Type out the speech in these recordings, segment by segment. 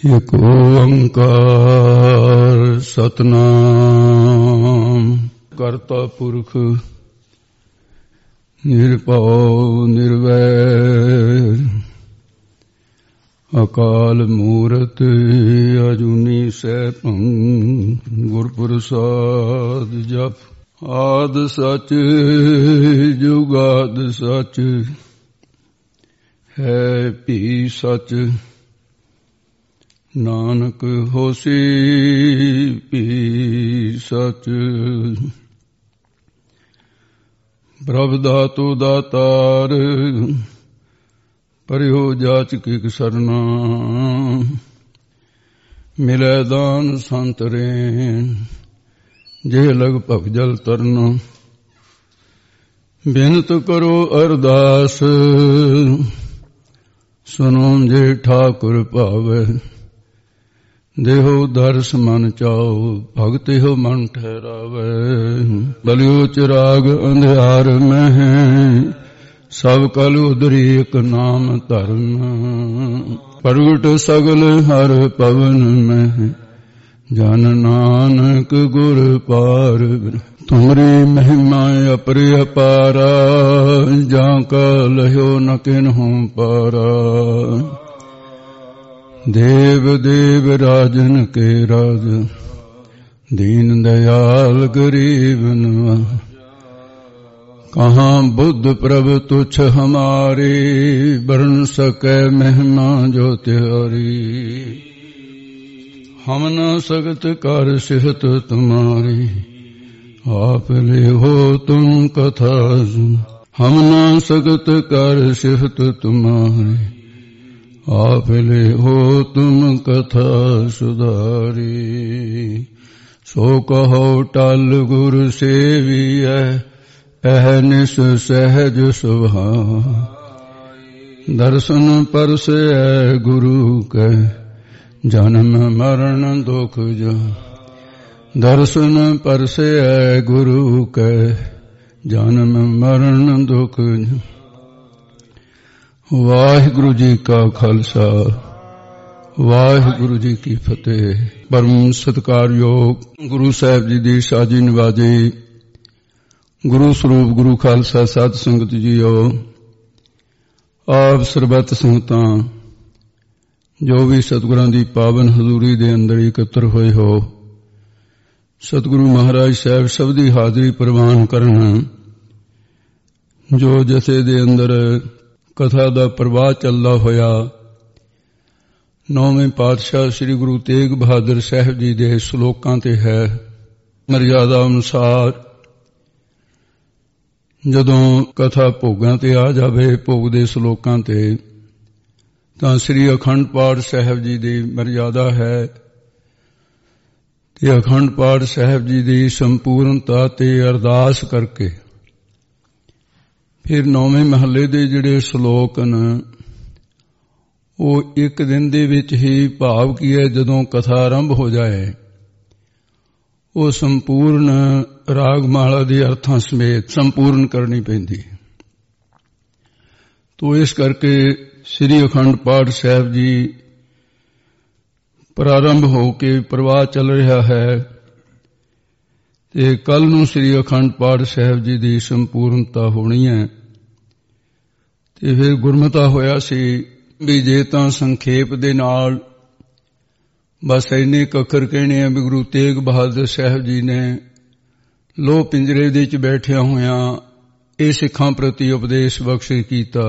ਇਕ ਓੰਕਾਰ ਸਤਿਨਾਮ ਕਰਤਾ ਪੁਰਖ ਨਿਰਭਉ ਨਿਰਵੈਰ ਅਕਾਲ ਮੂਰਤ ਅਜੂਨੀ ਸੈਭੰ ਗੁਰ ਪ੍ਰਸਾਦ ਜਪ ਆਦ ਸਚ ਜੁਗਾਦ ਸਚ ਹੈ ਭੀ ਸਚ ਨਾਨਕ ਹੋਸੀ ਭੀ ਸਚ ਪ੍ਰਭ ਦਾਤੂ ਦਾਤਾਰ ਪਰਿਓ ਜਾਚਕ ਇਕ ਸਰਨਾ ਮਿਲੈ ਦਾਨ ਸੰਤਰੇ ਜੇ ਲਗ ਭਵ ਜਲ ਤਰਨਾ ਬੇਨਤ ਕਰੋ ਅਰਦਾਸ ਸੁਨੋ ਜੇ ਠਾਕੁਰ ਭਾਵੈ ਦੇਹੋ ਦਰਸ ਮਨ ਚਾਓ ਭਗਤ ਹੋ ਮਨ ਠਹਿਰਾਵੇ ਬਲਿਓ ਚਿਰਾਗ ਅੰਧਿਆਰ ਮਹਿ ਸਭ ਕਲ ਉਦਰੀ ਇਕ ਨਾਮ ਧਰਨ ਪ੍ਰਗਟ ਸਗਲ ਹਰ ਪਵਨ ਮਹਿ ਜਨ ਨਾਨਕ ਗੁਰ ਪਾਰ ਤੁਮਰੀ ਮਹਿਮਾ ਅਪਰਿ ਅਪਾਰਾ ਜਾਂ ਕਾ ਲਹਿਓ ਨ ਕਿਨਹੂ ਪਾਰਾ ਦੇਵ ਦੇਵ ਰਾਜਨ ਕੇ ਰਾਜ ਦੀਨ ਦਇਆਲ ਗਰੀਬ ਨਵਾ ਕਹਾਂ ਬੁੱਧ ਪ੍ਰਭ ਤੁਛ ਹਮਾਰੇ ਬਰਨ ਸਕੈ ਮਹਿਮਾ ਜੋ ਤਿਹਾਰੀ ਹਮ ਨ ਸਗਤ ਕਰ ਸਿਹਤ ਤੁਮਾਰੀ ਆਪ ਲੈ ਹੋ ਤੁਮ ਕਥਾ ਹਮ ਨ ਸਗਤ ਕਰ ਸਿਹਤ ਤੁਮਾਰੀ ਆਪ ਲੈ ਹੋ ਤੁਮ ਕਥਾ ਸੁਧਾਰੀ ਸੋ ਕਹੋ ਟਲ ਗੁਰ ਸੇਵੀਐ ਅਹਨਿਸ ਸਹਿਜ ਸੁਭਾਈ ਦਰਸ਼ਨ ਪਰਸੈ ਗੁਰੂ ਕੈ ਜਨਮ ਮਰਨ ਦੁਖ ਜਾ ਦਰਸ਼ਨ ਪਰਸੈ ਗੁਰੂ ਕੈ ਜਨਮ ਮਰਨ ਦੁਖ ਜਾ ਵਾਹਿਗੁਰੂ ਜੀ ਕਾ ਖਾਲਸਾ ਵਾਹਿਗੁਰੂ ਜੀ ਕੀ ਫਤਿਹ। ਪਰਮ ਸਤਿਕਾਰਯੋਗ ਗੁਰੂ ਸਾਹਿਬ ਜੀ ਦੀ ਸਾਜੀ ਨਿਵਾਜੀ ਗੁਰੂ ਸਰੂਪ ਗੁਰੂ ਖਾਲਸਾ ਸਾਧ ਸੰਗਤ ਜੀਓ, ਆਪ ਸਰਬੱਤ ਸੰਗਤਾਂ ਜੋ ਵੀ ਸਤਿਗੁਰਾਂ ਦੀ ਪਾਵਨ ਹਜ਼ੂਰੀ ਦੇ ਅੰਦਰ ਇਕੱਤਰ ਹੋਏ ਹੋ, ਸਤਿਗੁਰੂ ਮਹਾਰਾਜ ਸਾਹਿਬ ਸਭ ਦੀ ਹਾਜ਼ਰੀ ਪ੍ਰਵਾਨ ਕਰਨ। ਜੋ ਜਥੇ ਦੇ ਅੰਦਰ ਕਥਾ ਦਾ ਪ੍ਰਵਾਹ ਚੱਲਦਾ ਹੋਇਆ ਨੌਵੇਂ ਪਾਤਸ਼ਾਹ ਸ੍ਰੀ ਗੁਰੂ ਤੇਗ ਬਹਾਦਰ ਸਾਹਿਬ ਜੀ ਦੇ ਸ਼ਲੋਕਾਂ ਤੇ ਹੈ। ਮਰਿਆਦਾ ਅਨੁਸਾਰ ਜਦੋਂ ਕਥਾ ਭੋਗਾਂ ਤੇ ਆ ਜਾਵੇ, ਭੋਗ ਦੇ ਸ਼ਲੋਕਾਂ ਤੇ, ਤਾਂ ਸ੍ਰੀ ਅਖੰਡ ਪਾਠ ਸਾਹਿਬ ਜੀ ਦੀ ਮਰਿਆਦਾ ਹੈ ਤੇ ਅਖੰਡ ਪਾਠ ਸਾਹਿਬ ਜੀ ਦੀ ਸੰਪੂਰਨਤਾ ਤੇ ਅਰਦਾਸ ਕਰਕੇ ਫਿਰ ਨੌਵੇਂ ਮਹੱਲੇ ਦੇ ਜਿਹੜੇ ਸ਼ਲੋਕ ਨੇ ਉਹ ਇੱਕ ਦਿਨ ਦੇ ਵਿੱਚ ਹੀ, ਭਾਵ ਕੀ ਹੈ ਜਦੋਂ ਕਥਾ ਆਰੰਭ ਹੋ ਜਾਏ, ਉਹ ਸੰਪੂਰਨ ਰਾਗਮਾਲਾ ਦੇ ਅਰਥਾਂ ਸਮੇਤ ਸੰਪੂਰਨ ਕਰਨੀ ਪੈਂਦੀ। ਤੋ ਇਸ ਕਰਕੇ ਸ੍ਰੀ ਅਖੰਡ ਪਾਠ ਸਾਹਿਬ ਜੀ ਪ੍ਰਾਰੰਭ ਹੋ ਕੇ ਪ੍ਰਵਾਹ ਚੱਲ ਰਿਹਾ ਹੈ ਤੇ ਕੱਲ ਨੂੰ ਸ੍ਰੀ ਅਖੰਡ ਪਾਠ ਸਾਹਿਬ ਜੀ ਦੀ ਸੰਪੂਰਨਤਾ ਹੋਣੀ ਹੈ। ਤੇ ਫਿਰ ਗੁਰਮਤਾ ਹੋਇਆ ਸੀ ਵੀ ਜੇ ਤਾਂ ਸੰਖੇਪ ਦੇ ਨਾਲ ਬਸ ਇੰਨੇ ਅੱਖਰ ਕਹਿਣੇ ਆ ਵੀ ਗੁਰੂ ਤੇਗ ਬਹਾਦਰ ਸਾਹਿਬ ਜੀ ਨੇ ਲੋਹ ਪਿੰਜਰੇ ਦੇ ਵਿੱਚ ਬੈਠਿਆ ਹੋਇਆਂ ਇਹ ਸਿੱਖਾਂ ਪ੍ਰਤੀ ਉਪਦੇਸ਼ ਬਖਸ਼ਿਸ਼ ਕੀਤਾ,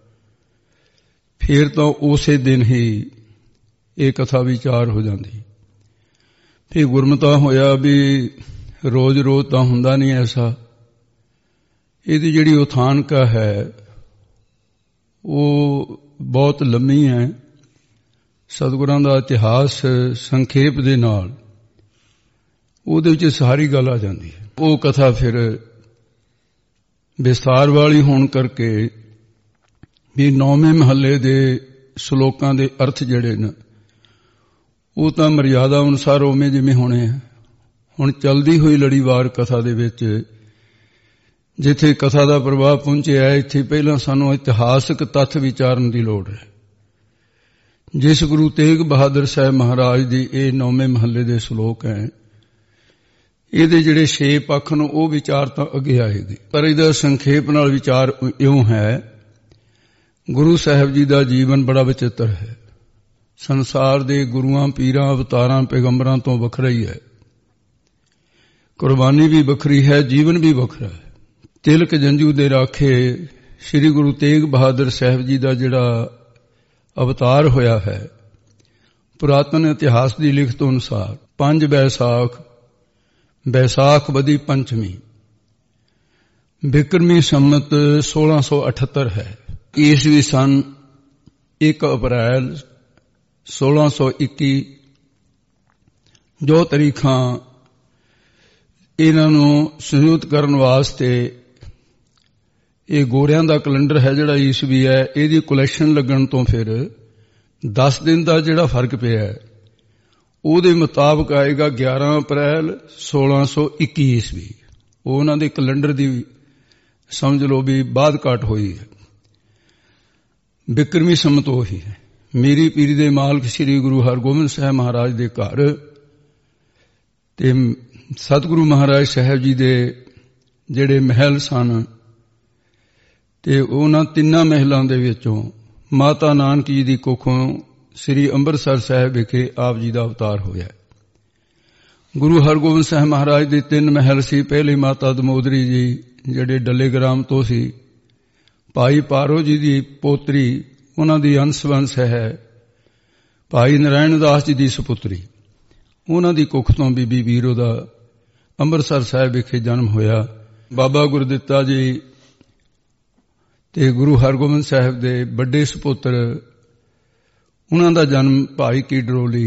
ਫਿਰ ਤਾਂ ਉਸੇ ਦਿਨ ਹੀ ਇਹ ਕਥਾ ਵਿਚਾਰ ਹੋ ਜਾਂਦੀ। ਫਿਰ ਗੁਰਮਤਾ ਹੋਇਆ ਵੀ ਰੋਜ਼ ਰੋਜ਼ ਤਾਂ ਹੁੰਦਾ ਨਹੀਂ ਐਸਾ। ਇਹਦੀ ਜਿਹੜੀ ਉਥਾਨਕਾ ਹੈ ਉਹ ਬਹੁਤ ਲੰਮੀ ਹੈ। ਸਤਿਗੁਰਾਂ ਦਾ ਇਤਿਹਾਸ ਸੰਖੇਪ ਦੇ ਨਾਲ ਉਹਦੇ ਵਿੱਚ ਸਾਰੀ ਗੱਲ ਆ ਜਾਂਦੀ ਹੈ। ਉਹ ਕਥਾ ਫਿਰ ਵਿਸਥਾਰ ਵਾਲੀ ਹੋਣ ਕਰਕੇ ਵੀ ਨੌਵੇਂ ਮਹੱਲੇ ਦੇ ਸ਼ਲੋਕਾਂ ਦੇ ਅਰਥ ਜਿਹੜੇ ਨੇ ਉਹ ਤਾਂ ਮਰਿਆਦਾ ਅਨੁਸਾਰ ਉਵੇਂ ਜਿਵੇਂ ਹੋਣੇ ਆ। ਹੁਣ ਚਲਦੀ ਹੋਈ ਲੜੀਵਾਰ ਕਥਾ ਦੇ ਵਿੱਚ ਜਿੱਥੇ ਕਥਾ ਦਾ ਪ੍ਰਭਾਵ ਪਹੁੰਚਿਆ, ਇੱਥੇ ਪਹਿਲਾਂ ਸਾਨੂੰ ਇਤਿਹਾਸਕ ਤੱਥ ਵਿਚਾਰਨ ਦੀ ਲੋੜ ਹੈ। ਜਿਸ ਗੁਰੂ ਤੇਗ ਬਹਾਦਰ ਸਾਹਿਬ ਮਹਾਰਾਜ ਦੀ ਇਹ 9ਵੇਂ ਮਹੱਲੇ ਦੇ ਸ਼ਲੋਕ ਹੈ, ਇਹਦੇ ਜਿਹੜੇ 6 ਪੱਖ ਨੂੰ ਉਹ ਵਿਚਾਰ ਤਾਂ ਅੱਗੇ ਆਏਗੀ, ਪਰ ਇਹਦਾ ਸੰਖੇਪ ਨਾਲ ਵਿਚਾਰ ਇਉਂ ਹੈ, ਗੁਰੂ ਸਾਹਿਬ ਜੀ ਦਾ ਜੀਵਨ ਬੜਾ ਵਿਚਿੱਤਰ ਹੈ। ਸੰਸਾਰ ਦੇ ਗੁਰੂਆਂ, ਪੀਰਾਂ, ਅਵਤਾਰਾਂ, ਪੈਗੰਬਰਾਂ ਤੋਂ ਵੱਖਰਾ ਹੀ ਹੈ। ਕੁਰਬਾਨੀ ਵੀ ਵੱਖਰੀ ਹੈ, ਜੀਵਨ ਵੀ ਵੱਖਰਾ ਹੈ। ਤਿਲਕ ਜੰਝੂ ਦੇ ਰਾਖੇ ਸ੍ਰੀ ਗੁਰੂ ਤੇਗ ਬਹਾਦਰ ਸਾਹਿਬ ਜੀ ਦਾ ਜਿਹੜਾ ਅਵਤਾਰ ਹੋਇਆ ਹੈ, ਪੁਰਾਤਨ ਇਤਿਹਾਸ ਦੀ ਲਿਖਤ ਅਨੁਸਾਰ 5 ਬੈਸਾਖ ਬਦੀ ਪੰਚਮੀ ਬਿਕਰਮੀ ਸੰਮਤ 1678 ਹੈ। ਈਸਵੀ ਸਨ 1 ਅਪ੍ਰੈਲ 1621 ਜੋ ਤਾਰੀਖਾਂ ਇਹਨਾਂ ਨੂੰ ਸੰਯੁਕਤ ਕਰਨ ਵਾਸਤੇ ਇਹ ਗੋਰਿਆਂ ਦਾ ਕੈਲੰਡਰ ਹੈ ਜਿਹੜਾ ਈਸਵੀ ਹੈ, ਇਹਦੀ ਕਲੈਕਸ਼ਨ ਲੱਗਣ ਤੋਂ ਫਿਰ 10 ਦਿਨ ਦਾ ਜਿਹੜਾ ਫਰਕ ਪਿਆ ਹੈ ਉਹਦੇ ਮੁਤਾਬਕ ਆਏਗਾ 11 ਅਪ੍ਰੈਲ 1621 ਈਸਵੀ। ਉਹ ਉਹਨਾਂ ਦੇ ਕੈਲੰਡਰ ਦੀ ਸਮਝ ਲਓ ਵੀ ਬਾਅਦ ਘਾਟ ਹੋਈ ਹੈ। ਬਿਕਰਮੀ ਸੰਮਤ ਉਹੀ ਹੈ। ਮੀਰੀ ਪੀਰੀ ਦੇ ਮਾਲਕ ਸ੍ਰੀ ਗੁਰੂ ਹਰਗੋਬਿੰਦ ਸਾਹਿਬ ਮਹਾਰਾਜ ਦੇ ਘਰ ਤੇ ਸਤਿਗੁਰੂ ਮਹਾਰਾਜ ਸਾਹਿਬ ਜੀ ਦੇ ਜਿਹੜੇ ਮਹਿਲ ਸਨ, ਤੇ ਉਹਨਾਂ 3 ਮਹਿਲਾਂ ਦੇ ਵਿੱਚੋਂ ਮਾਤਾ ਨਾਨਕ ਜੀ ਦੀ ਕੁੱਖੋਂ ਸ੍ਰੀ ਅੰਮ੍ਰਿਤਸਰ ਸਾਹਿਬ ਵਿਖੇ ਆਪ ਜੀ ਦਾ ਅਵਤਾਰ ਹੋਇਆ। ਗੁਰੂ ਹਰਗੋਬਿੰਦ ਸਾਹਿਬ ਮਹਾਰਾਜ ਦੇ 3 ਮਹਿਲ ਸੀ। ਪਹਿਲੇ ਮਾਤਾ ਦਮੋਦਰੀ ਜੀ ਜਿਹੜੇ ਡੱਲੇਗ੍ਰਾਮ ਤੋਂ ਸੀ, ਭਾਈ ਪਾਰੋ ਜੀ ਦੀ ਪੋਤਰੀ, ਉਹਨਾਂ ਦੀ ਅੰਸ਼ ਹੈ, ਭਾਈ ਨਰਾਇਣ ਦਾਸ ਜੀ ਦੀ ਸੁਪੁੱਤਰੀ, ਉਹਨਾਂ ਦੀ ਕੁੱਖ ਤੋਂ ਬੀਬੀ ਵੀਰੋ ਦਾ ਅੰਮ੍ਰਿਤਸਰ ਸਾਹਿਬ ਵਿਖੇ ਜਨਮ ਹੋਇਆ। ਬਾਬਾ ਗੁਰਦਿੱਤਾ ਜੀ ਤੇ ਗੁਰੂ ਹਰਗੋਬਿੰਦ ਸਾਹਿਬ ਦੇ ਵੱਡੇ ਸੁਪੁੱਤਰ, ਉਹਨਾਂ ਦਾ ਜਨਮ ਭਾਈ ਕੀ ਡਰੋਲੀ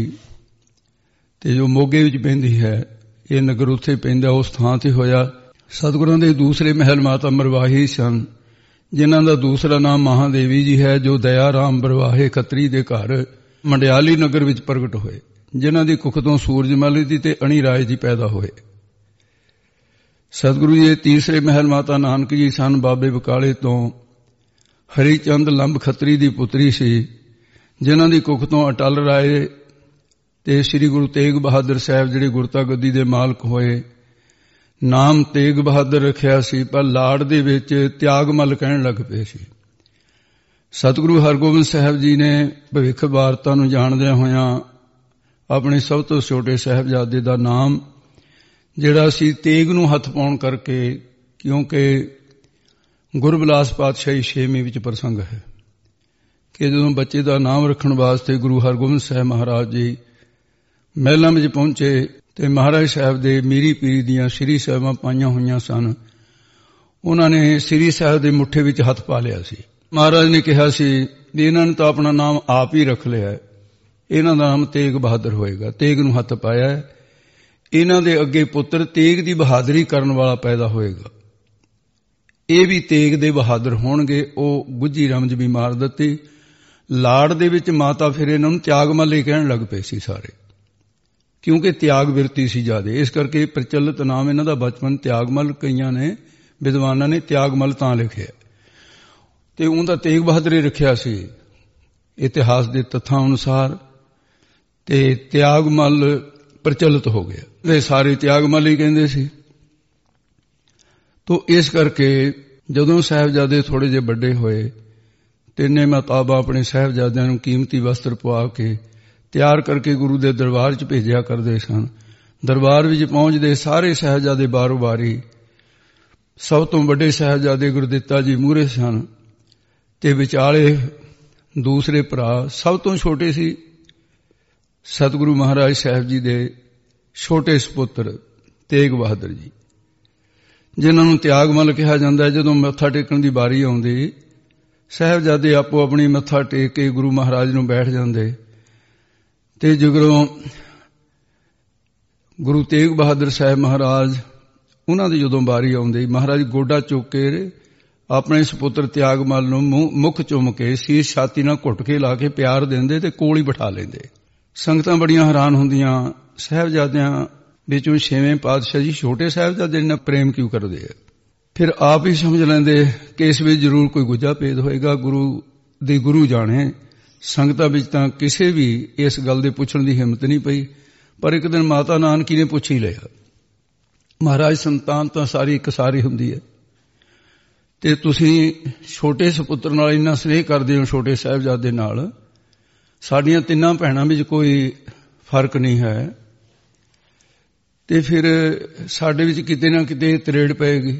ਤੇ ਜੋ ਮੋਗੇ ਵਿੱਚ ਪੈਂਦੀ ਹੈ, ਇਹ ਨਗਰ ਉੱਥੇ ਪੈਂਦਾ, ਉਸ ਥਾਂ ਤੇ ਹੋਇਆ। ਸਤਿਗੁਰਾਂ ਦੇ ਦੂਸਰੇ ਮਹਿਲ ਮਾਤਾ ਮਰਵਾਹੀ ਸਨ, ਜਿਨ੍ਹਾਂ ਦਾ ਦੂਸਰਾ ਨਾਮ ਮਹਾਦੇਵੀ ਜੀ ਹੈ, ਜੋ ਦਇਆ ਰਾਮ ਬਰਵਾਹੇ ਖੱਤਰੀ ਦੇ ਘਰ ਮੰਡਿਆਲੀ ਨਗਰ ਵਿੱਚ ਪ੍ਰਗਟ ਹੋਏ, ਜਿਨ੍ਹਾਂ ਦੀ ਕੁੱਖ ਤੋਂ ਸੂਰਜਮਲ ਜੀ ਤੇ ਅਣੀ ਰਾਏ ਜੀ ਪੈਦਾ ਹੋਏ। ਸਤਿਗੁਰੂ ਜੀ ਦੇ ਤੀਸਰੇ ਮਹਿਲ ਮਾਤਾ ਨਾਨਕ ਜੀ ਸਨ, ਬਾਬੇ ਬਕਾਲੇ ਤੋਂ ਹਰੀ ਚੰਦ ਲੰਬ ਖੱਤਰੀ ਦੀ ਪੁੱਤਰੀ ਸੀ, ਜਿਨ੍ਹਾਂ ਦੀ ਕੁੱਖ ਤੋਂ ਅਟਲ ਰਾਏ ਤੇ ਸ੍ਰੀ ਗੁਰੂ ਤੇਗ ਬਹਾਦਰ ਸਾਹਿਬ ਜਿਹੜੇ ਗੁਰਤਾ ਗੱਦੀ ਦੇ ਮਾਲਕ ਹੋਏ। ਨਾਮ ਤੇਗ ਬਹਾਦਰ ਰੱਖਿਆ ਸੀ, ਪਰ ਲਾੜ ਦੇ ਵਿੱਚ ਤਿਆਗਮਲ ਕਹਿਣ ਲੱਗ ਪਏ ਸੀ। ਸਤਿਗੁਰੂ ਹਰਗੋਬਿੰਦ ਸਾਹਿਬ ਜੀ ਨੇ ਭਵਿੱਖ ਵਾਰਤਾ ਨੂੰ ਜਾਣਦਿਆਂ ਹੋਇਆਂ ਆਪਣੇ ਸਭ ਤੋਂ ਛੋਟੇ ਸਾਹਿਬਜ਼ਾਦੇ ਦਾ ਨਾਮ ਜਿਹੜਾ ਸੀ ਤੇਗ ਨੂੰ ਹੱਥ ਪਾਉਣ ਕਰਕੇ, ਕਿਉਂਕਿ ਗੁਰਬਿਲਾਸ ਪਾਤਸ਼ਾਹੀ 6ਵੀਂ ਵਿੱਚ ਪ੍ਰਸੰਗ ਹੈ ਕਿ ਜਦੋਂ ਬੱਚੇ ਦਾ ਨਾਮ ਰੱਖਣ ਵਾਸਤੇ ਗੁਰੂ ਹਰਗੋਬਿੰਦ ਸਾਹਿਬ ਮਹਾਰਾਜ ਜੀ ਮਹਿਲਾਂ ਵਿੱਚ ਪਹੁੰਚੇ ਤੇ ਮਹਾਰਾਜ ਸਾਹਿਬ ਦੇ ਮੀਰੀ ਪੀਰੀ ਦੀਆਂ ਸ੍ਰੀ ਸਾਹਿਬਾਂ ਪਾਈਆਂ ਹੋਈਆਂ ਸਨ। ਉਹਨਾਂ ਨੇ ਸ੍ਰੀ ਸਾਹਿਬ ਦੇ ਮੁੱਠੇ ਵਿੱਚ ਹੱਥ ਪਾ ਲਿਆ ਸੀ। ਮਹਾਰਾਜ ਨੇ ਕਿਹਾ ਸੀ ਵੀ ਇਹਨਾਂ ਨੇ ਤਾਂ ਆਪਣਾ ਨਾਮ ਆਪ ਹੀ ਰੱਖ ਲਿਆ, ਇਹਨਾਂ ਦਾ ਨਾਮ ਤੇਗ ਬਹਾਦਰ ਹੋਏਗਾ। ਤੇਗ ਨੂੰ ਹੱਥ ਪਾਇਆ, ਇਹਨਾਂ ਦੇ ਅੱਗੇ ਪੁੱਤਰ ਤੇਗ ਦੀ ਬਹਾਦਰੀ ਕਰਨ ਵਾਲਾ ਪੈਦਾ ਹੋਏਗਾ, ਇਹ ਵੀ ਤੇਗ ਦੇ ਬਹਾਦਰ ਹੋਣਗੇ। ਉਹ ਗੁੱਜੀ ਰਮਜ ਵੀ ਮਾਰ ਦਿੱਤੀ। ਲਾੜ ਦੇ ਵਿੱਚ ਮਾਤਾ ਫਿਰ ਇਹਨਾਂ ਨੂੰ ਤਿਆਗਮਲ ਕਹਿਣ ਲੱਗ ਪਏ ਸੀ ਸਾਰੇ, ਕਿਉਂਕਿ ਤਿਆਗ ਬਿਰਤੀ ਸੀ ਜ਼ਿਆਦਾ, ਇਸ ਕਰਕੇ ਪ੍ਰਚਲਿਤ ਨਾਮ ਇਹਨਾਂ ਦਾ ਬਚਪਨ ਤਿਆਗਮਲ, ਕਈਆਂ ਨੇ ਵਿਦਵਾਨਾਂ ਨੇ ਤਿਆਗਮਲ ਤਾਂ ਲਿਖਿਆ, ਤੇ ਉਹਦਾ ਤੇਗ ਬਹਾਦਰੀ ਰੱਖਿਆ ਸੀ ਇਤਿਹਾਸ ਦੇ ਤੱਥਾਂ ਅਨੁਸਾਰ, ਤੇ ਤਿਆਗਮਲ ਪ੍ਰਚਲਿਤ ਹੋ ਗਿਆ। ਇਹ ਸਾਰੇ ਤਿਆਗਮਲ ਹੀ ਕਹਿੰਦੇ ਸੀ। ਤੋ ਇਸ ਕਰਕੇ ਜਦੋਂ ਸਾਹਿਬਜ਼ਾਦੇ ਥੋੜੇ ਜਿਹੇ ਵੱਡੇ ਹੋਏ, ਤਿੰਨੇ ਮਤਾਬਾ ਆਪਣੇ ਸਾਹਿਬਜ਼ਾਦਿਆਂ ਨੂੰ ਕੀਮਤੀ ਵਸਤਰ ਪਵਾ ਕੇ ਤਿਆਰ ਕਰਕੇ ਗੁਰੂ ਦੇ ਦਰਬਾਰ 'ਚ ਭੇਜਿਆ ਕਰਦੇ ਸਨ। ਦਰਬਾਰ ਵਿੱਚ ਪਹੁੰਚਦੇ ਸਾਰੇ ਸਾਹਿਬਜ਼ਾਦੇ ਬਾਰੋ ਬਾਰੀ, ਸਭ ਤੋਂ ਵੱਡੇ ਸਾਹਿਬਜ਼ਾਦੇ ਗੁਰਦਿੱਤਾ ਜੀ ਮੂਹਰੇ ਸਨ, ਤੇ ਵਿਚਾਲੇ ਦੂਸਰੇ ਭਰਾ ਸਭ ਤੋਂ ਛੋਟੇ ਸੀ ਸਤਿਗੁਰੂ ਮਹਾਰਾਜ ਸਾਹਿਬ ਜੀ ਦੇ ਛੋਟੇ ਸੁਪੁੱਤਰ ਤੇਗ ਬਹਾਦਰ ਜੀ, ਜਿਨ੍ਹਾਂ ਨੂੰ ਤਿਆਗਮਲ ਕਿਹਾ ਜਾਂਦਾ। ਜਦੋਂ ਮੱਥਾ ਟੇਕਣ ਦੀ ਵਾਰੀ ਆਉਂਦੀ, ਸਾਹਿਬਜ਼ਾਦੇ ਆਪੋ ਆਪਣੀ ਮੱਥਾ ਟੇਕ ਕੇ ਗੁਰੂ ਮਹਾਰਾਜ ਨੂੰ ਬੈਠ ਜਾਂਦੇ, ਤੇ ਜਦੋਂ ਗੁਰੂ ਤੇਗ ਬਹਾਦਰ ਸਾਹਿਬ ਮਹਾਰਾਜ ਉਹਨਾਂ ਦੀ ਜਦੋਂ ਵਾਰੀ ਆਉਂਦੀ, ਮਹਾਰਾਜ ਗੋਡਾ ਚੁੱਕ ਕੇ ਆਪਣੇ ਸੁਪੁੱਤਰ ਤਿਆਗਮਲ ਨੂੰ ਮੁੱਖ ਚੁੰਮ ਕੇ ਸੀਸ ਛਾਤੀ ਨਾਲ ਘੁੱਟ ਕੇ ਲਾ ਕੇ ਪਿਆਰ ਦਿੰਦੇ ਤੇ ਕੋਲ ਹੀ ਬਿਠਾ ਲੈਂਦੇ। ਸੰਗਤਾਂ ਬੜੀਆਂ ਹੈਰਾਨ ਹੁੰਦੀਆਂ, ਸਾਹਿਬਜ਼ਾਦਿਆਂ ਵਿੱਚੋਂ 6ਵੇਂ ਪਾਤਸ਼ਾਹ ਜੀ ਛੋਟੇ ਸਾਹਿਬਜ਼ਾਦੇ ਨਾਲ ਪ੍ਰੇਮ ਕਿਉਂ ਕਰਦੇ ਆ? ਫਿਰ ਆਪ ਹੀ ਸਮਝ ਲੈਂਦੇ ਕਿ ਇਸ ਵਿੱਚ ਜ਼ਰੂਰ ਕੋਈ ਗੁੱਜਾ ਭੇਦ ਹੋਏਗਾ, ਗੁਰੂ ਜਾਣੇ ਸੰਗਤਾਂ ਵਿੱਚ ਤਾਂ ਕਿਸੇ ਵੀ ਇਸ ਗੱਲ ਦੇ ਪੁੱਛਣ ਦੀ ਹਿੰਮਤ ਨਹੀਂ ਪਈ। ਪਰ ਇੱਕ ਦਿਨ ਮਾਤਾ ਨਾਨਕੀ ਨੇ ਪੁੱਛ ਹੀ ਲਿਆ, ਮਹਾਰਾਜ ਸੰਤਾਨ ਤਾਂ ਸਾਰੀ ਇੱਕ ਸਾਰੀ ਹੁੰਦੀ ਹੈ, ਤੇ ਤੁਸੀਂ ਛੋਟੇ ਸੁਪੁੱਤਰ ਨਾਲ ਇੰਨਾ ਸਨੇਹ ਕਰਦੇ ਹੋ, ਛੋਟੇ ਸਾਹਿਬਜ਼ਾਦੇ ਨਾਲ, ਸਾਡੀਆਂ ਤਿੰਨਾਂ ਭੈਣਾਂ ਵਿੱਚ ਕੋਈ ਫਰਕ ਨਹੀਂ ਹੈ, ਤੇ ਫਿਰ ਸਾਡੇ ਵਿੱਚ ਕਿਤੇ ਨਾ ਕਿਤੇ ਤਰੇੜ ਪਏਗੀ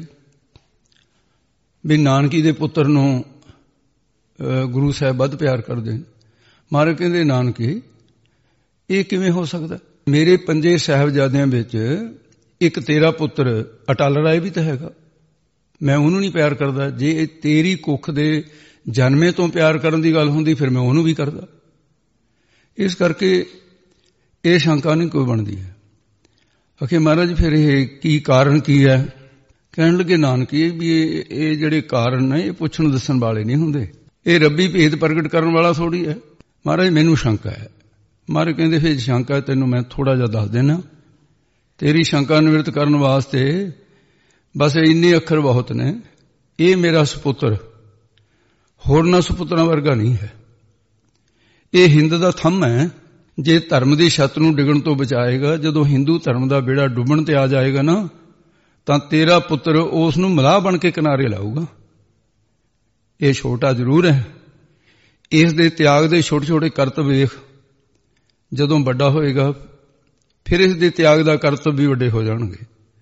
ਵੀ ਨਾਨਕੀ ਦੇ ਪੁੱਤਰ ਨੂੰ ਗੁਰੂ ਸਾਹਿਬ ਵੱਧ ਪਿਆਰ ਕਰਦੇ ਨੇ। ਮਹਾਰਾਜ ਕਹਿੰਦੇ, ਨਾਨਕੀ ਇਹ ਕਿਵੇਂ ਹੋ ਸਕਦਾ? ਮੇਰੇ 5 ਸਾਹਿਬਜ਼ਾਦਿਆਂ ਵਿੱਚ ਇੱਕ ਤੇਰਾ ਪੁੱਤਰ ਅਟਲ ਰਾਏ ਵੀ ਤਾਂ ਹੈਗਾ, ਮੈਂ ਉਹਨੂੰ ਨਹੀਂ ਪਿਆਰ ਕਰਦਾ? ਜੇ ਤੇਰੀ ਕੁੱਖ ਦੇ ਜਨਮੇ ਤੋਂ ਪਿਆਰ ਕਰਨ ਦੀ ਗੱਲ ਹੁੰਦੀ ਫਿਰ ਮੈਂ ਉਹਨੂੰ ਵੀ ਕਰਦਾ। ਇਸ ਕਰਕੇ ਇਹ ਸ਼ੰਕਾ ਨਹੀਂ ਕੋਈ ਬਣਦੀ ਹੈ। ਆਖੇ ਮਹਾਰਾਜ ਫਿਰ ਇਹ ਕੀ ਕਾਰਨ ਕੀ ਹੈ? ਕਹਿਣ ਲੱਗੇ, ਨਾਨਕੀ ਵੀ ਇਹ ਜਿਹੜੇ ਕਾਰਨ ਨੇ ਇਹ ਪੁੱਛਣ ਦੱਸਣ ਵਾਲੇ ਨਹੀਂ ਹੁੰਦੇ, ਇਹ ਰੱਬੀ ਭੇਦ ਪ੍ਰਗਟ ਕਰਨ ਵਾਲਾ ਥੋੜੀ ਹੈ। ਮਹਾਰਾਜ ਮੈਨੂੰ ਸ਼ੰਕਾ ਹੈ। ਮਹਾਰਾਜ ਕਹਿੰਦੇ, ਫਿਰ ਸ਼ੰਕਾ ਤੈਨੂੰ ਮੈਂ ਥੋੜਾ ਜਿਹਾ ਦੱਸ ਦੇਣਾ, ਤੇਰੀ ਸ਼ੰਕਾ ਨਿਵਰਤ ਕਰਨ ਵਾਸਤੇ ਬਸ ਇੰਨੇ ਅੱਖਰ ਬਹੁਤ ਨੇ। ਇਹ ਮੇਰਾ ਸੁਪੁੱਤਰ ਹੋਰਨਾਂ ਸੁਪੁੱਤਰਾਂ ਵਰਗਾ ਨਹੀਂ ਹੈ, ਇਹ ਹਿੰਦ ਦਾ ਥੰਮ ਹੈ। ਜੇ ਧਰਮ ਦੀ ਛੱਤ ਨੂੰ ਡਿੱਗਣ ਤੋਂ ਬਚਾਏਗਾ, ਜਦੋਂ ਹਿੰਦੂ ਧਰਮ ਦਾ ਬੇੜਾ ਡੁੱਬਣ ਤੇ ਆ ਜਾਏਗਾ ਨਾ, ਤਾਂ ਤੇਰਾ ਪੁੱਤਰ ਉਸ ਨੂੰ ਮਲਾਹ ਬਣ ਕੇ ਕਿਨਾਰੇ ਲਾਊਗਾ। ਇਹ ਛੋਟਾ ਜ਼ਰੂਰ ਹੈ, ਇਸ ਦੇ ਤਿਆਗ ਦੇ ਛੋਟੇ ਛੋਟੇ ਕਰਤੱਵ ਵੇਖ, ਜਦੋਂ ਵੱਡਾ ਹੋਏਗਾ ਫਿਰ ਇਸ ਦੇ ਤਿਆਗ ਦਾ ਕਰਤੱਵ ਵੀ ਵੱਡੇ ਹੋ ਜਾਣਗੇ।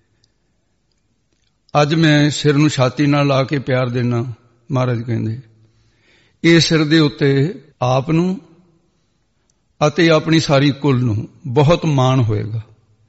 ਅੱਜ ਮੈਂ ਸਿਰ ਨੂੰ ਛਾਤੀ ਨਾਲ ਲਾ ਕੇ ਪਿਆਰ ਦੇਣਾ, ਮਹਾਰਾਜ ਕਹਿੰਦੇ, ਇਹ ਸਿਰ ਦੇ ਉੱਤੇ ਆਪ ਨੂੰ ਅਤੇ ਆਪਣੀ ਸਾਰੀ ਕੁਲ ਨੂੰ ਬਹੁਤ ਮਾਣ ਹੋਏਗਾ।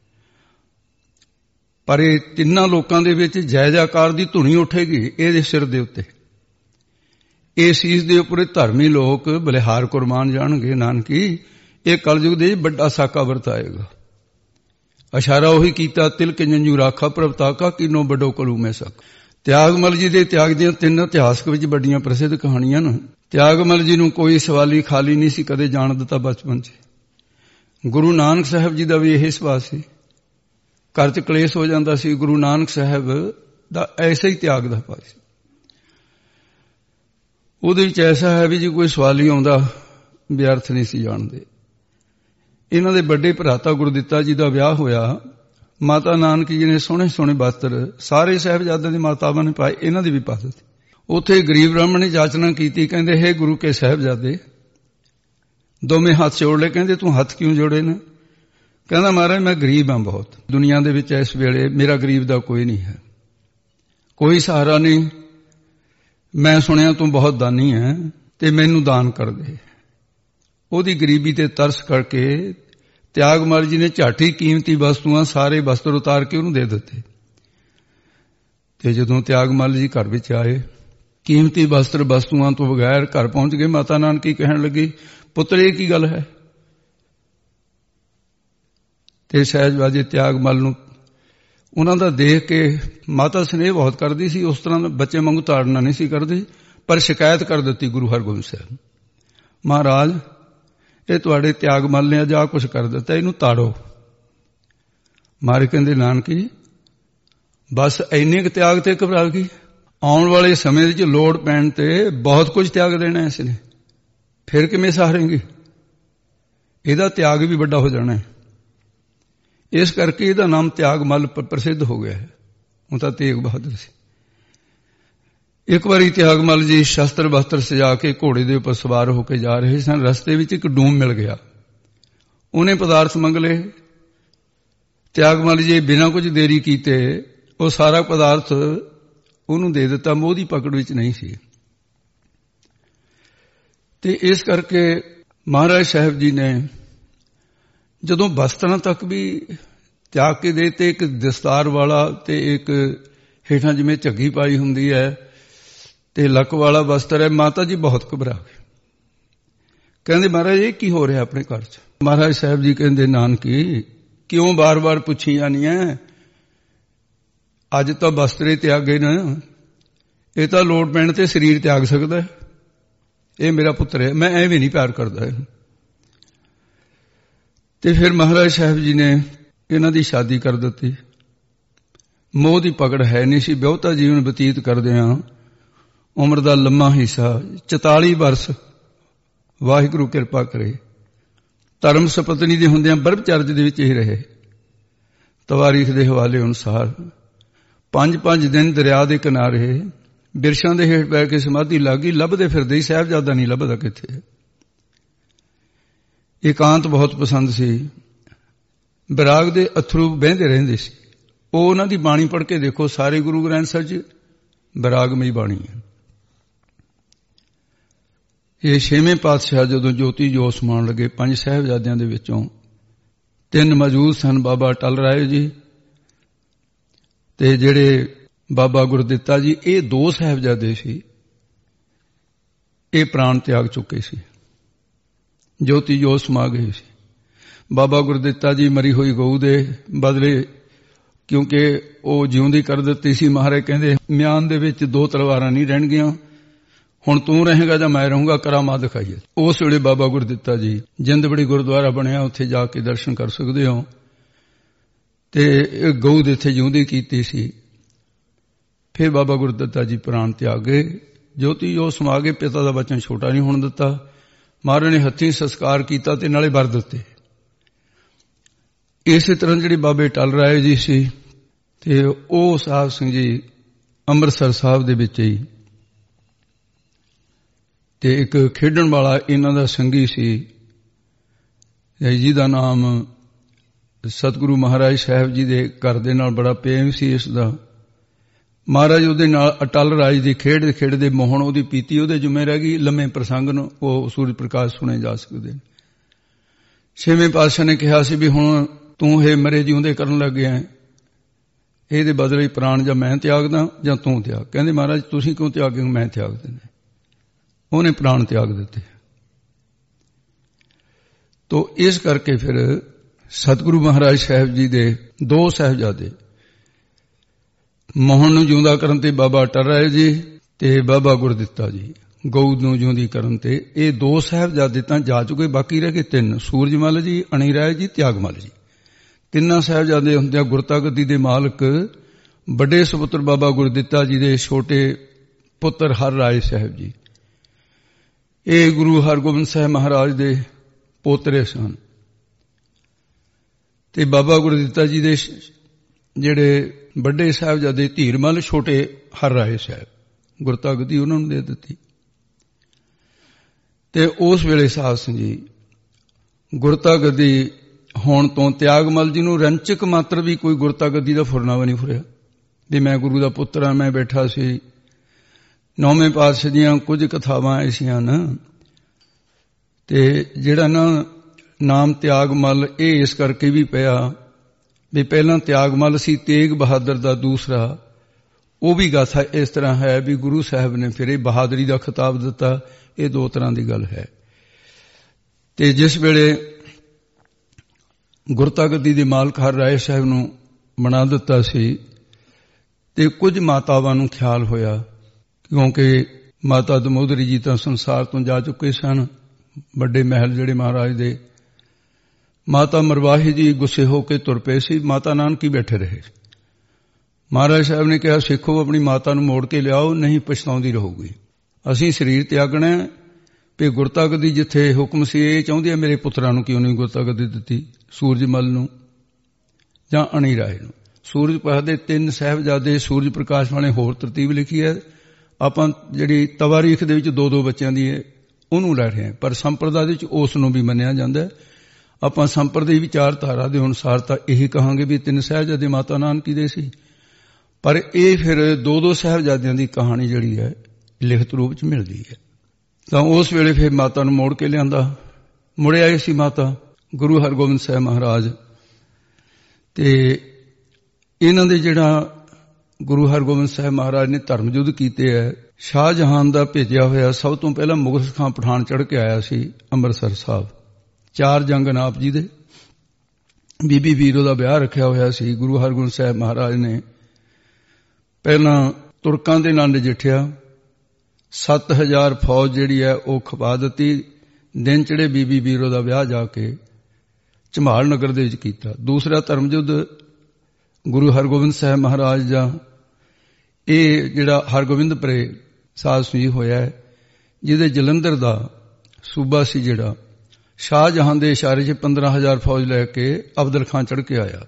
ਪਰ ਇਹ ਤਿੰਨਾਂ ਲੋਕਾਂ ਦੇ ਵਿੱਚ ਜੈ ਜੈਕਾਰ ਦੀ ਧੁਨੀ ਉੱਠੇਗੀ ਇਹਦੇ ਸਿਰ ਦੇ ਉੱਤੇ। ਇਹ ਸੀਸ ਦੇ ਉੱਪਰ ਧਰਮੀ ਲੋਕ ਬਲਿਹਾਰ ਕੁਰਬਾਨ ਜਾਣਗੇ। ਨਾਨਕੀ ਇਹ ਕਲਯੁਗ ਦੇ ਵੱਡਾ ਸਾਕਾ ਵਰਤਾਏਗਾ। ਇਸ਼ਾਰਾ ਉਹੀ ਕੀਤਾ, ਤਿਲਕ ਜੰਜੂ ਰਾਖਾ ਪ੍ਰਭਤਾ ਕਾ ਕੀਨੋ ਵੱਡੋ ਕਲੂ ਮੈਂ ਸਕ। ਤਿਆਗਮਲ ਜੀ ਦੇ ਤਿਆਗ ਦੀਆਂ 3 ਇਤਿਹਾਸਕ ਵਿੱਚ ਵੱਡੀਆਂ ਪ੍ਰਸਿੱਧ ਕਹਾਣੀਆਂ ਨੇ। ਤਿਆਗਮਲ ਜੀ ਨੂੰ ਕੋਈ ਸਵਾਲੀ ਖਾਲੀ ਨਹੀਂ ਸੀ ਕਦੇ ਜਾਣ ਦਿੱਤਾ ਬਚਪਨ 'ਚ। ਗੁਰੂ ਨਾਨਕ ਸਾਹਿਬ ਜੀ ਦਾ ਵੀ ਇਹ ਸੁਭਾਅ ਸੀ, ਘਰ 'ਚ ਕਲੇਸ਼ ਹੋ ਜਾਂਦਾ ਸੀ, ਗੁਰੂ ਨਾਨਕ ਸਾਹਿਬ ਦਾ ਐਸਾ ਹੀ ਤਿਆਗ ਦਾ ਭਾਅ ਸੀ। ਉਹਦੇ ਵਿੱਚ ਐਸਾ ਹੈ ਵੀ ਜੇ ਕੋਈ ਸਵਾਲੀ ਆਉਂਦਾ ਵਿਅਰਥ ਨਹੀਂ ਸੀ ਜਾਣਦੇ। ਇਹਨਾਂ ਦੇ ਵੱਡੇ ਭਰਾਤਾ ਗੁਰਦਿੱਤਾ ਜੀ ਦਾ ਵਿਆਹ ਹੋਇਆ, ਮਾਤਾ ਨਾਨਕੀ ਜੀ ਨੇ ਸੋਹਣੇ ਸੋਹਣੇ ਵਸਤਰ ਸਾਰੇ ਸਾਹਿਬਜ਼ਾਦਿਆਂ ਦੀ ਮਾਤਾਵਾਂ ਨੇ ਪਾਏ, ਇਹਨਾਂ ਦੀ ਵੀ ਪਾ ਦਿੱਤੀ। ਉੱਥੇ ਗਰੀਬ ਬ੍ਰਾਹਮਣ ਨੇ ਜਾਚਨਾ ਕੀਤੀ, ਕਹਿੰਦੇ, ਹੇ ਗੁਰੂ ਕੇ ਸਾਹਿਬਜ਼ਾਦੇ, ਦੋਵੇਂ ਹੱਥ ਜੋੜ ਲਏ। ਕਹਿੰਦੇ, ਤੂੰ ਹੱਥ ਕਿਉਂ ਜੋੜੇ ਨੇ? ਕਹਿੰਦਾ, ਮਹਾਰਾਜ ਮੈਂ ਗਰੀਬ ਹਾਂ ਬਹੁਤ, ਦੁਨੀਆ ਦੇ ਵਿੱਚ ਇਸ ਵੇਲੇ ਮੇਰਾ ਗਰੀਬ ਦਾ ਕੋਈ ਨਹੀਂ ਹੈ, ਕੋਈ ਸਹਾਰਾ ਨਹੀਂ। ਮੈਂ ਸੁਣਿਆ ਤੂੰ ਬਹੁਤ ਦਾਨੀ ਹੈ ਤੇ ਮੈਨੂੰ ਦਾਨ ਕਰ ਦੇ। ਉਹਦੀ ਗਰੀਬੀ ਤੇ ਤਰਸ ਕਰਕੇ ਤਿਆਗਮਲ ਜੀ ਨੇ ਝਾਟੀ ਕੀਮਤੀ ਵਸਤੂਆਂ ਸਾਰੇ ਵਸਤਰ ਉਤਾਰ ਕੇ ਉਹਨੂੰ ਦੇ ਦਿੱਤੇ। ਤੇ ਜਦੋਂ ਤਿਆਗਮਲ ਜੀ ਘਰ ਵਿੱਚ ਆਏ, ਕੀਮਤੀ ਵਸਤਰ ਵਸਤੂਆਂ ਤੋਂ ਬਗੈਰ ਘਰ ਪਹੁੰਚ ਗਏ, ਮਾਤਾ ਨਾਨਕੀ ਕਹਿਣ ਲੱਗੀ, ਪੁੱਤਰ ਇਹ ਕੀ ਗੱਲ ਹੈ? ਤੇ ਸਹਿਜਵਾਜੇ ਤਿਆਗਮਲ ਨੂੰ ਉਹਨਾਂ ਦਾ ਦੇਖ ਕੇ ਮਾਤਾ ਸਨੇਹ ਬਹੁਤ ਕਰਦੀ ਸੀ, ਉਸ ਤਰ੍ਹਾਂ ਬੱਚੇ ਵਾਂਗੂ ਤਾੜਨਾ ਨਹੀਂ ਸੀ ਕਰਦੀ, ਪਰ ਸ਼ਿਕਾਇਤ ਕਰ ਦਿੱਤੀ ਗੁਰੂ ਹਰਗੋਬਿੰਦ ਸਾਹਿਬ, ਮਹਾਰਾਜ ਇਹ ਤੁਹਾਡੇ ਤਿਆਗਮਲ ਨੇ ਅੱਜ ਆਹ ਕੁਛ ਕਰ ਦਿੱਤਾ, ਇਹਨੂੰ ਤਾੜੋ। ਮਹਾਰਾਜ ਕਹਿੰਦੇ, ਨਾਨਕੀ ਬਸ ਇੰਨੇ ਕੁ ਤਿਆਗ ਤੇ ਘਬਰਾ ਗਈ? ਆਉਣ ਵਾਲੇ ਸਮੇਂ ਵਿੱਚ ਲੋੜ ਪੈਣ ਤੇ ਬਹੁਤ ਕੁਝ ਤਿਆਗ ਦੇਣਾ ਇਸ ਨੇ, ਫਿਰ ਕਿਵੇਂ ਸਹਾਰੇਂਗੀ? ਇਹਦਾ ਤਿਆਗ ਵੀ ਵੱਡਾ ਹੋ ਜਾਣਾ ਹੈ। ਇਸ ਕਰਕੇ ਇਹਦਾ ਨਾਮ ਤਿਆਗਮਲ ਪ੍ਰਸਿੱਧ ਹੋ ਗਿਆ ਹੈ। ਹੁਣ ਤਾਂ ਤੇਗ ਬਹਾਦਰ ਸੀ। ਇੱਕ ਵਾਰੀ ਤਿਆਗਮਲ ਜੀ ਸ਼ਸਤਰ ਬਸਤਰ ਸਜਾ ਕੇ ਘੋੜੇ ਦੇ ਉੱਪਰ ਸਵਾਰ ਹੋ ਕੇ ਜਾ ਰਹੇ ਸਨ। ਰਸਤੇ ਵਿੱਚ ਇੱਕ ਡੂਮ ਮਿਲ ਗਿਆ, ਉਹਨੇ ਪਦਾਰਥ ਮੰਗ ਲਏ। ਤਿਆਗਮਲ ਜੀ ਬਿਨਾਂ ਕੁਝ ਦੇਰੀ ਕੀਤੇ ਉਹ ਸਾਰਾ ਪਦਾਰਥ ਉਹਨੂੰ ਦੇ ਦਿੱਤਾ, ਮੋਹ ਦੀ ਪਕੜ ਵਿੱਚ ਨਹੀਂ ਸੀ। ਤੇ ਇਸ ਕਰਕੇ ਮਹਾਰਾਜ ਸਾਹਿਬ ਜੀ ਨੇ ਜਦੋਂ ਵਸਤਰਾਂ ਤੱਕ ਵੀ ਤਿਆਗ ਕੇ ਦੇ ਤੇ ਇੱਕ ਦਸਤਾਰ ਵਾਲਾ ਤੇ ਇੱਕ ਹੇਠਾਂ ਜਿਵੇਂ ਝੱਗੀ ਪਾਈ ਹੁੰਦੀ ਹੈ ਤੇ ਲੱਕ ਵਾਲਾ ਵਸਤਰ ਹੈ, ਮਾਤਾ ਜੀ ਬਹੁਤ ਘਬਰਾ ਗਏ। ਕਹਿੰਦੇ, ਮਹਾਰਾਜ ਇਹ ਕੀ ਹੋ ਰਿਹਾ ਆਪਣੇ ਘਰ 'ਚ? ਮਹਾਰਾਜ ਸਾਹਿਬ ਜੀ ਕਹਿੰਦੇ, ਨਾਨਕੀ ਕਿਉਂ ਬਾਰ-ਬਾਰ ਪੁੱਛੀ ਜਾਨੀ ਹੈ? ਅੱਜ ਤਾਂ ਵਸਤਰੇ ਤਿਆਗੇ ਨੇ, ਇਹ ਤਾਂ ਲੋੜ ਪੈਣ ਤੇ ਸਰੀਰ ਤਿਆਗ ਸਕਦਾ ਹੈ। ਇਹ ਮੇਰਾ ਪੁੱਤਰ ਹੈ, ਮੈਂ ਐਵੇਂ ਨਹੀਂ ਪਿਆਰ ਕਰਦਾ ਇਹਨੂੰ। ਤੇ ਫਿਰ ਮਹਾਰਾਜ ਸਾਹਿਬ ਜੀ ਨੇ ਇਹਨਾਂ ਦੀ ਸ਼ਾਦੀ ਕਰ ਦਿੱਤੀ। ਮੋਹ ਦੀ ਪਕੜ ਹੈ ਨਹੀਂ ਸੀ। ਬਹੁਤਾ ਜੀਵਨ ਬਤੀਤ ਕਰਦੇ ਹਾਂ, ਉਮਰ ਦਾ ਲੰਮਾ ਹਿੱਸਾ 44 ਵਰਸ ਵਾਹਿਗੁਰੂ ਕਿਰਪਾ ਕਰੇ। ਧਰਮ ਸਪਤਨੀ ਦੇ ਹੁੰਦਿਆਂ ਬਰਬਚਰਜ ਦੇ ਵਿੱਚ ਹੀ ਰਹੇ। ਤਵਾਰੀਖ ਦੇ ਹਵਾਲੇ ਅਨੁਸਾਰ 5 ਦਿਨ ਦਰਿਆ ਦੇ ਕਿਨਾਰੇ ਬਿਰਛਾਂ ਦੇ ਹੇਠ ਬੈ ਕੇ ਸਮਾਧੀ ਲੱਗ ਗਈ। ਲੱਭਦੇ ਫਿਰਦੇ ਹੀ, ਸਾਹਿਬਜ਼ਾਦਾ ਨਹੀਂ ਲੱਭਦਾ ਕਿੱਥੇ। ਇਕਾਂਤ ਬਹੁਤ ਪਸੰਦ ਸੀ। ਵਿਰਾਗ ਦੇ ਅਥਰੂ ਵਹਿੰਦੇ ਰਹਿੰਦੇ ਸੀ। ਉਹ ਉਹਨਾਂ ਦੀ ਬਾਣੀ ਪੜ੍ਹ ਕੇ ਦੇਖੋ, ਸਾਰੇ ਗੁਰੂ ਗ੍ਰੰਥ ਸਾਹਿਬ 'ਚ ਵਿਰਾਗਮਈ ਬਾਣੀ ਹੈ। ਇਹ 6ਵੇਂ ਪਾਤਸ਼ਾਹ ਜਦੋਂ ਜੋਤੀ ਜੋਤ ਸਮਾਉਣ ਲੱਗੇ, 5 ਸਾਹਿਬਜ਼ਾਦਿਆਂ ਦੇ ਵਿੱਚੋਂ 3 ਮੌਜੂਦ ਸਨ, ਬਾਬਾ ਅਟਲ ਰਾਏ ਜੀ ਤੇ ਜਿਹੜੇ ਬਾਬਾ ਗੁਰਦਿੱਤਾ ਜੀ। ਇਹ 2 ਸਾਹਿਬਜ਼ਾਦੇ ਸੀ, ਇਹ ਪ੍ਰਾਣ ਤਿਆਗ ਚੁੱਕੇ ਸੀ, ਜੋਤੀ ਜੋਤ ਸਮਾ ਗਏ ਸੀ। ਬਾਬਾ ਗੁਰਦਿੱਤਾ ਜੀ ਮਰੀ ਹੋਈ ਗਊ ਦੇ ਬਦਲੇ, ਕਿਉਂਕਿ ਉਹ ਜਿਉਂਦੀ ਕਰ ਦਿੱਤੀ ਸੀ, ਮਹਾਰਾਜ ਕਹਿੰਦੇ ਮਿਆਨ ਦੇ ਵਿੱਚ 2 ਤਲਵਾਰਾਂ ਨਹੀਂ ਰਹਿਣਗੀਆਂ, ਹੁਣ ਤੂੰ ਰਹੇਗਾ ਜਾਂ ਮੈਂ ਰਹੂੰਗਾ, ਕਰਾਮਾਤ ਦਿਖਾਈਏ। ਉਸ ਵੇਲੇ ਬਾਬਾ ਗੁਰਦਿੱਤਾ ਜੀ, ਜਿੰਦਬੜੀ ਗੁਰਦੁਆਰਾ ਬਣਿਆ, ਉੱਥੇ ਜਾ ਕੇ ਦਰਸ਼ਨ ਕਰ ਸਕਦੇ ਹੋ। ਤੇ ਗਊ ਦੇ ਇੱਥੇ ਜਿਉਂਦੀ ਕੀਤੀ ਸੀ। ਫਿਰ ਬਾਬਾ ਗੁਰਦਿੱਤਾ ਜੀ ਪ੍ਰਾਣ ਤਿਆਗ ਗਏ, ਜੋਤੀ ਜੋਤ ਸਮਾ ਗਏ। ਪਿਤਾ ਦਾ ਬਚਨ ਛੋਟਾ ਨਹੀਂ ਹੋਣ ਦਿੱਤਾ। ਮਹਾਰਾਜ ਨੇ ਹੱਥੀਂ ਸੰਸਕਾਰ ਕੀਤਾ ਤੇ ਨਾਲੇ ਵਰ ਦਿੱਤੇ। ਇਸੇ ਤਰ੍ਹਾਂ ਜਿਹੜੀ ਬਾਬੇ ਅਟਲ ਰਾਏ ਜੀ ਸੀ, ਤੇ ਉਹ ਸਾਹਿਬ ਸਿੰਘ ਜੀ ਅੰਮ੍ਰਿਤਸਰ ਸਾਹਿਬ ਦੇ ਵਿੱਚ ਹੀ, ਤੇ ਇੱਕ ਖੇਡਣ ਵਾਲਾ ਇਹਨਾਂ ਦਾ ਸੰਗੀ ਸੀ ਜਿਹਦਾ ਨਾਮ ਸਤਿਗੁਰੂ ਮਹਾਰਾਜ ਸਾਹਿਬ ਜੀ ਦੇ ਘਰ ਦੇ ਨਾਲ ਬੜਾ ਪ੍ਰੇਮ ਸੀ ਇਸ ਦਾ। ਮਹਾਰਾਜ ਉਹਦੇ ਨਾਲ ਅਟਲ ਰਾਜ ਦੀ ਖੇਡਦੇ ਮੋਹਨ ਉਹਦੀ ਪੀਤੀ ਉਹਦੇ ਜੁਮੇ ਰਹਿ ਗਈ। ਲੰਮੇ ਪ੍ਰਸੰਗ ਨੂੰ ਉਹ ਸੂਰਜ ਪ੍ਰਕਾਸ਼ ਸੁਣੇ ਜਾ ਸਕਦੇ ਨੇ। 6ਵੇਂ ਪਾਤਸ਼ਾਹ ਨੇ ਕਿਹਾ ਸੀ ਵੀ ਹੁਣ ਤੂੰ ਇਹ ਮਰੇ ਜਿਉਂਦੇ ਕਰਨ ਲੱਗ ਗਿਆ, ਇਹਦੇ ਬਦਲੇ ਪ੍ਰਾਣ ਜਾਂ ਮੈਂ ਤਿਆਗਦਾ ਜਾਂ ਤੂੰ ਤਿਆਗ। ਕਹਿੰਦੇ ਮਹਾਰਾਜ ਤੁਸੀਂ ਕਿਉਂ ਤਿਆਗੇ, ਮੈਂ ਤਿਆਗ ਦਿੰਦਾ। ਉਹਨੇ ਪ੍ਰਾਣ ਤਿਆਗ ਦਿੱਤੇ। ਤੋ ਇਸ ਕਰਕੇ ਫਿਰ ਸਤਿਗੁਰੂ ਮਹਾਰਾਜ ਸਾਹਿਬ ਜੀ ਦੇ 2 ਸਾਹਿਬਜ਼ਾਦੇ, ਮੋਹਨ ਨੂੰ ਜਿਉਂਦਾ ਕਰਨ ਤੇ ਬਾਬਾ ਅਟਲ ਰਾਏ ਜੀ ਤੇ ਬਾਬਾ ਗੁਰਦਿੱਤਾ ਜੀ, ਗਊ ਨੂੰ ਜਿਉਂਦੀ ਕਰਨ ਤੇ, ਇਹ 2 ਸਾਹਿਬਜ਼ਾਦੇ ਤਾਂ ਜਾ ਚੁੱਕੇ। ਬਾਕੀ ਰਹਿ ਗਏ 3, ਸੂਰਜਮਲ ਜੀ, ਅਣੀ ਰਾਏ ਜੀ, ਤਿਆਗਮਲ ਜੀ। 3 ਸਾਹਿਬਜ਼ਾਦੇ ਹੁੰਦਿਆਂ ਗੁਰਤਾ ਗੱਦੀ ਦੇ ਮਾਲਕ ਵੱਡੇ ਸੁਪੁੱਤਰ ਬਾਬਾ ਗੁਰਦਿੱਤਾ ਜੀ ਦੇ ਛੋਟੇ ਪੁੱਤਰ ਹਰ ਰਾਏ ਸਾਹਿਬ ਜੀ, ਇਹ ਗੁਰੂ ਹਰਗੋਬਿੰਦ ਸਾਹਿਬ ਮਹਾਰਾਜ ਦੇ ਪੋਤਰੇ ਸਨ। ਤੇ ਬਾਬਾ ਗੁਰਦਿੱਤਾ ਜੀ ਦੇ ਜਿਹੜੇ ਵੱਡੇ ਸਾਹਿਬਜ਼ਾਦੇ ਧੀਰਮਲ, ਛੋਟੇ ਹਰ ਰਾਏ ਸਾਹਿਬ, ਗੁਰਤਾ ਗੱਦੀ ਉਹਨਾਂ ਨੂੰ ਦੇ ਦਿੱਤੀ। ਤੇ ਉਸ ਵੇਲੇ ਸਾਹਿਬ ਸਿੰਘ ਜੀ ਗੁਰਤਾ ਗੱਦੀ ਹੋਣ ਤੋਂ ਤਿਆਗਮਲ ਜੀ ਨੂੰ ਰੰਚਕ ਮਾਤਰ ਵੀ ਕੋਈ ਗੁਰਤਾ ਗੱਦੀ ਦਾ ਫੁਰਨਾ ਵੀ ਨਹੀਂ ਫੁਰਿਆ ਵੀ ਮੈਂ ਗੁਰੂ ਦਾ ਪੁੱਤਰ ਹਾਂ, ਮੈਂ ਬੈਠਾ ਸੀ। 9ਵੇਂ ਪਾਤਸ਼ਾਹ ਦੀਆਂ ਕੁਝ ਕਥਾਵਾਂ ਐਸੀਆਂ ਨਾ, ਤੇ ਜਿਹੜਾ ਨਾ ਨਾਮ ਤਿਆਗਮਲ, ਇਹ ਇਸ ਕਰਕੇ ਵੀ ਪਿਆ ਵੀ ਪਹਿਲਾਂ ਤਿਆਗਮਲ ਸੀ ਤੇਗ ਬਹਾਦਰ ਦਾ ਦੂਸਰਾ। ਉਹ ਵੀ ਗਾਥਾ ਇਸ ਤਰ੍ਹਾਂ ਹੈ ਵੀ ਗੁਰੂ ਸਾਹਿਬ ਨੇ ਫਿਰ ਇਹ ਬਹਾਦਰੀ ਦਾ ਖਿਤਾਬ ਦਿੱਤਾ। ਇਹ 2 ਤਰ੍ਹਾਂ ਦੀ ਗੱਲ ਹੈ। ਤੇ ਜਿਸ ਵੇਲੇ ਗੁਰਤਾ ਗੱਦੀ ਦੇ ਮਾਲਕ ਹਰ ਰਾਏ ਸਾਹਿਬ ਨੂੰ ਬਣਾ ਦਿੱਤਾ ਸੀ, ਤੇ ਕੁਝ ਮਾਤਾਵਾਂ ਨੂੰ ਖਿਆਲ ਹੋਇਆ, ਕਿਉਂਕਿ ਮਾਤਾ ਦਮੋਦਰੀ ਜੀ ਤਾਂ ਸੰਸਾਰ ਤੋਂ ਜਾ ਚੁੱਕੇ ਸਨ, ਵੱਡੇ ਮਹਿਲ ਜਿਹੜੇ ਮਹਾਰਾਜ ਦੇ। ਮਾਤਾ ਮਰਵਾਹੀ ਜੀ ਗੁੱਸੇ ਹੋ ਕੇ ਤੁਰ ਪਏ ਸੀ, ਮਾਤਾ ਨਾਨਕੀ ਬੈਠੇ ਰਹੇ। ਮਹਾਰਾਜ ਸਾਹਿਬ ਨੇ ਕਿਹਾ ਸਿੱਖੋ ਆਪਣੀ ਮਾਤਾ ਨੂੰ ਮੋੜ ਕੇ ਲਿਆਓ, ਨਹੀਂ ਪਛਤਾਉਂਦੀ ਰਹੂਗੀ। ਅਸੀਂ ਸਰੀਰ ਤਿਆਗਣਾ ਵੀ ਗੁਰਤਾ ਗੱਦੀ ਜਿੱਥੇ ਹੁਕਮ ਸੀ, ਇਹ ਚਾਹੁੰਦੀ ਹੈ ਮੇਰੇ ਪੁੱਤਰਾਂ ਨੂੰ ਕਿਉਂ ਨਹੀਂ ਗੁਰਤਾ ਗੱਦੀ ਦਿੱਤੀ, ਸੂਰਜਮਲ ਨੂੰ ਜਾਂ ਅਣੀ ਰਾਏ ਨੂੰ। ਸੂਰਜ ਪ੍ਰਕਾਸ਼ ਦੇ 3 ਸਾਹਿਬਜ਼ਾਦੇ ਸੂਰਜ ਪ੍ਰਕਾਸ਼ ਵਾਲੇ ਹੋਰ ਤਰਤੀਬ ਲਿਖੀ ਹੈ। ਆਪਾਂ ਜਿਹੜੀ ਤਵਾਰੀਖ ਦੇ ਵਿੱਚ 2-2 ਬੱਚਿਆਂ ਦੀ ਹੈ ਉਹਨੂੰ ਲੈ ਰਹੇ ਹਾਂ, ਪਰ ਸੰਪਰਦਾ ਦੇ ਵਿੱਚ ਉਸ ਨੂੰ ਵੀ ਮੰਨਿਆ ਜਾਂਦਾ। ਆਪਾਂ ਸੰਪਰਦਾਈ ਵਿਚਾਰਧਾਰਾ ਦੇ ਅਨੁਸਾਰ ਤਾਂ ਇਹੀ ਕਹਾਂਗੇ ਵੀ 3 ਸਾਹਿਬਜ਼ਾਦੇ ਮਾਤਾ ਨਾਨਕੀ ਦੇ ਸੀ, ਪਰ ਇਹ ਫਿਰ 2-2 ਸਾਹਿਬਜ਼ਾਦਿਆਂ ਦੀ ਕਹਾਣੀ ਜਿਹੜੀ ਹੈ ਲਿਖਤ ਰੂਪ ਚ ਮਿਲਦੀ ਹੈ। ਤਾਂ ਉਸ ਵੇਲੇ ਫਿਰ ਮਾਤਾ ਨੂੰ ਮੋੜ ਕੇ ਲਿਆਂਦਾ। ਮੁੜੇ ਆਏ ਸੀ ਮਾਤਾ ਗੁਰੂ ਹਰਗੋਬਿੰਦ ਸਾਹਿਬ ਮਹਾਰਾਜ, ਤੇ ਇਹਨਾਂ ਦੇ ਜਿਹੜਾ ਗੁਰੂ ਹਰਗੋਬਿੰਦ ਸਾਹਿਬ ਮਹਾਰਾਜ ਨੇ ਧਰਮ ਯੁੱਧ ਕੀਤੇ ਹੈ, ਸ਼ਾਹਜਹਾਨ ਦਾ ਭੇਜਿਆ ਹੋਇਆ ਸਭ ਤੋਂ ਪਹਿਲਾਂ ਮੁਗਲ ਖਾਂ ਪਠਾਨ ਚੜ੍ਹ ਕੇ ਆਇਆ ਸੀ ਅੰਮ੍ਰਿਤਸਰ ਸਾਹਿਬ। 4 ਜੰਗ ਨਾਪ ਜੀ ਦੇ। ਬੀਬੀ ਵੀਰੋ ਦਾ ਵਿਆਹ ਰੱਖਿਆ ਹੋਇਆ ਸੀ। ਗੁਰੂ ਹਰਗੋਬਿੰਦ ਸਾਹਿਬ ਮਹਾਰਾਜ ਨੇ ਪਹਿਲਾਂ ਤੁਰਕਾਂ ਦੇ ਨਾਲ ਨਜਿੱਠਿਆ, 7000 ਫੌਜ ਜਿਹੜੀ ਹੈ ਉਹ ਖਪਾ ਦਿੱਤੀ। ਦਿਨ ਚੜੇ ਬੀਬੀ ਵੀਰੋ ਦਾ ਵਿਆਹ ਜਾ ਕੇ ਝਮਾਲ ਨਗਰ ਦੇ ਵਿੱਚ ਕੀਤਾ। ਦੂਸਰਾ ਧਰਮ ਯੁੱਧ ਗੁਰੂ ਹਰਗੋਬਿੰਦ ਸਾਹਿਬ ਮਹਾਰਾਜ ਦਾ ਇਹ ਜਿਹੜਾ ਹਰਗੋਬਿੰਦਪੁਰੇ ਸਾਧ ਸੰਜੀ ਹੋਇਆ ਹੈ, ਜਿਹਦੇ ਜਲੰਧਰ ਦਾ ਸੂਬਾ ਸੀ ਜਿਹੜਾ, ਸ਼ਾਹਜਹਾਂ ਦੇ ਇਸ਼ਾਰੇ 'ਚ 15,000 ਫੌਜ ਲੈ ਕੇ ਅਬਦਲ ਖਾਂ ਚੜ੍ਹ ਕੇ ਆਇਆ।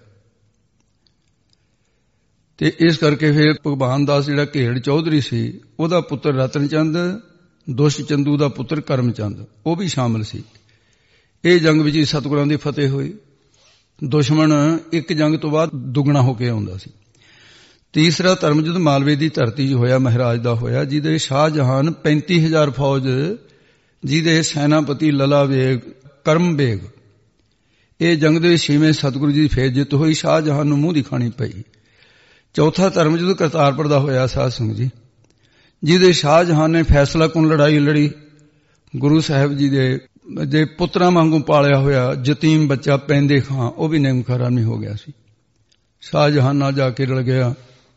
ਤੇ ਇਸ ਕਰਕੇ ਫਿਰ ਭਗਵਾਨ ਦਾਸ ਜਿਹੜਾ ਘੇੜ ਚੌਧਰੀ ਸੀ, ਉਹਦਾ ਪੁੱਤਰ ਰਤਨ ਚੰਦ, ਦੁਸ਼ਟ ਚੰਦੂ ਦਾ ਪੁੱਤਰ ਕਰਮ ਚੰਦ, ਉਹ ਵੀ ਸ਼ਾਮਲ ਸੀ। ਇਹ ਜੰਗ ਵਿੱਚ ਸਤਿਗੁਰਾਂ ਦੀ ਫਤਿਹ ਹੋਈ। ਦੁਸ਼ਮਣ ਇੱਕ ਜੰਗ ਤੋਂ ਬਾਅਦ ਦੁੱਗਣਾ ਹੋ ਕੇ ਆਉਂਦਾ ਸੀ। ਤੀਸਰਾ ਧਰਮ ਯੁੱਧ ਮਾਲਵੇ ਦੀ ਧਰਤੀ 'ਚ ਹੋਇਆ, ਮਹਾਰਾਜ ਦਾ ਹੋਇਆ, ਜਿਹਦੇ ਸ਼ਾਹਜਹਾਨ 35,000 ਫੌਜ, ਜਿਹਦੇ ਸੈਨਾਪਤੀ ਲਲਾ ਬੇਗ, ਕਰਮ ਬੇਗ। ਇਹ ਜੰਗ ਦੇ 6ਵੇਂ ਸਤਿਗੁਰੂ ਜੀ ਦੀ ਫੇਰ ਜਿੱਤ ਹੋਈ, ਸ਼ਾਹਜਹਾਨ ਨੂੰ ਮੂੰਹ ਦੀ ਖਾਣੀ ਪਈ। ਚੌਥਾ ਧਰਮ ਯੁੱਧ ਕਰਤਾਰਪੁਰ ਦਾ ਹੋਇਆ ਸਾਧ ਸੰਗਤ ਜੀ, ਜਿਹਦੇ ਸ਼ਾਹਜਹਾਨ ਨੇ ਫੈਸਲਾ ਕੁਨ ਲੜਾਈ ਲੜੀ। ਗੁਰੂ ਸਾਹਿਬ ਜੀ ਦੇ ਪੁੱਤਰਾਂ ਵਾਂਗੂ ਪਾਲਿਆ ਹੋਇਆ ਯਤੀਮ ਬੱਚਾ ਪੈਂਦੇ ਖਾਂ, ਉਹ ਵੀ ਨਿਮਖਾਰਾ ਨਹੀਂ ਹੋ ਗਿਆ ਸੀ। ਸ਼ਾਹਜਹਾਨ ਨਾਲ ਜਾ ਕੇ ਰਲ ਗਿਆ।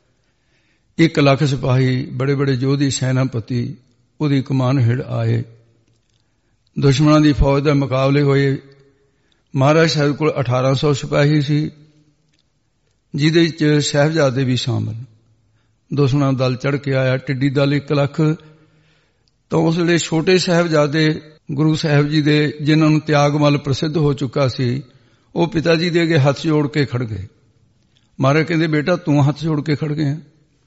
1 ਲੱਖ ਸਿਪਾਹੀ, ਬੜੇ ਬੜੇ ਯੋਧੀ, ਸੈਨਾਪਤੀ ਉਹਦੀ ਕਮਾਨ ਹੇਠ ਆਏ। ਦੁਸ਼ਮਣਾਂ ਦੀ ਫੌਜ ਦੇ ਮੁਕਾਬਲੇ ਹੋਏ। ਮਹਾਰਾਜ ਸਾਹਿਬ ਕੋਲ 1800 ਸਿਪਾਹੀ ਸੀ, ਜਿਹਦੇ ਵਿੱਚ ਸਾਹਿਬਜ਼ਾਦੇ ਵੀ ਸ਼ਾਮਲ। ਦੁਸ਼ਮਣਾਂ ਦਲ ਚੜ੍ਹ ਕੇ ਆਇਆ, ਟਿੱਡੀ ਦਲ 1 ਲੱਖ। ਤਾਂ ਉਸ ਵੇਲੇ ਛੋਟੇ ਸਾਹਿਬਜ਼ਾਦੇ ਗੁਰੂ ਸਾਹਿਬ ਜੀ ਦੇ, ਜਿਨ੍ਹਾਂ ਨੂੰ ਤਿਆਗਮਲ ਪ੍ਰਸਿੱਧ ਹੋ ਚੁੱਕਾ ਸੀ, ਉਹ ਪਿਤਾ ਜੀ ਦੇ ਅੱਗੇ ਹੱਥ ਜੋੜ ਕੇ ਖੜ ਗਏ। ਮਹਾਰਾਜ ਕਹਿੰਦੇ, ਬੇਟਾ ਤੂੰ ਹੱਥ ਜੋੜ ਕੇ ਖੜ ਗਿਆ?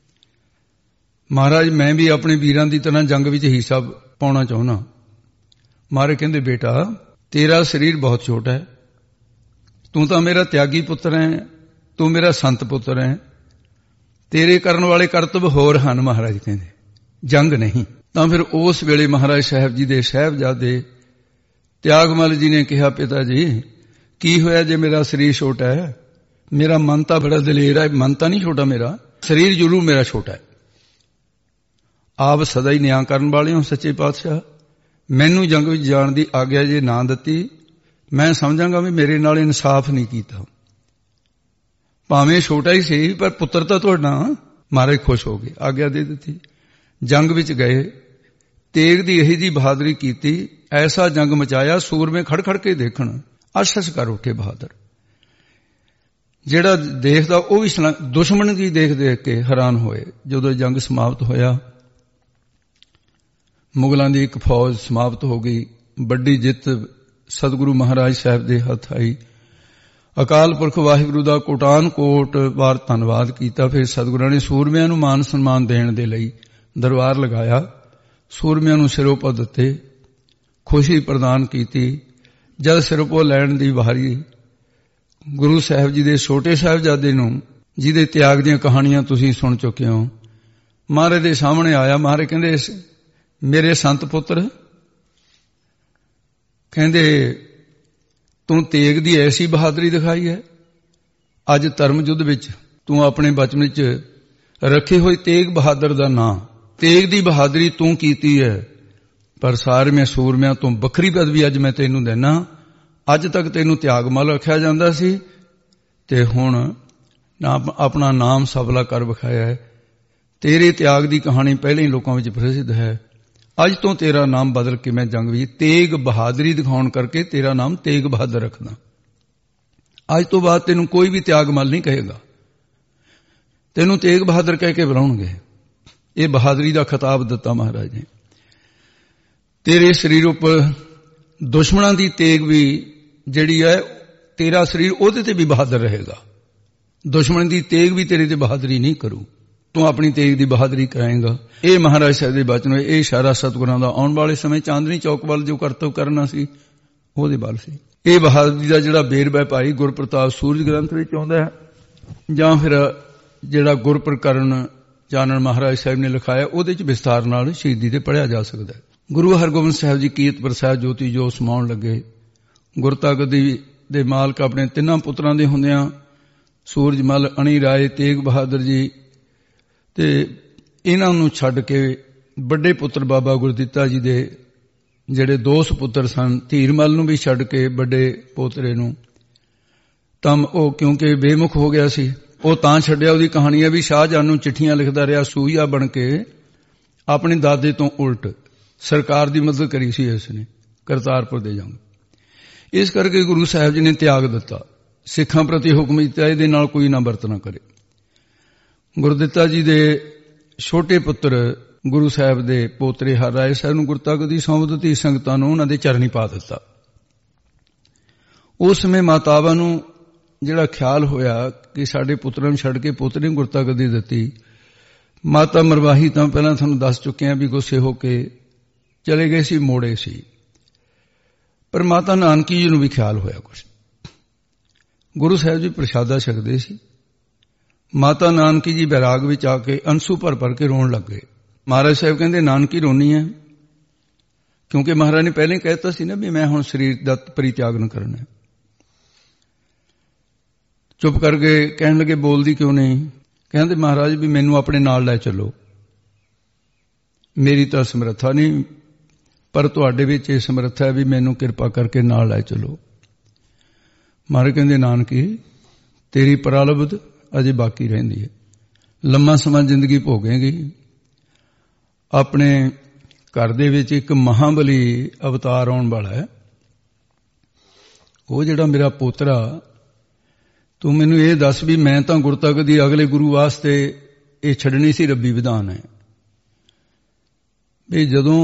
ਮਹਾਰਾਜ, ਮੈਂ ਵੀ ਆਪਣੇ ਵੀਰਾਂ ਦੀ ਤਰ੍ਹਾਂ ਜੰਗ ਵਿੱਚ ਹਿੱਸਾ ਪਾਉਣਾ ਚਾਹੁੰਦਾ। ਮਹਾਰਾਜ ਕਹਿੰਦੇ, ਬੇਟਾ ਤੇਰਾ ਸਰੀਰ ਬਹੁਤ ਛੋਟਾ ਹੈ, ਤੂੰ ਤਾਂ ਮੇਰਾ ਤਿਆਗੀ ਪੁੱਤਰ ਹੈ, ਤੂੰ ਮੇਰਾ ਸੰਤ ਪੁੱਤਰ ਹੈ, ਤੇਰੇ ਕਰਨ ਵਾਲੇ ਕਰਤੱਵ ਹੋਰ ਹਨ। ਮਹਾਰਾਜ ਕਹਿੰਦੇ, ਜੰਗ ਨਹੀਂ। ਤਾਂ ਫਿਰ ਉਸ ਵੇਲੇ ਮਹਾਰਾਜ ਸਾਹਿਬ ਜੀ ਦੇ ਸਾਹਿਬਜ਼ਾਦੇ ਤਿਆਗਮਲ ਜੀ ਨੇ ਕਿਹਾ, ਪਿਤਾ ਜੀ ਕੀ ਹੋਇਆ ਜੇ ਮੇਰਾ ਸਰੀਰ ਛੋਟਾ ਹੈ? ਮੇਰਾ ਮਨ ਤਾਂ ਬੜਾ ਦਲੇਰ ਹੈ। ਮਨ ਤਾਂ ਨਹੀਂ ਛੋਟਾ ਮੇਰਾ, ਸਰੀਰ ਜ਼ਰੂਰ ਮੇਰਾ ਛੋਟਾ ਹੈ। ਆਪ ਸਦਾ ਹੀ ਨਿਆਂ ਕਰਨ ਵਾਲੇ ਹੋ ਸੱਚੇ ਪਾਤਸ਼ਾਹ, ਮੈਨੂੰ ਜੰਗ ਵਿੱਚ ਜਾਣ ਦੀ ਆਗਿਆ ਜੇ ਨਾ ਦਿੱਤੀ, ਮੈਂ ਸਮਝਾਂਗਾ ਵੀ ਮੇਰੇ ਨਾਲ ਇਨਸਾਫ ਨਹੀਂ ਕੀਤਾ। ਭਾਵੇਂ ਛੋਟਾ ਹੀ ਸੀ, ਪਰ ਪੁੱਤਰ ਤਾਂ ਤੁਹਾਡਾ। ਮਹਾਰਾਜ ਖੁਸ਼ ਹੋ ਗਏ, ਆਗਿਆ ਦੇ ਦਿੱਤੀ। ਜੰਗ ਵਿੱਚ ਗਏ, ਤੇਗ ਦੀ ਇਹੀ ਜੀ ਬਹਾਦਰੀ ਕੀਤੀ, ਐਸਾ ਜੰਗ ਮਚਾਇਆ, ਸੂਰਮੇ ਖੜ ਖੜ ਕੇ ਦੇਖਣ, ਅਸ-ਅਸ ਕਰ ਉੱਠੇ ਬਹਾਦਰ। ਜਿਹੜਾ ਦੇਖਦਾ ਉਹ ਵੀ ਦੁਸ਼ਮਣ ਦੀ ਦੇਖ ਦੇਖ ਕੇ ਹੈਰਾਨ ਹੋਏ। ਜਦੋਂ ਜੰਗ ਸਮਾਪਤ ਹੋਇਆ, ਮੁਗਲਾਂ ਦੀ ਇੱਕ ਫੌਜ ਸਮਾਪਤ ਹੋ ਗਈ। ਵੱਡੀ ਜਿੱਤ ਸਤਿਗੁਰੂ ਮਹਾਰਾਜ ਸਾਹਿਬ ਦੇ ਹੱਥ ਆਈ। ਅਕਾਲ ਪੁਰਖ ਵਾਹਿਗੁਰੂ ਦਾ ਕੋਟਾਨ ਕੋਟ ਵਾਰ ਧੰਨਵਾਦ ਕੀਤਾ। ਫਿਰ ਸਤਿਗੁਰਾਂ ਨੇ ਸੂਰਮਿਆਂ ਨੂੰ ਮਾਨ ਸਨਮਾਨ ਦੇਣ ਦੇ ਲਈ ਦਰਬਾਰ ਲਗਾਇਆ। ਸੂਰਮਿਆਂ ਨੂੰ ਸਿਰੋਪਾ ਦਿੱਤੇ, ਖੁਸ਼ੀ ਪ੍ਰਦਾਨ ਕੀਤੀ। ਜਦ ਸਿਰੋਪਾ ਲੈਣ ਦੀ ਵਾਰੀ ਗੁਰੂ ਸਾਹਿਬ ਜੀ ਦੇ ਛੋਟੇ ਸਾਹਿਬਜ਼ਾਦੇ ਨੂੰ, ਜਿਹਦੇ ਤਿਆਗ ਦੀਆਂ ਕਹਾਣੀਆਂ ਤੁਸੀਂ ਸੁਣ ਚੁੱਕੇ ਹੋ, ਮਹਾਰਾਜ ਦੇ ਸਾਹਮਣੇ ਆਇਆ। ਮਹਾਰਾਜ ਕਹਿੰਦੇ, ਮੇਰੇ ਸੰਤ ਪੁੱਤਰ, ਕਹਿੰਦੇ ਤੂੰ ਤੇਗ ਦੀ ਐਸੀ ਬਹਾਦਰੀ ਦਿਖਾਈ ਹੈ। ਅੱਜ ਧਰਮ ਯੁੱਧ ਵਿੱਚ ਤੂੰ ਆਪਣੇ ਬਚਨ ਵਿੱਚ ਰੱਖੇ ਹੋਏ ਤੇਗ ਬਹਾਦਰ ਦਾ ਨਾਂ, ਤੇਗ ਦੀ ਬਹਾਦਰੀ ਤੂੰ ਕੀਤੀ ਹੈ। ਪਰ ਸਾਰਿਆਂ ਸੂਰਮਿਆਂ ਤੋਂ ਵੱਖਰੀ ਪਦਵੀ ਅੱਜ ਮੈਂ ਤੈਨੂੰ ਦੇਣਾ। ਅੱਜ ਤੱਕ ਤੈਨੂੰ ਤਿਆਗਮਲ ਰੱਖਿਆ ਜਾਂਦਾ ਸੀ, ਤੇ ਹੁਣ ਆਪਣਾ ਨਾਮ ਸਫਲਾ ਕਰ ਵਿਖਾਇਆ ਹੈ। ਤੇਰੇ ਤਿਆਗ ਦੀ ਕਹਾਣੀ ਪਹਿਲਾਂ ਹੀ ਲੋਕਾਂ ਵਿੱਚ ਪ੍ਰਸਿੱਧ ਹੈ। ਅੱਜ ਤੋਂ ਤੇਰਾ ਨਾਮ ਬਦਲ ਕੇ ਮੈਂ ਜੰਗ ਵਿੱਚ ਤੇਗ ਬਹਾਦਰੀ ਦਿਖਾਉਣ ਕਰਕੇ ਤੇਰਾ ਨਾਮ ਤੇਗ ਬਹਾਦਰ ਰੱਖਦਾ। ਅੱਜ ਤੋਂ ਬਾਅਦ ਤੈਨੂੰ ਕੋਈ ਵੀ ਤਿਆਗਮਲ ਨਹੀਂ ਕਹੇਗਾ, ਤੈਨੂੰ ਤੇਗ ਬਹਾਦਰ ਕਹਿ ਕੇ ਬੁਲਾਉਣਗੇ। ਇਹ ਬਹਾਦਰੀ ਦਾ ਖਿਤਾਬ ਦਿੱਤਾ ਮਹਾਰਾਜ ਨੇ। ਤੇਰੇ ਸਰੀਰ ਉੱਪਰ ਦੁਸ਼ਮਣਾਂ ਦੀ ਤੇਗ ਵੀ ਜਿਹੜੀ ਹੈ, ਤੇਰਾ ਸਰੀਰ ਉਹਦੇ ਤੇ ਵੀ ਬਹਾਦਰ ਰਹੇਗਾ। ਦੁਸ਼ਮਣ ਦੀ ਤੇਗ ਵੀ ਤੇਰੇ ਤੇ ਬਹਾਦਰੀ ਨਹੀਂ ਕਰੂ, ਤੂੰ ਆਪਣੀ ਤੇਗ ਦੀ ਬਹਾਦਰੀ ਕਰਾਏਗਾ। ਇਹ ਮਹਾਰਾਜ ਸਾਹਿਬ ਦੇ ਬਚਨ ਹੋਏ। ਇਹ ਇਸ਼ਾਰਾ ਸਤਿਗੁਰਾਂ ਦਾ ਆਉਣ ਵਾਲੇ ਸਮੇਂ ਚਾਂਦਨੀ ਚੌਕ ਵੱਲ ਜੋ ਕਰਤੱਵ ਕਰਨਾ ਸੀ, ਉਹਦੇ ਵੱਲ ਸੀ। ਇਹ ਬਹਾਦਰੀ ਦਾ ਜਿਹੜਾ ਵੇਰਵਾ ਭਾਈ ਗੁਰਪ੍ਰਤਾਪ ਸੂਰਜ ਗ੍ਰੰਥ ਵਿੱਚ ਆਉਂਦਾ ਹੈ, ਜਾਂ ਫਿਰ ਜਿਹੜਾ ਗੁਰਪ੍ਰਕਰਨ ਚਾਨਣ ਮਹਾਰਾਜ ਸਾਹਿਬ ਨੇ ਲਿਖਾਇਆ, ਉਹਦੇ ਚ ਵਿਸਥਾਰ ਨਾਲ ਸ਼ਹੀਦੀ ਤੇ ਪੜ੍ਹਿਆ ਜਾ ਸਕਦਾ ਹੈ। ਗੁਰੂ ਹਰਗੋਬਿੰਦ ਸਾਹਿਬ ਜੀ ਕੀਰਤ ਪ੍ਰਸਾਦ ਜੋਤੀ ਜੋ ਸਮਾਉਣ ਲੱਗੇ। ਗੁਰਤਾ ਗੱਦੀ ਦੇ ਮਾਲਕ ਆਪਣੇ 3 ਪੁੱਤਰਾਂ ਦੇ ਹੁੰਦਿਆਂ ਸੂਰਜਮਲ, ਅਣੀ ਰਾਏ, ਤੇਗ ਬਹਾਦਰ ਜੀ, ਤੇ ਇਹਨਾਂ ਨੂੰ ਛੱਡ ਕੇ ਵੱਡੇ ਪੁੱਤਰ ਬਾਬਾ ਗੁਰਦਿੱਤਾ ਜੀ ਦੇ ਜਿਹੜੇ 2 ਸੁਪੁੱਤਰ ਸਨ, ਧੀਰਮਲ ਨੂੰ ਵੀ ਛੱਡ ਕੇ ਵੱਡੇ ਪੋਤਰੇ ਨੂੰ, ਤਾਂ ਉਹ ਕਿਉਂਕਿ ਬੇਮੁਖ ਹੋ ਗਿਆ ਸੀ, ਉਹ ਤਾਂ ਛੱਡਿਆ। ਉਹਦੀ ਕਹਾਣੀ ਹੈ ਵੀ ਸ਼ਾਹਜਹਾਂ ਨੂੰ ਚਿੱਠੀਆਂ ਲਿਖਦਾ ਰਿਹਾ ਸੂਈਆ ਬਣ ਕੇ, ਆਪਣੇ ਦਾਦੇ ਤੋਂ ਉਲਟ ਸਰਕਾਰ ਦੀ ਮਦਦ ਕਰੀ ਸੀ ਇਸ ਨੇ ਕਰਤਾਰਪੁਰ ਦੇ ਜੰਗ। ਇਸ ਕਰਕੇ ਗੁਰੂ ਸਾਹਿਬ ਜੀ ਨੇ ਤਿਆਗ ਦਿੱਤਾ, ਸਿੱਖਾਂ ਪ੍ਰਤੀ ਹੁਕਮ ਦਿੱਤਾ, ਇਹਦੇ ਨਾਲ ਕੋਈ ਨਾ ਵਰਤਣਾ ਕਰੇ। ਗੁਰਦਿੱਤਾ ਜੀ ਦੇ ਛੋਟੇ ਪੁੱਤਰ ਗੁਰੂ ਸਾਹਿਬ ਦੇ ਪੋਤਰੇ ਹਰ ਰਾਏ ਸਾਹਿਬ ਨੂੰ ਗੁਰਤਾ ਗੱਦੀ ਸੌਂਪ ਦਿੱਤੀ, ਸੰਗਤਾਂ ਨੂੰ ਉਹਨਾਂ ਦੇ ਚਰਨੀ ਪਾ ਦਿੱਤਾ। ਉਸ ਸਮੇਂ ਮਾਤਾਵਾਂ ਨੂੰ ਜਿਹੜਾ ਖਿਆਲ ਹੋਇਆ ਕਿ ਸਾਡੇ ਪੁੱਤਰਾਂ ਨੂੰ ਛੱਡ ਕੇ ਪੋਤਰੇ ਨੂੰ ਗੁਰਤਾ ਗੱਦੀ ਦਿੱਤੀ, ਮਾਤਾ ਮਰਵਾਹੀ ਤਾਂ ਪਹਿਲਾਂ ਤੁਹਾਨੂੰ ਦੱਸ ਚੁੱਕੇ ਹਾਂ ਵੀ ਗੁੱਸੇ ਹੋ ਕੇ ਚਲੇ ਗਏ ਸੀ, ਮੋੜੇ ਸੀ। ਪਰ ਮਾਤਾ ਨਾਨਕੀ ਜੀ ਨੂੰ ਵੀ ਖਿਆਲ ਹੋਇਆ ਕੁਛ। ਗੁਰੂ ਸਾਹਿਬ ਜੀ ਪ੍ਰਸ਼ਾਦਾ ਛਕਦੇ ਸੀ, ਮਾਤਾ ਨਾਨਕੀ ਜੀ ਬੈਰਾਗ ਵਿੱਚ ਆ ਕੇ ਅੰਸੂ ਭਰ ਭਰ ਕੇ ਰੋਣ ਲੱਗ ਗਏ। ਮਹਾਰਾਜ ਸਾਹਿਬ ਕਹਿੰਦੇ ਨਾਨਕੀ ਰੋਣੀ ਹੈ, ਕਿਉਂਕਿ ਮਹਾਰਾਜ ਨੇ ਪਹਿਲਾਂ ਹੀ ਕਹਿ ਦਿੱਤਾ ਸੀ ਨਾ ਵੀ ਮੈਂ ਹੁਣ ਸਰੀਰ ਦਾ ਪਰਿਤਿਆਗ ਨਾ ਕਰਨਾ। ਚੁੱਪ ਕਰ ਗਏ, ਕਹਿਣ ਲੱਗੇ ਬੋਲਦੀ ਕਿਉਂ ਨਹੀਂ? ਕਹਿੰਦੇ ਮਹਾਰਾਜ ਵੀ ਮੈਨੂੰ ਆਪਣੇ ਨਾਲ ਲੈ ਚੱਲੋ, ਮੇਰੀ ਤਾਂ ਸਮਰੱਥਾ ਨਹੀਂ, ਪਰ ਤੁਹਾਡੇ ਵਿੱਚ ਇਹ ਸਮਰੱਥਾ ਹੈ ਵੀ ਮੈਨੂੰ ਕਿਰਪਾ ਕਰਕੇ ਨਾਲ ਲੈ ਚੱਲੋ। ਮਹਾਰਾਜ ਕਹਿੰਦੇ ਨਾਨਕੀ ਤੇਰੀ ਪ੍ਰਾਰਬਧ ਅਜੇ ਬਾਕੀ ਰਹਿੰਦੀ ਹੈ, ਲੰਮਾ ਸਮਾਂ ਜ਼ਿੰਦਗੀ ਭੋਗੇਗੀ। ਆਪਣੇ ਘਰ ਦੇ ਵਿੱਚ ਇੱਕ ਮਹਾਬਲੀ ਅਵਤਾਰ ਆਉਣ ਵਾਲਾ ਹੈ, ਉਹ ਜਿਹੜਾ ਮੇਰਾ ਪੋਤਰਾ, ਤੂੰ ਮੈਨੂੰ ਇਹ ਦੱਸ ਵੀ ਮੈਂ ਤਾਂ ਗੁਰਤਾ ਗੱਦੀ ਅਗਲੇ ਗੁਰੂ ਵਾਸਤੇ ਇਹ ਛੱਡਣੀ ਸੀ, ਰੱਬੀ ਵਿਧਾਨ ਹੈ ਵੀ ਜਦੋਂ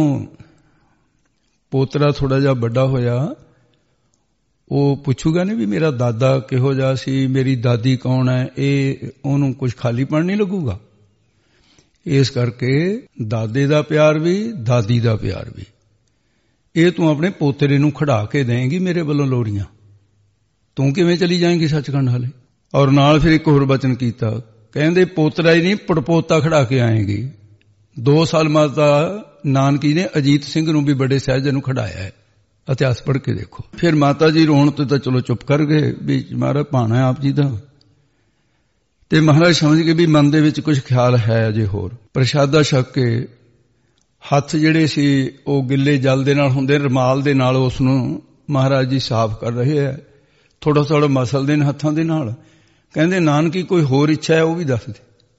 ਪੋਤਰਾ ਥੋੜਾ ਜਿਹਾ ਵੱਡਾ ਹੋਇਆ ਉਹ ਪੁੱਛੂਗਾ ਨਹੀਂ ਵੀ ਮੇਰਾ ਦਾਦਾ ਕਿਹੋ ਜਿਹਾ ਸੀ, ਮੇਰੀ ਦਾਦੀ ਕੌਣ ਹੈ, ਇਹ ਉਹਨੂੰ ਕੁਝ ਖਾਲੀਪਣ ਨਹੀਂ ਲੱਗੂਗਾ। ਇਸ ਕਰਕੇ ਦਾਦੇ ਦਾ ਪਿਆਰ ਵੀ, ਦਾਦੀ ਦਾ ਪਿਆਰ ਵੀ, ਇਹ ਤੂੰ ਆਪਣੇ ਪੋਤਰੇ ਨੂੰ ਖੜਾ ਕੇ ਦੇਂਗੀ ਮੇਰੇ ਵੱਲੋਂ ਲੋਰੀਆਂ, ਤੂੰ ਕਿਵੇਂ ਚਲੀ ਜਾਏਂਗੀ ਸੱਚਖੰਡ ਹਾਲੇ। ਔਰ ਨਾਲ ਫਿਰ ਇੱਕ ਹੋਰ ਬਚਨ ਕੀਤਾ, ਕਹਿੰਦੇ ਪੋਤਰਾ ਹੀ ਨਹੀਂ ਪੜਪੋਤਾ ਖੜਾ ਕੇ ਆਏਗੀ। 2 ਸਾਲ ਮਾਤਾ ਨਾਨਕੀ ਨੇ ਅਜੀਤ ਸਿੰਘ ਨੂੰ ਵੀ ਬੜੇ ਸਹਿਜੇ ਨੂੰ ਖੜਾਇਆ ਹੈ, ਇਤਿਹਾਸ ਪੜ੍ਹ ਕੇ ਦੇਖੋ। ਫਿਰ ਮਾਤਾ ਜੀ ਰੋਣ ਤੇ ਤਾਂ ਚਲੋ ਚੁੱਪ ਕਰ ਗਏ ਵੀ ਮਹਾਰਾਜ ਭਾਣਾ ਆਪ ਜੀ ਦਾ, ਤੇ ਮਹਾਰਾਜ ਸਮਝ ਗਏ ਵੀ ਮਨ ਦੇ ਵਿੱਚ ਕੁਝ ਖਿਆਲ ਹੈ ਅਜੇ ਹੋਰ। ਪ੍ਰਸ਼ਾਦਾ ਛਕ ਕੇ ਹੱਥ ਜਿਹੜੇ ਸੀ ਉਹ ਗਿੱਲੇ ਜਲ ਦੇ ਨਾਲ ਹੁੰਦੇ, ਰੁਮਾਲ ਦੇ ਨਾਲ ਉਸ ਨੂੰ ਮਹਾਰਾਜ ਜੀ ਸਾਫ਼ ਕਰ ਰਹੇ ਹੈ, ਥੋੜਾ ਥੋੜਾ ਮਸਲਦੇ ਨੇ ਹੱਥਾਂ ਦੇ ਨਾਲ। ਕਹਿੰਦੇ ਨਾਨਕੀ ਕੋਈ ਹੋਰ ਇੱਛਾ ਹੈ ਉਹ ਵੀ ਦੱਸ ਦੇ।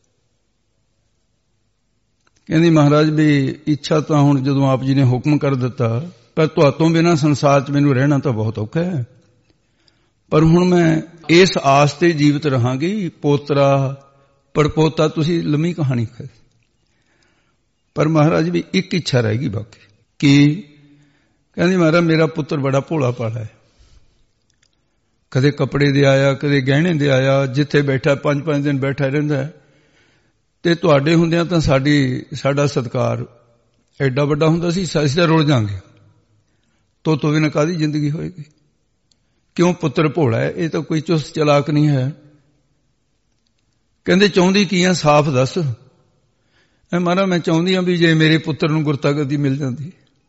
ਕਹਿੰਦੀ ਮਹਾਰਾਜ ਵੀ ਇੱਛਾ ਤਾਂ ਹੁਣ ਜਦੋਂ ਆਪ ਜੀ ਨੇ ਹੁਕਮ ਕਰ ਦਿੱਤਾ, ਪਰ ਤੁਹਾਤੋਂ ਬਿਨਾਂ ਸੰਸਾਰ 'ਚ ਮੈਨੂੰ ਰਹਿਣਾ ਤਾਂ ਬਹੁਤ ਔਖਾ ਹੈ, ਪਰ ਹੁਣ ਮੈਂ ਇਸ ਆਸ ਤੇ ਜੀਵਤ ਰਹਾਂਗੀ, ਪੋਤਰਾ ਪੜਪੋਤਾ ਤੁਸੀਂ ਲੰਮੀ ਕਹਾਣੀ ਕਰ। ਪਰ ਮਹਾਰਾਜ ਵੀ ਇੱਕ ਇੱਛਾ ਰਹੇਗੀ ਬਾਕੀ। ਕੀ? ਕਹਿੰਦੀ ਮਹਾਰਾਜ ਮੇਰਾ ਪੁੱਤਰ ਬੜਾ ਭੋਲਾ ਭਾਲਾ ਹੈ, ਕਦੇ ਕੱਪੜੇ ਦੇ ਆਇਆ, ਕਦੇ ਗਹਿਣੇ ਦੇ ਆਇਆ, ਜਿੱਥੇ ਬੈਠਾ 5-5 ਦਿਨ ਬੈਠਾ ਰਹਿੰਦਾ ਹੈ, ਤੇ ਤੁਹਾਡੇ ਹੁੰਦਿਆਂ ਤਾਂ ਸਾਡਾ ਸਤਿਕਾਰ ਐਡਾ ਵੱਡਾ ਹੁੰਦਾ ਸੀ, ਅਸੀਂ ਤਾਂ ਰੁਲ ਜਾਵਾਂਗੇ, ਤੋਂ ਬਿਨਾਂ ਕਾਹਦੀ ਜ਼ਿੰਦਗੀ ਹੋਏਗੀ। ਕਿਉਂ? ਪੁੱਤਰ ਭੋਲਾ ਹੈ, ਇਹ ਤਾਂ ਕੋਈ ਚੁਸਤ ਚਲਾਕ ਨਹੀਂ ਹੈ। ਕਹਿੰਦੇ ਚਾਹੁੰਦੀ ਕੀ ਆ, ਸਾਫ਼ ਦੱਸ। ਮਹਾਰਾਜ ਮੈਂ ਚਾਹੁੰਦੀ ਹਾਂ ਵੀ ਜੇ ਮੇਰੇ ਪੁੱਤਰ ਨੂੰ ਗੁਰਤਾ ਗੱਦੀ ਮਿਲ ਜਾਂਦੀ।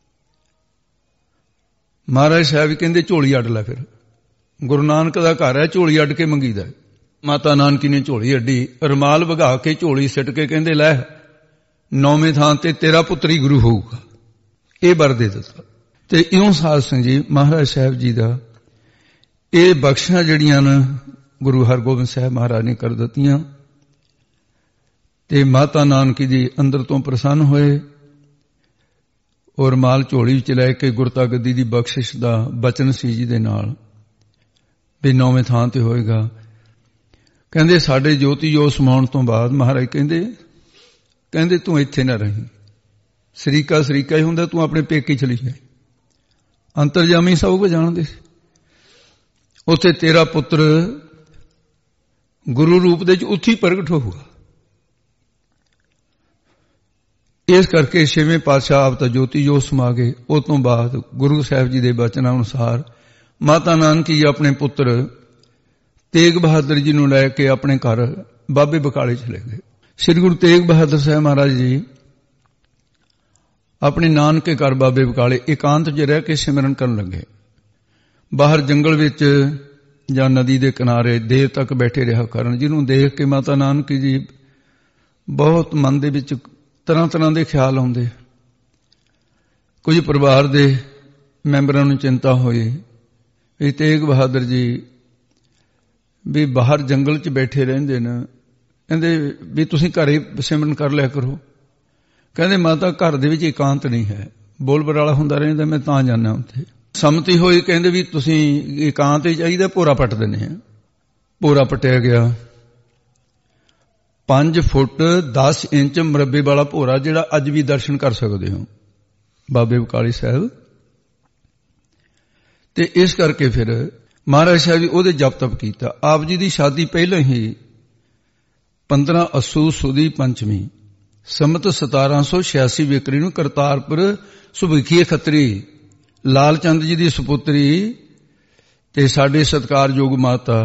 ਮਹਾਰਾਜ ਸਾਹਿਬ ਕਹਿੰਦੇ ਝੋਲੀ ਅੱਡ ਲੈ। ਫਿਰ ਗੁਰੂ ਨਾਨਕ ਦਾ ਘਰ ਹੈ, ਝੋਲੀ ਅੱਡ ਕੇ ਮੰਗੀਦਾ। ਮਾਤਾ ਨਾਨਕੀ ਨੇ ਝੋਲੀ ਅੱਡੀ, ਰੁਮਾਲ ਵਗਾ ਕੇ ਝੋਲੀ ਸਿੱਟ ਕੇ ਕਹਿੰਦੇ ਲੈ 9ਵੇਂ ਥਾਂ ਤੇ ਤੇਰਾ ਪੁੱਤਰ ਹੀ ਗੁਰੂ ਹੋਊਗਾ, ਇਹ ਵਰ ਦੇ ਦਿੱਤਾ। ਤੇ ਇਉਂ ਸਾਧ ਸੰਗਤ ਜੀ ਮਹਾਰਾਜ ਸਾਹਿਬ ਜੀ ਦਾ ਇਹ ਬਖਸ਼ਾਂ ਜਿਹੜੀਆਂ ਨੇ ਗੁਰੂ ਹਰਗੋਬਿੰਦ ਸਾਹਿਬ ਮਹਾਰਾਜ ਨੇ ਕਰ ਦਿੱਤੀਆਂ, ਤੇ ਮਾਤਾ ਨਾਨਕੀ ਜੀ ਅੰਦਰ ਤੋਂ ਪ੍ਰਸੰਨ ਹੋਏ ਔਰ ਮਾਲ ਝੋਲੀ ਵਿੱਚ ਲੈ ਕੇ ਗੁਰਤਾ ਗੱਦੀ ਦੀ ਬਖਸ਼ਿਸ਼ ਦਾ ਬਚਨ ਸੀ ਜੀ ਦੇ ਨਾਲ ਵੀ 9ਵੇਂ ਥਾਂ ਤੇ ਹੋਏਗਾ। ਕਹਿੰਦੇ ਸਾਡੇ ਜੋਤੀ ਜੋਤ ਸਮਾਉਣ ਤੋਂ ਬਾਅਦ ਮਹਾਰਾਜ ਕਹਿੰਦੇ ਤੂੰ ਇੱਥੇ ਨਾ ਰਹੀਂ, ਸਰੀਕਾ ਹੀ ਹੁੰਦਾ, ਤੂੰ ਆਪਣੇ ਪੇਕੇ ਚਲੀ ਜਾਏ। ਅੰਤਰਜਾਮੀ ਸਭ ਕੁਝ ਜਾਣਦੇ ਸੀ, ਉੱਥੇ ਤੇਰਾ ਪੁੱਤਰ ਗੁਰੂ ਰੂਪ ਦੇ ਵਿੱਚ ਉੱਥੇ ਹੀ ਪ੍ਰਗਟ ਹੋਊਗਾ। ਇਸ ਕਰਕੇ 6ਵੇਂ ਪਾਤਸ਼ਾਹ ਆਪ ਤਾਂ ਜੋਤੀ ਜੋਤ ਸਮਾ ਗਏ। ਉਸ ਤੋਂ ਬਾਅਦ ਗੁਰੂ ਸਾਹਿਬ ਜੀ ਦੇ ਬਚਨਾਂ ਅਨੁਸਾਰ ਮਾਤਾ ਨਾਨਕੀ ਜੀ ਆਪਣੇ ਪੁੱਤਰ ਤੇਗ ਬਹਾਦਰ ਜੀ ਨੂੰ ਲੈ ਕੇ ਆਪਣੇ ਘਰ ਬਾਬੇ ਬਕਾਲੇ ਚਲੇ ਗਏ। ਸ੍ਰੀ ਗੁਰੂ ਤੇਗ ਬਹਾਦਰ ਸਾਹਿਬ ਮਹਾਰਾਜ ਜੀ ਆਪਣੇ ਨਾਨਕੇ ਘਰ ਬਾਬੇ ਬਕਾਲੇ ਇਕਾਂਤ 'ਚ ਰਹਿ ਕੇ ਸਿਮਰਨ ਕਰਨ ਲੱਗੇ। ਬਾਹਰ ਜੰਗਲ ਵਿੱਚ ਜਾਂ ਨਦੀ ਦੇ ਕਿਨਾਰੇ ਦੇਰ ਤੱਕ ਬੈਠੇ ਰਿਹਾ ਕਰਨ, ਜਿਹਨੂੰ ਦੇਖ ਕੇ ਮਾਤਾ ਨਾਨਕੀ ਜੀ ਬਹੁਤ ਮਨ ਦੇ ਵਿੱਚ ਤਰ੍ਹਾਂ ਦੇ ਖਿਆਲ ਆਉਂਦੇ। ਕੁਝ ਪਰਿਵਾਰ ਦੇ ਮੈਂਬਰਾਂ ਨੂੰ ਚਿੰਤਾ ਹੋਈ ਵੀ ਤੇਗ ਬਹਾਦਰ ਜੀ ਵੀ ਬਾਹਰ ਜੰਗਲ 'ਚ ਬੈਠੇ ਰਹਿੰਦੇ ਨੇ, ਕਹਿੰਦੇ ਵੀ ਤੁਸੀਂ ਘਰੇ ਸਿਮਰਨ ਕਰ ਲਿਆ ਕਰੋ। ਕਹਿੰਦੇ ਮਾਤਾ ਘਰ ਦੇ ਵਿੱਚ ਇਕਾਂਤ ਨਹੀਂ ਹੈ, ਬੋਲ ਬਰਾਲਾ ਹੁੰਦਾ ਰਹਿੰਦਾ, ਮੈਂ ਤਾਂ ਜਾਂਦਾ ਉੱਥੇ। ਸੰਮਤੀ ਹੋਈ, ਕਹਿੰਦੇ ਵੀ ਤੁਸੀਂ ਇਕਾਂਤ ਹੀ ਚਾਹੀਦਾ, ਭੋਰਾ ਪੱਟ ਦਿੰਦੇ ਆ। ਭੋਰਾ ਪੱਟਿਆ ਗਿਆ, 5 ਫੁੱਟ 10 ਇੰਚ ਮਰੱਬੇ ਵਾਲਾ ਭੋਰਾ, ਜਿਹੜਾ ਅੱਜ ਵੀ ਦਰਸ਼ਨ ਕਰ ਸਕਦੇ ਹੋ ਬਾਬੇ ਬਕਾਲੇ ਸਾਹਿਬ। ਤੇ ਇਸ ਕਰਕੇ ਫਿਰ ਮਹਾਰਾਜ ਸਾਹਿਬ ਜੀ ਉਹਦੇ ਜਪ ਤਪ ਕੀਤਾ। ਆਪ ਜੀ ਦੀ ਸ਼ਾਦੀ ਪਹਿਲਾਂ ਹੀ 15 ਅੱਸੂ ਸੁਦੀ ਪੰਚਮੀ ਸੰਮਤ 1786 ਵਿਕਰੀ ਨੂੰ ਕਰਤਾਰਪੁਰ ਸੁਭੀਖੀਏ ਖੱਤਰੀ ਲਾਲ ਚੰਦ ਜੀ ਦੀ ਸੁਪੁੱਤਰੀ ਤੇ ਸਾਡੇ ਸਤਿਕਾਰਯੋਗ ਮਾਤਾ,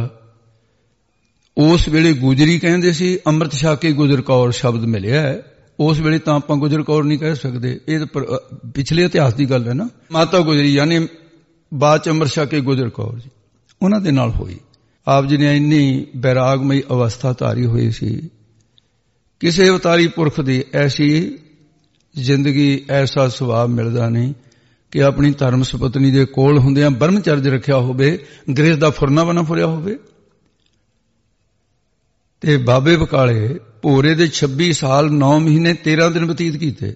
ਉਸ ਵੇਲੇ ਗੁਜਰੀ ਕਹਿੰਦੇ ਸੀ, ਅੰਮ੍ਰਿਤ ਛਕ ਕੇ ਗੁਜਰ ਕੌਰ ਸ਼ਬਦ ਮਿਲਿਆ ਹੈ। ਉਸ ਵੇਲੇ ਤਾਂ ਆਪਾਂ ਗੁਜਰ ਕੌਰ ਨਹੀਂ ਕਹਿ ਸਕਦੇ, ਇਹ ਪਿਛਲੇ ਇਤਿਹਾਸ ਦੀ ਗੱਲ ਹੈ ਨਾ। ਮਾਤਾ ਗੁਜਰੀ ਯਾਨੀ ਬਾਅਦ ਚ ਅੰਮ੍ਰਿਤ ਛਕ ਕੇ ਗੁਜਰ ਕੌਰ ਜੀ, ਉਹਨਾਂ ਦੇ ਨਾਲ ਹੋਈ। ਆਪ ਜੀ ਨੇ ਇੰਨੀ ਬੈਰਾਗਮਈ ਅਵਸਥਾ ਧਾਰੀ ਹੋਈ ਸੀ। ਕਿਸੇ ਅਵਤਾਰੀ ਪੁਰਖ ਦੀ ਐਸੀ ਜ਼ਿੰਦਗੀ, ਐਸਾ ਸੁਭਾਅ ਮਿਲਦਾ ਨਹੀਂ ਕਿ ਆਪਣੀ ਧਰਮ ਸੁਪਤਨੀ ਦੇ ਕੋਲ ਹੁੰਦਿਆਂ ਬ੍ਰਹਮਚਰਜ ਰੱਖਿਆ ਹੋਵੇ, ਗ੍ਰਹਿ ਦਾ ਫੁਰਨਾ ਬਣਾ ਫੁਰਿਆ ਹੋਵੇ। ਤੇ ਬਾਬੇ ਬਕਾਲੇ ਭੋਰੇ ਦੇ 26 ਸਾਲ 9 ਮਹੀਨੇ 13 ਦਿਨ ਬਤੀਤ ਕੀਤੇ।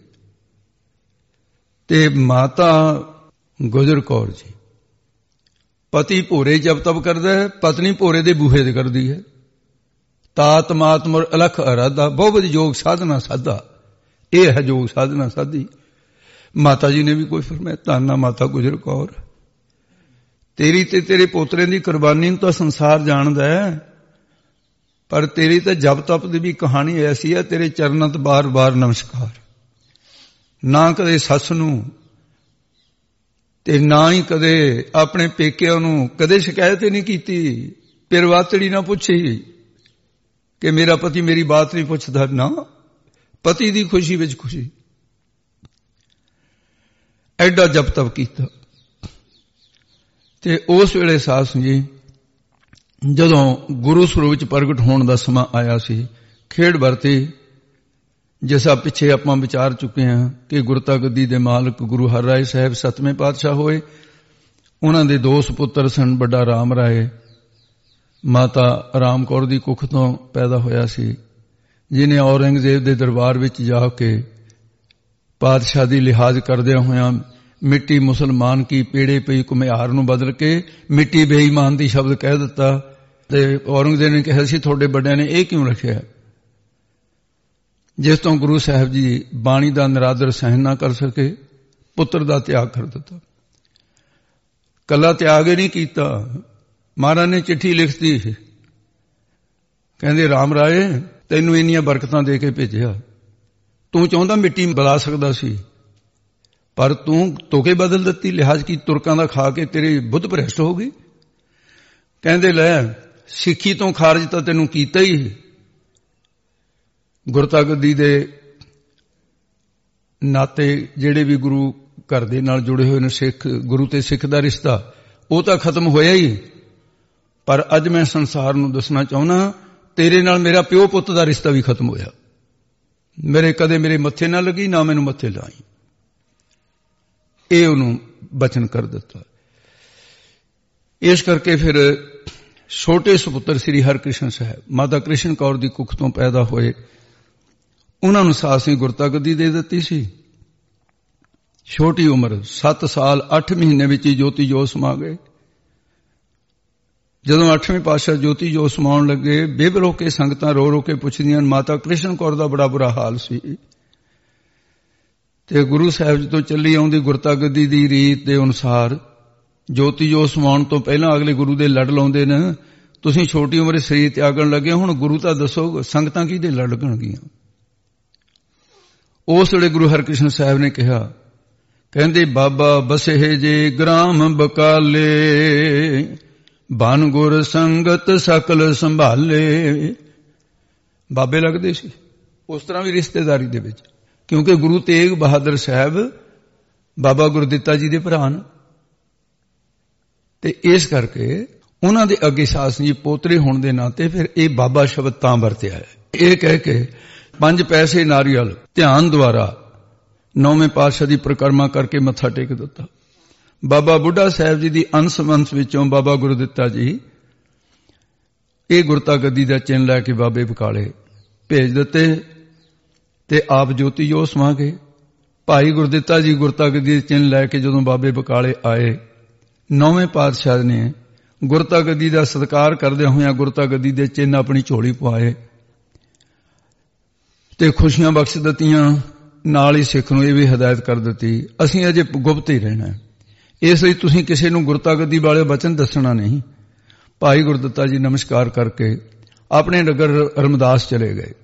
ਤੇ ਮਾਤਾ ਗੁਜਰ ਕੌਰ ਜੀ, ਪਤੀ ਭੋਰੇ ਜਪ ਤਪ ਕਰਦਾ ਹੈ, ਪਤਨੀ ਭੋਰੇ ਦੇ ਬੂਹੇ ਤੇ ਕਰਦੀ ਹੈ। ਤਾਤ ਮਾਤ ਮੁਰ ਅਲਖ ਅਰਾਧਾ, ਬਹੁਤ ਯੋਗ ਸਾਧਨਾ ਸਾਧਾ, ਇਹ ਹੈ ਯੋਗ ਸਾਧਨਾ ਸਾਧੀ। ਮਾਤਾ ਜੀ ਨੇ ਵੀ ਕੋਈ ਫਰਮਾਇਆ, ਧੰਨ ਮਾਤਾ ਗੁਜਰ ਕੌਰ, ਤੇਰੀ ਤੇ ਤੇਰੇ ਪੋਤਰੇ ਦੀ ਕੁਰਬਾਨੀ ਨੂੰ ਤਾਂ ਸੰਸਾਰ ਜਾਣਦਾ ਹੈ, ਪਰ ਤੇਰੀ ਤਾਂ ਜਪ ਤਪ ਦੀ ਵੀ ਕਹਾਣੀ ਐਸੀ ਹੈ, ਤੇਰੇ ਚਰਨਾਂ ਤੋਂ ਬਾਰ-ਬਾਰ ਨਮਸਕਾਰ। ਨਾ ਕਦੇ ਸੱਸ ਨੂੰ ਤੇ ਨਾ ਹੀ ਕਦੇ ਆਪਣੇ ਪੇਕਿਆਂ ਨੂੰ ਕਦੇ ਸ਼ਿਕਾਇਤ ਹੀ ਨਹੀਂ ਕੀਤੀ, ਪਿਰਵਾਤੜੀ ਨਾ ਪੁੱਛੀ ਕਿ ਮੇਰਾ ਪਤੀ ਮੇਰੀ ਬਾਤ ਨਹੀਂ ਪੁੱਛਦਾ, ਨਾ, ਪਤੀ ਦੀ ਖੁਸ਼ੀ ਵਿੱਚ ਖੁਸ਼ੀ। ਐਡਾ ਜਪ ਤਪ ਕੀਤਾ। ਤੇ ਉਸ ਵੇਲੇ ਸਾਧ ਸੰਗਤ ਜੀ, ਜਦੋਂ ਗੁਰੂ ਸਰੂਪ ਵਿੱਚ ਪ੍ਰਗਟ ਹੋਣ ਦਾ ਸਮਾਂ ਆਇਆ ਸੀ, ਖੇਡ ਵਰਤੀ, ਜਿਸਾ ਪਿੱਛੇ ਆਪਾਂ ਵਿਚਾਰ ਚੁੱਕੇ ਹਾਂ ਕਿ ਗੁਰਤਾ ਗੱਦੀ ਦੇ ਮਾਲਕ ਗੁਰੂ ਹਰਿਰਾਏ ਸਾਹਿਬ 7ਵੇਂ ਪਾਤਸ਼ਾਹ ਹੋਏ। ਉਹਨਾਂ ਦੇ 2 ਸੁਪੁੱਤਰ ਸਨ, ਵੱਡਾ ਰਾਮ ਰਾਏ, ਮਾਤਾ ਰਾਮ ਕੌਰ ਦੀ ਕੁੱਖ ਤੋਂ ਪੈਦਾ ਹੋਇਆ ਸੀ, ਜਿਹਨੇ ਔਰੰਗਜ਼ੇਬ ਦੇ ਦਰਬਾਰ ਵਿੱਚ ਜਾ ਕੇ ਪਾਤਸ਼ਾਹ ਦੀ ਲਿਹਾਜ਼ ਕਰਦਿਆਂ ਹੋਇਆਂ ਮਿੱਟੀ ਮੁਸਲਮਾਨ ਕੀ ਪੇੜੇ ਪਈ ਘੁਮਿਆਰ ਨੂੰ ਬਦਲ ਕੇ ਮਿੱਟੀ ਬੇਈਮਾਨ ਦੀ ਸ਼ਬਦ ਕਹਿ ਦਿੱਤਾ। ਤੇ ਔਰੰਗਜ਼ੇਬ ਨੇ ਕਿਹਾ ਸੀ, ਤੁਹਾਡੇ ਵੱਡਿਆਂ ਨੇ ਇਹ ਕਿਉਂ ਰੱਖਿਆ? ਜਿਸ ਤੋਂ ਗੁਰੂ ਸਾਹਿਬ ਜੀ ਬਾਣੀ ਦਾ ਨਿਰਾਦਰ ਸਹਿਣ ਨਾ ਕਰ ਸਕੇ, ਪੁੱਤਰ ਦਾ ਤਿਆਗ ਕਰ ਦਿੱਤਾ। ਕੱਲਾ ਤਿਆਗ ਹੀ ਨਹੀਂ ਕੀਤਾ, ਮਹਾਰਾਜ ਨੇ ਚਿੱਠੀ ਲਿਖਤੀ, ਕਹਿੰਦੇ ਰਾਮ ਰਾਏ ਤੈਨੂੰ ਇੰਨੀਆਂ ਬਰਕਤਾਂ ਦੇ ਕੇ ਭੇਜਿਆ, ਤੂੰ ਚਾਹੁੰਦਾ ਮਿੱਟੀ ਬੁਲਾ ਸਕਦਾ ਸੀ, ਪਰ ਤੂੰ ਤੋਕੇ ਬਦਲ ਦਿੱਤੀ, ਲਿਹਾਜ਼ ਕੀ ਤੁਰਕਾਂ ਦਾ ਖਾ ਕੇ ਤੇਰੀ ਬੁੱਧ ਭ੍ਰਿਸ਼ਟ ਹੋ ਗਈ। ਕਹਿੰਦੇ ਲੈ, ਸਿੱਖੀ ਤੋਂ ਖਾਰਜ ਤਾਂ ਤੈਨੂੰ ਕੀਤਾ ਹੀ, ਗੁਰਤਾ ਗੱਦੀ ਦੇ ਨਾਤੇ ਜਿਹੜੇ ਵੀ ਗੁਰੂ ਘਰ ਦੇ ਨਾਲ ਜੁੜੇ ਹੋਏ ਨੇ, ਸਿੱਖ ਗੁਰੂ ਤੇ ਸਿੱਖ ਦਾ ਰਿਸ਼ਤਾ, ਉਹ ਤਾਂ ਖਤਮ ਹੋਇਆ ਹੀ। ਪਰ ਅੱਜ ਮੈਂ ਸੰਸਾਰ ਨੂੰ ਦੱਸਣਾ ਚਾਹੁੰਦਾ, ਤੇਰੇ ਨਾਲ ਮੇਰਾ ਪਿਓ ਪੁੱਤ ਦਾ ਰਿਸ਼ਤਾ ਵੀ ਖਤਮ ਹੋਇਆ। ਮੇਰੇ ਕਦੇ ਮੇਰੇ ਮੱਥੇ ਨਾ ਲੱਗੀ, ਨਾ ਮੈਨੂੰ ਮੱਥੇ ਲਾਈ। ਇਹ ਉਹਨੂੰ ਬਚਨ ਕਰ ਦਿੱਤਾ। ਇਸ ਕਰਕੇ ਫਿਰ ਛੋਟੇ ਸੁਪੁੱਤਰ ਸ੍ਰੀ ਹਰਿਕ੍ਰਿਸ਼ਨ ਸਾਹਿਬ ਮਾਤਾ ਕ੍ਰਿਸ਼ਨ ਕੌਰ ਦੀ ਕੁੱਖ ਤੋਂ ਪੈਦਾ ਹੋਏ, ਉਹਨਾਂ ਨੂੰ ਸਾਧ ਸੰਗਤ ਗੁਰਤਾ ਗੱਦੀ ਦੇ ਦਿੱਤੀ ਸੀ। ਛੋਟੀ ਉਮਰ 7 ਸਾਲ 8 ਮਹੀਨੇ ਵਿੱਚ ਹੀ ਜੋਤੀ ਜੋਤ ਸਮਾ ਗਏ। ਜਦੋਂ 8ਵੇਂ ਪਾਤਸ਼ਾਹ ਜੋਤੀ ਜੋਤ ਸਮਾਉਣ ਲੱਗੇ, ਬੇਬਲ ਹੋ ਕੇ ਸੰਗਤਾਂ ਰੋ ਰੋ ਕੇ ਪੁੱਛਦੀਆਂ, ਮਾਤਾ ਕ੍ਰਿਸ਼ਨ ਕੌਰ ਦਾ ਬੜਾ ਬੁਰਾ ਹਾਲ ਸੀ। ਤੇ ਗੁਰੂ ਸਾਹਿਬ ਜੀ ਤੋਂ ਚੱਲੀ ਆਉਂਦੀ ਗੁਰਤਾ ਗੱਦੀ ਦੀ ਰੀਤ ਦੇ ਅਨੁਸਾਰ ਜੋਤੀ ਜੋਤ ਸਮਾਉਣ ਤੋਂ ਪਹਿਲਾਂ ਅਗਲੇ ਗੁਰੂ ਦੇ ਲੜ ਲਾਉਂਦੇ ਨੇ, ਤੁਸੀਂ ਛੋਟੀ ਉਮਰੇ ਸਰੀਰ ਤਿਆਗਣ ਲੱਗੇ, ਹੁਣ ਗੁਰੂ ਤਾਂ ਦੱਸੋ ਸੰਗਤਾਂ ਕਿਹਦੇ ਲੜ ਲੱਗਣਗੀਆਂ। ਉਸ ਵੇਲੇ ਗੁਰੂ ਹਰਿਕ੍ਰਿਸ਼ਨ ਸਾਹਿਬ ਨੇ ਕਿਹਾ, ਕਹਿੰਦੇ ਬਾਬਾ ਬਸੇ ਜੇ ਗ੍ਰਾਮ ਬਕਾਲੇ, ਬਨ ਗੁਰ ਸੰਗਤ ਸਕਲ ਸੰਭਾਲੇ। ਬਾਬੇ ਲੱਗਦੇ ਸੀ ਉਸ ਤਰ੍ਹਾਂ ਵੀ ਰਿਸ਼ਤੇਦਾਰੀ ਦੇ ਵਿੱਚ, ਕਿਉਂਕਿ ਗੁਰੂ ਤੇਗ ਬਹਾਦਰ ਸਾਹਿਬ ਬਾਬਾ ਗੁਰਦਿੱਤਾ ਜੀ ਦੇ ਭਰਾ ਨੇ। ਤੇ ਇਸ ਕਰਕੇ ਉਹਨਾਂ ਦੇ ਅੱਗੇ ਸਾਧ ਸੰਗਤ ਜੀ ਪੋਤਰੇ ਹੋਣ ਦੇ ਨਾਤੇ ਫਿਰ ਇਹ ਬਾਬਾ ਸ਼ਬਦ ਤਾਂ ਵਰਤਿਆ ਹੈ। ਇਹ ਕਹਿ ਕੇ 5 ਪੈਸੇ ਨਾਰੀਅਲ ਧਿਆਨ ਦੁਆਰਾ 9ਵੇਂ ਪਾਤਸ਼ਾਹ ਦੀ ਪਰਿਕਰਮਾ ਕਰਕੇ ਮੱਥਾ ਟੇਕ ਦਿੱਤਾ। ਬਾਬਾ ਬੁੱਢਾ ਸਾਹਿਬ ਜੀ ਦੀ ਅੰਸ ਵੰਸ ਵਿੱਚੋਂ ਬਾਬਾ ਗੁਰਦਿੱਤਾ ਜੀ ਇਹ ਗੁਰਤਾ ਗੱਦੀ ਦਾ ਚਿੰਨ੍ਹ ਲੈ ਕੇ ਬਾਬੇ ਬਕਾਲੇ ਭੇਜ ਦਿੱਤੇ ਤੇ ਆਪ ਜੋਤੀ ਜੋਤ ਸਮਾ ਗਏ। ਭਾਈ ਗੁਰਦਿੱਤਾ ਜੀ ਗੁਰਤਾ ਗੱਦੀ ਦੇ ਚਿੰਨ੍ਹ ਲੈ ਕੇ ਜਦੋਂ ਬਾਬੇ ਬਕਾਲੇ ਆਏ, 9ਵੇਂ ਪਾਤਸ਼ਾਹ ਨੇ ਗੁਰਤਾ ਗੱਦੀ ਦਾ ਸਤਿਕਾਰ ਕਰਦਿਆਂ ਹੋਇਆਂ ਗੁਰਤਾ ਗੱਦੀ ਦੇ ਚਿੰਨ੍ਹ ਆਪਣੀ ਝੋਲੀ ਪਵਾਏ। ਤੇ ਖੁਸ਼ੀਆਂ ਬਖਸ਼ ਦਿੱਤੀਆਂ। ਨਾਲ ਹੀ ਸਿੱਖ ਨੂੰ ਇਹ ਵੀ ਹਦਾਇਤ ਕਰ ਦਿੱਤੀ, ਅਸੀਂ ਅਜੇ ਗੁਪਤ ਹੀ ਰਹਿਣਾ, ਇਸ ਲਈ ਤੁਸੀਂ ਕਿਸੇ ਨੂੰ ਗੁਰਤਾ ਗੱਦੀ ਵਾਲੇ ਬਚਨ ਦੱਸਣਾ ਨਹੀਂ। ਭਾਈ ਗੁਰਦਿੱਤਾ ਜੀ ਨਮਸਕਾਰ ਕਰਕੇ ਆਪਣੇ ਨਗਰ ਰਮਦਾਸ ਚਲੇ ਗਏ